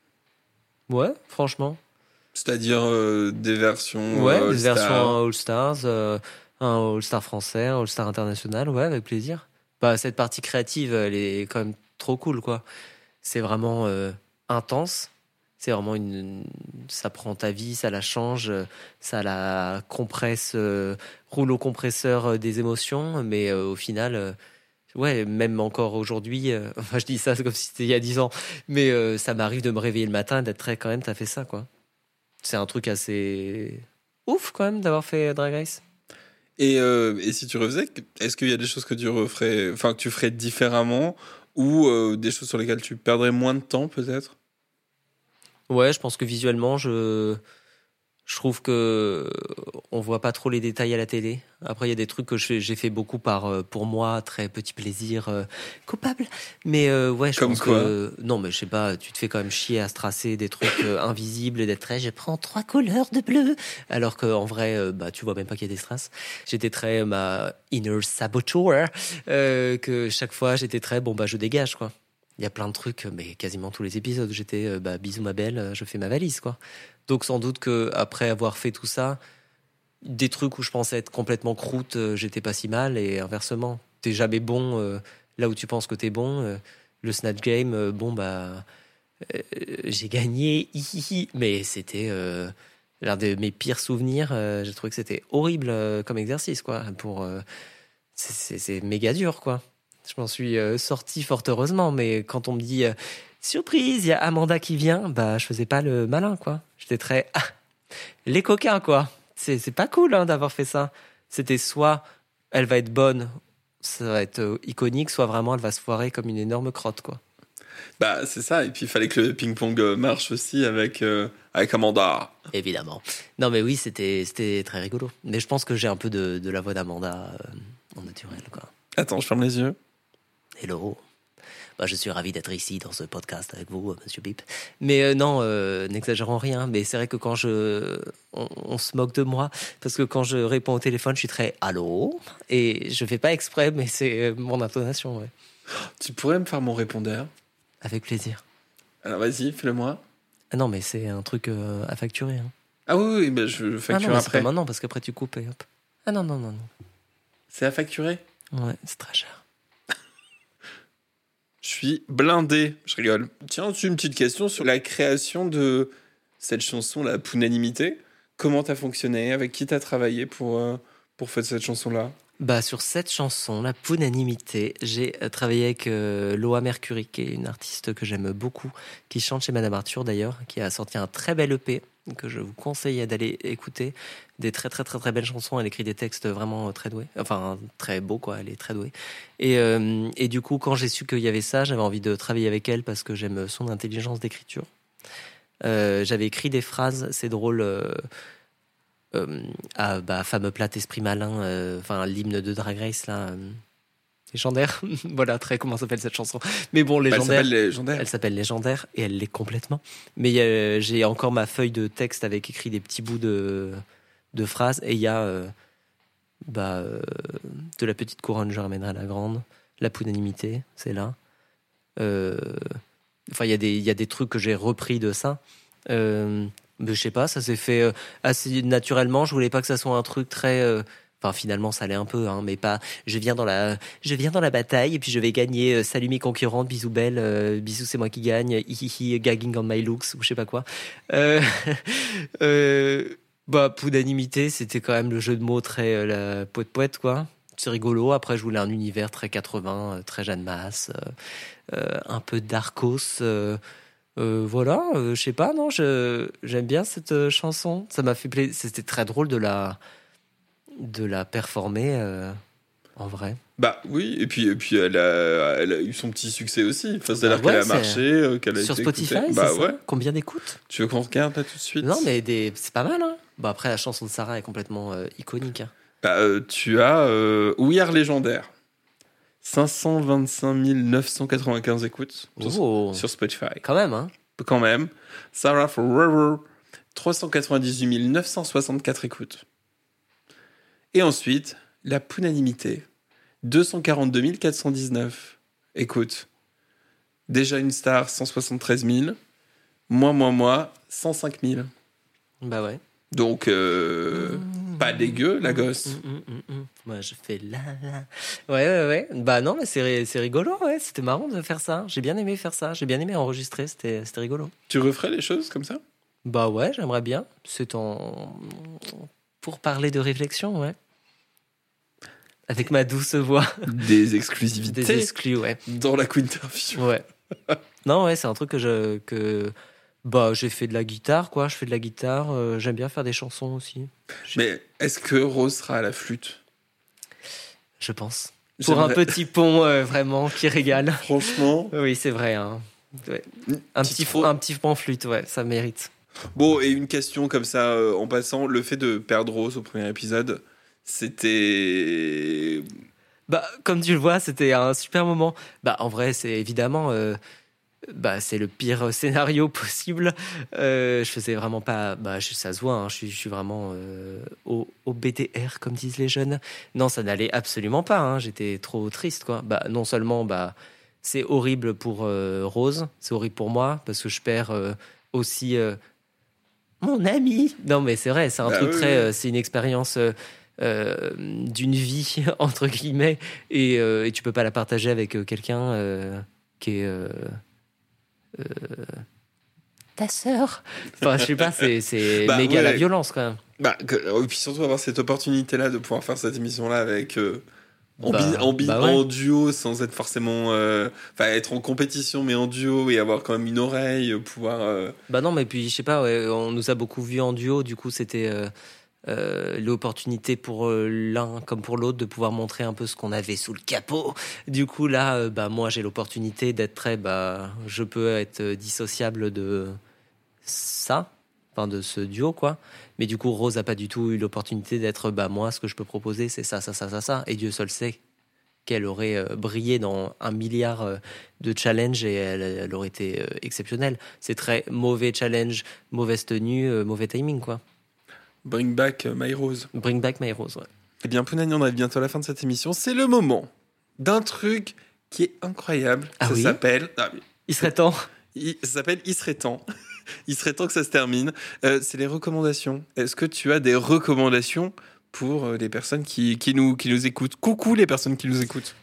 S8: Ouais, franchement.
S6: C'est-à-dire euh, des versions
S8: Ouais,
S6: euh,
S8: des
S6: All-Star.
S8: versions All Stars, euh, un All Star français, un All Star international, ouais, avec plaisir. Bah, cette partie créative, elle est quand même trop cool, quoi. C'est vraiment euh, intense. C'est vraiment une, ça prend ta vie, ça la change, ça la compresse, euh, rouleau compresseur euh, des émotions, mais euh, au final, euh, ouais, même encore aujourd'hui, euh, enfin, je dis ça c'est comme si c'était il y a dix ans, mais euh, ça m'arrive de me réveiller le matin et d'être très quand même, t'as fait ça, quoi. C'est un truc assez ouf quand même d'avoir fait Drag Race.
S6: Et, euh, et si tu refaisais, est-ce qu'il y a des choses que tu referais, enfin que tu ferais différemment, ou euh, des choses sur lesquelles tu perdrais moins de temps peut-être?
S8: Ouais, je pense que visuellement, je je trouve que on voit pas trop les détails à la télé. Après, il y a des trucs que je- j'ai fait beaucoup par euh, pour moi, très petit plaisir euh, coupable. Mais euh, ouais, je
S6: Comme
S8: pense
S6: quoi
S8: que non, mais je sais pas, tu te fais quand même chier à se tracer des trucs euh, invisibles et d'être très je prends trois couleurs de bleu, alors qu'en vrai, euh, bah tu vois même pas qu'il y a des strass. J'étais très euh, ma inner saboteur, euh, que chaque fois j'étais très bon bah je dégage quoi. Il y a plein de trucs, mais quasiment tous les épisodes, j'étais euh, bah bisous ma belle, je fais ma valise quoi. Donc sans doute que après avoir fait tout ça, des trucs où je pensais être complètement croûte, euh, j'étais pas si mal et inversement, t'es jamais bon euh, là où tu penses que t'es bon. Euh, le Snatch Game, euh, bon bah euh, j'ai gagné, hi, hi, hi. Mais c'était euh, l'un de mes pires souvenirs. Euh, j'ai trouvé que c'était horrible euh, comme exercice quoi. Pour euh, c'est, c'est, c'est méga dur quoi. Je m'en suis euh, sorti fort heureusement, mais quand on me dit euh, surprise, il y a Amanda qui vient, bah je faisais pas le malin quoi. J'étais très ah, les coquins quoi. C'est c'est pas cool hein, d'avoir fait ça. C'était soit elle va être bonne, ça va être euh, iconique, soit vraiment elle va se foirer comme une énorme crotte, quoi.
S6: Bah, c'est ça. Et puis, il fallait que le ping-pong euh, marche aussi avec, euh, avec Amanda.
S8: Évidemment. Non, mais oui, c'était, c'était très rigolo. Mais je pense que j'ai un peu de, de la voix d'Amanda euh, en naturel, quoi.
S6: Attends, je ferme les yeux.
S8: Hello. Bah, je suis ravi d'être ici dans ce podcast avec vous, Monsieur Bip. Mais euh, non, euh, n'exagérons rien. Mais c'est vrai que quand je, on, on se moque de moi parce que quand je réponds au téléphone, je suis très allô et je fais pas exprès, mais c'est mon intonation. Ouais.
S6: Tu pourrais me faire mon répondeur?
S8: Avec plaisir.
S6: Alors vas-y, fais-le-moi.
S8: Ah non, mais c'est un truc euh, à facturer. Hein.
S6: Ah oui, oui, bah, je facture
S8: ah non, mais
S6: après.
S8: C'est pas maintenant parce qu'après tu coupes et hop. Ah non, non, non, non.
S6: C'est à facturer?
S8: Ouais, c'est très cher.
S6: Je suis blindé. Je rigole. Tiens, tu une petite question sur la création de cette chanson, la Punanimité. Comment t'as fonctionné? Avec qui t'as travaillé pour, euh, pour faire cette chanson-là?
S8: Bah, sur cette chanson, la Punanimité, j'ai travaillé avec euh, Loa Mercury, qui est une artiste que j'aime beaucoup, qui chante chez Madame Arthur d'ailleurs, qui a sorti un très bel E P que je vous conseille d'aller écouter. Des très très très très belles chansons. Elle écrit des textes vraiment très doués, enfin très beaux quoi. Elle est très douée. Et euh, et du coup, quand j'ai su qu'il y avait ça, j'avais envie de travailler avec elle parce que j'aime son intelligence d'écriture. Euh, j'avais écrit des phrases, c'est drôle. Euh, Euh, à bah, fameux plate esprit malin, enfin euh, l'hymne de Drag Race là, euh, légendaire. Voilà, très comment s'appelle cette chanson. Mais bon, légendaire.
S6: Elle s'appelle légendaire.
S8: Elle s'appelle légendaire et elle l'est complètement. Mais euh, j'ai encore ma feuille de texte avec écrit des petits bouts de de phrases et il y a euh, bah euh, de la petite couronne, je ramènerai la grande. La Punanimité, c'est là. Euh, enfin, il y a des il y a des trucs que j'ai repris de ça. Euh, Mais je sais pas, ça s'est fait euh, assez naturellement. Je voulais pas que ça soit un truc très. Euh... Enfin, finalement, ça l'est un peu, hein, mais pas. Je viens dans la, je viens dans la bataille et puis je vais gagner. Euh, salut mes concurrentes, bisous belle, euh, bisous c'est moi qui gagne. Hihihi, gagging on my looks ou je sais pas quoi. Euh... euh... Bah, Punanimité, c'était quand même le jeu de mots très euh, la poète poète quoi. C'est rigolo. Après, je voulais un univers très quatre-vingts, euh, très Jeanne Masse, euh, euh, un peu Darkos. Euh... Euh, voilà, euh, je sais pas, non, je, j'aime bien cette euh, chanson. Ça m'a fait plaisir. C'était très drôle de la, de la performer euh, en vrai.
S6: Bah oui, et puis, et puis elle, a, elle a eu son petit succès aussi. Enfin, c'est-à-dire
S8: bah ouais,
S6: qu'elle a marché, euh, qu'elle a
S8: sur
S6: été
S8: Spotify,
S6: écoutée.
S8: c'est
S6: Bah
S8: ça.
S6: ouais.
S8: Combien d'écoutes?
S6: Tu veux qu'on regarde là tout de suite?
S8: Non, mais des, c'est pas mal, hein. Bah après, la chanson de Sarah est complètement euh, iconique. Hein.
S6: Bah, euh, tu as euh, We Are Légendaire. cinq cent vingt-cinq mille neuf cent quatre-vingt-quinze écoutes
S8: oh,
S6: sur, sur Spotify.
S8: Quand même, hein.
S6: Quand même. Sarah Forever, trois cent quatre-vingt-dix-huit mille neuf cent soixante-quatre écoutes. Et ensuite, la Punanimité, deux cent quarante-deux mille quatre cent dix-neuf écoutes. Déjà une star, cent soixante-treize mille. Moi, moi, moi, cent cinq mille.
S8: Bah ouais.
S6: Donc, euh, mmh, pas dégueu, la gosse.
S8: Mmh, mmh, mmh, mmh. Moi, je fais la la. Ouais, ouais, ouais. Bah non, mais c'est, c'est rigolo, ouais. C'était marrant de faire ça. J'ai bien aimé faire ça. J'ai bien aimé enregistrer. C'était, c'était rigolo.
S6: Tu referais les choses comme ça?
S8: Bah ouais, j'aimerais bien. C'est en... pour parler de réflexion, ouais. Avec ma douce voix.
S6: Des exclusivités.
S8: Des exclus, ouais.
S6: Dans la Quinterview.
S8: Ouais. Non, ouais, c'est un truc que je... que... Bah, j'ai fait de la guitare, quoi. Je fais de la guitare. Euh, j'aime bien faire des chansons aussi.
S6: Mais est-ce que Rose sera à la flûte?
S8: Je pense. Pour J'aimerais... un petit pont, euh, vraiment, qui régale.
S6: Franchement.
S8: Oui, c'est vrai. Hein. Ouais. Un, petit, trop... un petit pont flûte, ouais, ça mérite.
S6: Bon, et une question comme ça, euh, en passant. Le fait de perdre Rose au premier épisode, c'était...
S8: Bah, comme tu le vois, c'était un super moment. Bah, en vrai, c'est évidemment... Euh... Bah, c'est le pire scénario possible. Euh, je faisais vraiment pas. Bah, je, ça se voit. Hein, je suis, je suis vraiment euh, au, au B D R comme disent les jeunes. Non, ça n'allait absolument pas. Hein, j'étais trop triste, quoi. Bah, non seulement, bah, c'est horrible pour euh, Rose, c'est horrible pour moi parce que je perds euh, aussi euh, mon ami. Non, mais c'est vrai, c'est un bah, truc oui, très. Oui. Euh, c'est une expérience. Euh, Euh, d'une vie entre guillemets et, euh, et tu peux pas la partager avec euh, quelqu'un euh, qui est euh, euh, ta sœur. Enfin, je sais pas, c'est, c'est bah, méga ouais. La violence quand même.
S6: Bah, que, et puis surtout avoir cette opportunité là de pouvoir faire cette émission là avec euh, en,
S8: bah,
S6: bi, en, bi,
S8: bah ouais.
S6: en duo sans être forcément enfin euh, être en compétition mais en duo et avoir quand même une oreille pouvoir euh...
S8: bah non mais puis je sais pas ouais, on nous a beaucoup vu en duo du coup c'était euh, euh, l'opportunité pour euh, l'un comme pour l'autre de pouvoir montrer un peu ce qu'on avait sous le capot. Du coup, là, euh, bah, moi, j'ai l'opportunité d'être très... Bah, je peux être dissociable de ça, enfin de ce duo, quoi. Mais du coup, Rose n'a pas du tout eu l'opportunité d'être... Bah, moi, ce que je peux proposer, c'est ça, ça, ça, ça, ça. Et Dieu seul sait qu'elle aurait euh, brillé dans un milliard euh, de challenges et elle, elle aurait été euh, exceptionnelle. C'est très mauvais challenge, mauvaise tenue, euh, mauvais timing, quoi.
S6: Bring back My Rose.
S8: Bring back My Rose, ouais.
S6: Eh bien, Pounani, on arrive bientôt à la fin de cette émission. C'est le moment d'un truc qui est incroyable.
S8: Ah
S6: ça
S8: oui
S6: s'appelle... Ah,
S8: Il serait temps.
S6: il... Ça s'appelle Il serait temps. Il serait temps que ça se termine. Euh, c'est les recommandations. Est-ce que tu as des recommandations pour les personnes qui, qui, nous, qui nous écoutent? Coucou les personnes qui nous écoutent.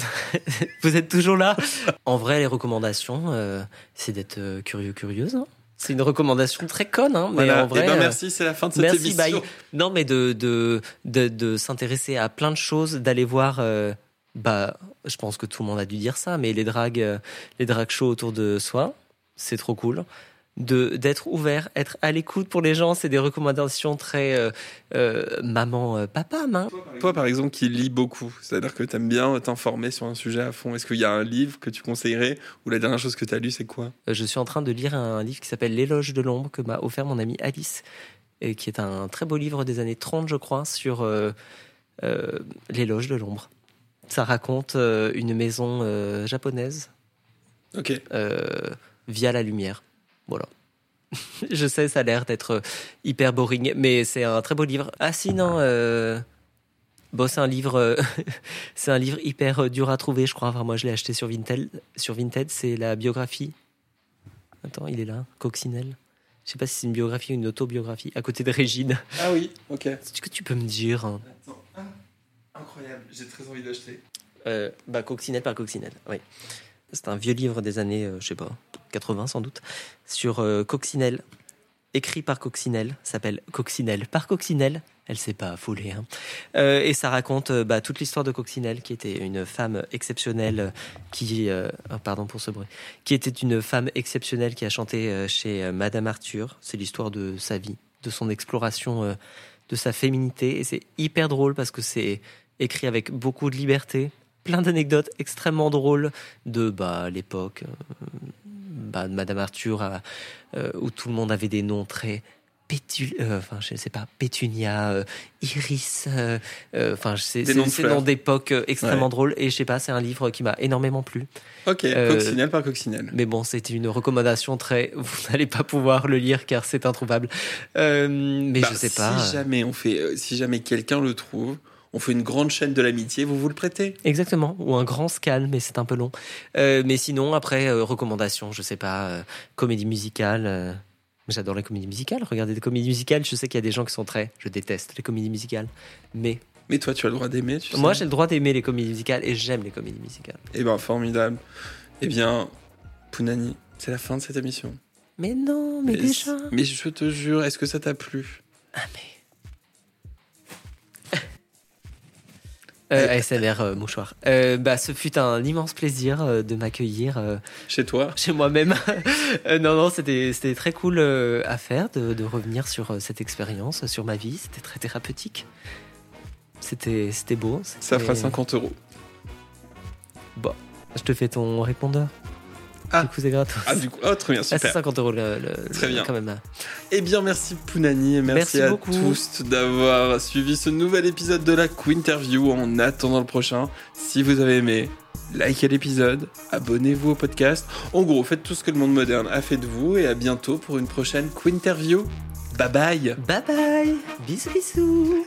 S8: Vous êtes toujours là? En vrai, les recommandations, euh, c'est d'être euh, curieux, curieuse. Hein. C'est une recommandation très conne, hein, mais
S6: voilà.
S8: en vrai.
S6: Eh ben merci, c'est la fin de cette
S8: merci,
S6: émission.
S8: Bye. Non, mais de, de, de, de s'intéresser à plein de choses, d'aller voir. Euh, bah, je pense que tout le monde a dû dire ça, mais les drags, euh, les drag shows autour de soi, c'est trop cool. De, d'être ouvert, être à l'écoute pour les gens, c'est des recommandations très euh, euh, maman, euh, papa, main.
S6: Toi, par exemple, qui lis beaucoup, c'est-à-dire que tu aimes bien t'informer sur un sujet à fond. Est-ce qu'il y a un livre que tu conseillerais ou la dernière chose que tu as lu, c'est quoi?
S8: Je suis en train de lire un livre qui s'appelle L'éloge de l'ombre que m'a offert mon amie Alice, et qui est un très beau livre des années trente, je crois, sur euh, euh, l'éloge de l'ombre. Ça raconte euh, une maison euh, japonaise
S6: okay.
S8: euh, via la lumière. Voilà. Je sais, ça a l'air d'être hyper boring, mais c'est un très beau livre. Ah si, non, euh... bon, c'est un livre, euh... c'est un livre hyper dur à trouver, je crois. Enfin, moi, je l'ai acheté sur Vinted. Sur Vinted, c'est la biographie. Attends, il est là, Coccinelle. Je sais pas si c'est une biographie ou une autobiographie, à côté de Régine.
S6: Ah oui, ok.
S8: Est-ce que tu peux me dire?
S6: Attends, ah, incroyable, j'ai très envie d'acheter.
S8: Euh, bah, Coccinelle par Coccinelle, oui. C'est un vieux livre des années, euh, je sais pas, quatre-vingts sans doute, sur euh, Coccinelle, écrit par Coccinelle, s'appelle Coccinelle par Coccinelle, elle s'est pas affolée, hein. Euh, et ça raconte euh, bah, toute l'histoire de Coccinelle, qui était une femme exceptionnelle, qui, euh, oh, pardon pour ce bruit, qui était une femme exceptionnelle qui a chanté euh, chez euh, Madame Arthur. C'est l'histoire de sa vie, de son exploration, euh, de sa féminité, et c'est hyper drôle parce que c'est écrit avec beaucoup de liberté. Plein d'anecdotes extrêmement drôles de bah, l'époque euh, bah, de Madame Arthur, à, euh, où tout le monde avait des noms très pétu, euh, enfin je sais pas, Pétunia, euh, Iris, euh, euh, enfin c'est des noms, noms d'époque euh, extrêmement ouais. drôles. Et je sais pas, c'est un livre qui m'a énormément plu.
S6: Ok, euh, Coccinelle par Coccinelle.
S8: Mais bon, c'était une recommandation très. Vous n'allez pas pouvoir le lire car c'est introuvable. Euh, mais
S6: bah,
S8: je sais
S6: si
S8: pas.
S6: Si jamais on fait, euh, si jamais quelqu'un le trouve. On fait une grande chaîne de l'amitié, vous vous le prêtez?
S8: Exactement, ou un grand scan, mais c'est un peu long. Euh, mais sinon, après, euh, recommandations, je sais pas, euh, comédie musicale. Euh, j'adore les comédies musicales. Regardez des comédies musicales, je sais qu'il y a des gens qui sont très... Je déteste les comédies musicales, mais...
S6: Mais toi, tu as le droit d'aimer, tu sais.
S8: Moi, j'ai le droit d'aimer les comédies musicales et j'aime les comédies musicales.
S6: Eh ben, formidable. Eh bien, Pounani, c'est la fin de cette émission.
S8: Mais non, mais, mais déjà...
S6: Mais je te jure, est-ce que ça t'a plu?
S8: Ah, mais... Euh, A S M R euh, mouchoir. Euh, bah, ce fut un immense plaisir euh, de m'accueillir euh,
S6: chez toi,
S8: chez moi-même. euh, non, non, c'était c'était très cool euh, à faire de, de revenir sur euh, cette expérience, sur ma vie. C'était très thérapeutique. C'était c'était beau. C'était...
S6: Ça fera cinquante euros.
S8: Bon, je te fais ton répondeur.
S6: Ah.
S8: Du coup, c'est gratos.
S6: Ah, du coup, oh, très bien, super.
S8: Ah, c'est cinquante euros le, le,
S6: très
S8: le,
S6: bien.
S8: Quand même.
S6: Eh bien, merci Pounani et merci, merci à beaucoup. tous d'avoir suivi ce nouvel épisode de la Quinterview. En attendant le prochain, si vous avez aimé, likez l'épisode, abonnez-vous au podcast. En gros, faites tout ce que le monde moderne a fait de vous et à bientôt pour une prochaine Quinterview. Bye bye.
S8: Bye bye. Bisous, bisous.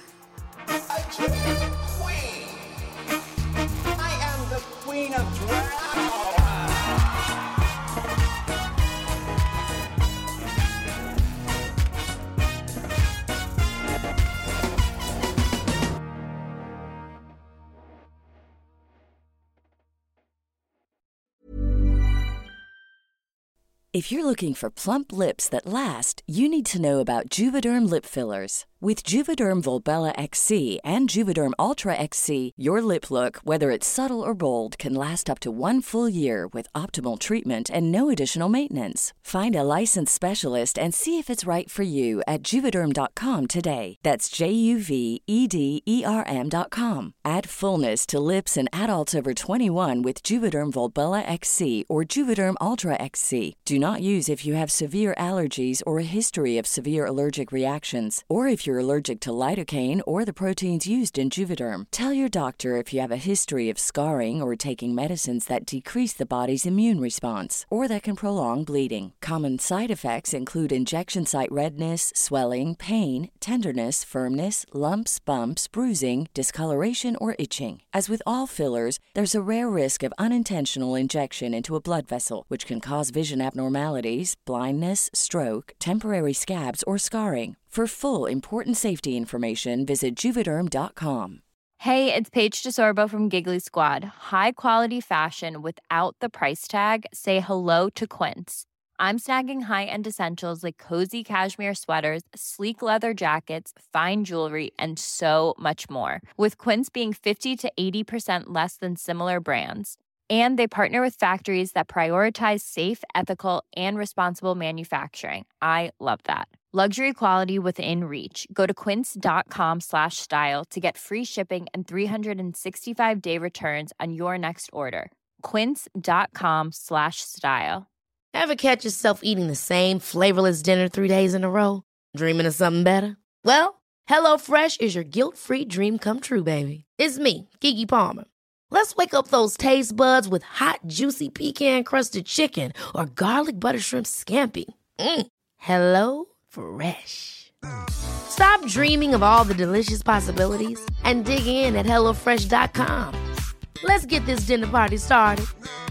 S4: If you're looking for plump lips that last, you need to know about Juvederm lip fillers. With Juvederm Volbella X C and Juvederm Ultra X C, your lip look, whether it's subtle or bold, can last up to one full year with optimal treatment and no additional maintenance. Find a licensed specialist and see if it's right for you at Juvederm dot com today. That's J U V E D E R M dot com. Add fullness to lips in adults over twenty-one with Juvederm Volbella X C or Juvederm Ultra X C. Do not use if you have severe allergies or a history of severe allergic reactions, or if you're allergic to lidocaine or the proteins used in Juvederm. Tell your doctor if you have a history of scarring or taking medicines that decrease the body's immune response or that can prolong bleeding. Common side effects include injection site redness, swelling, pain, tenderness, firmness, lumps, bumps, bruising, discoloration, or itching. As with all fillers, there's a rare risk of unintentional injection into a blood vessel, which can cause vision abnormalities, blindness, stroke, temporary scabs, or scarring. For full important safety information, visit Juvederm dot com.
S11: Hey, it's Paige DeSorbo from Giggly Squad. High quality fashion without the price tag. Say hello to Quince. I'm snagging high-end essentials like cozy cashmere sweaters, sleek leather jackets, fine jewelry, and so much more. With Quince being fifty to eighty percent less than similar brands. And they partner with factories that prioritize safe, ethical, and responsible manufacturing. I love that. Luxury quality within reach. Go to quince.com slash style to get free shipping and three sixty-five day returns on your next order. Quince.com slash style.
S12: Ever catch yourself eating the same flavorless dinner three days in a row? Dreaming of something better? Well, HelloFresh is your guilt-free dream come true, baby. It's me, Keke Palmer. Let's wake up those taste buds with hot, juicy pecan-crusted chicken or garlic butter shrimp scampi. Mm. Hello Fresh. Stop dreaming of all the delicious possibilities and dig in at hello fresh dot com. Let's get this dinner party started.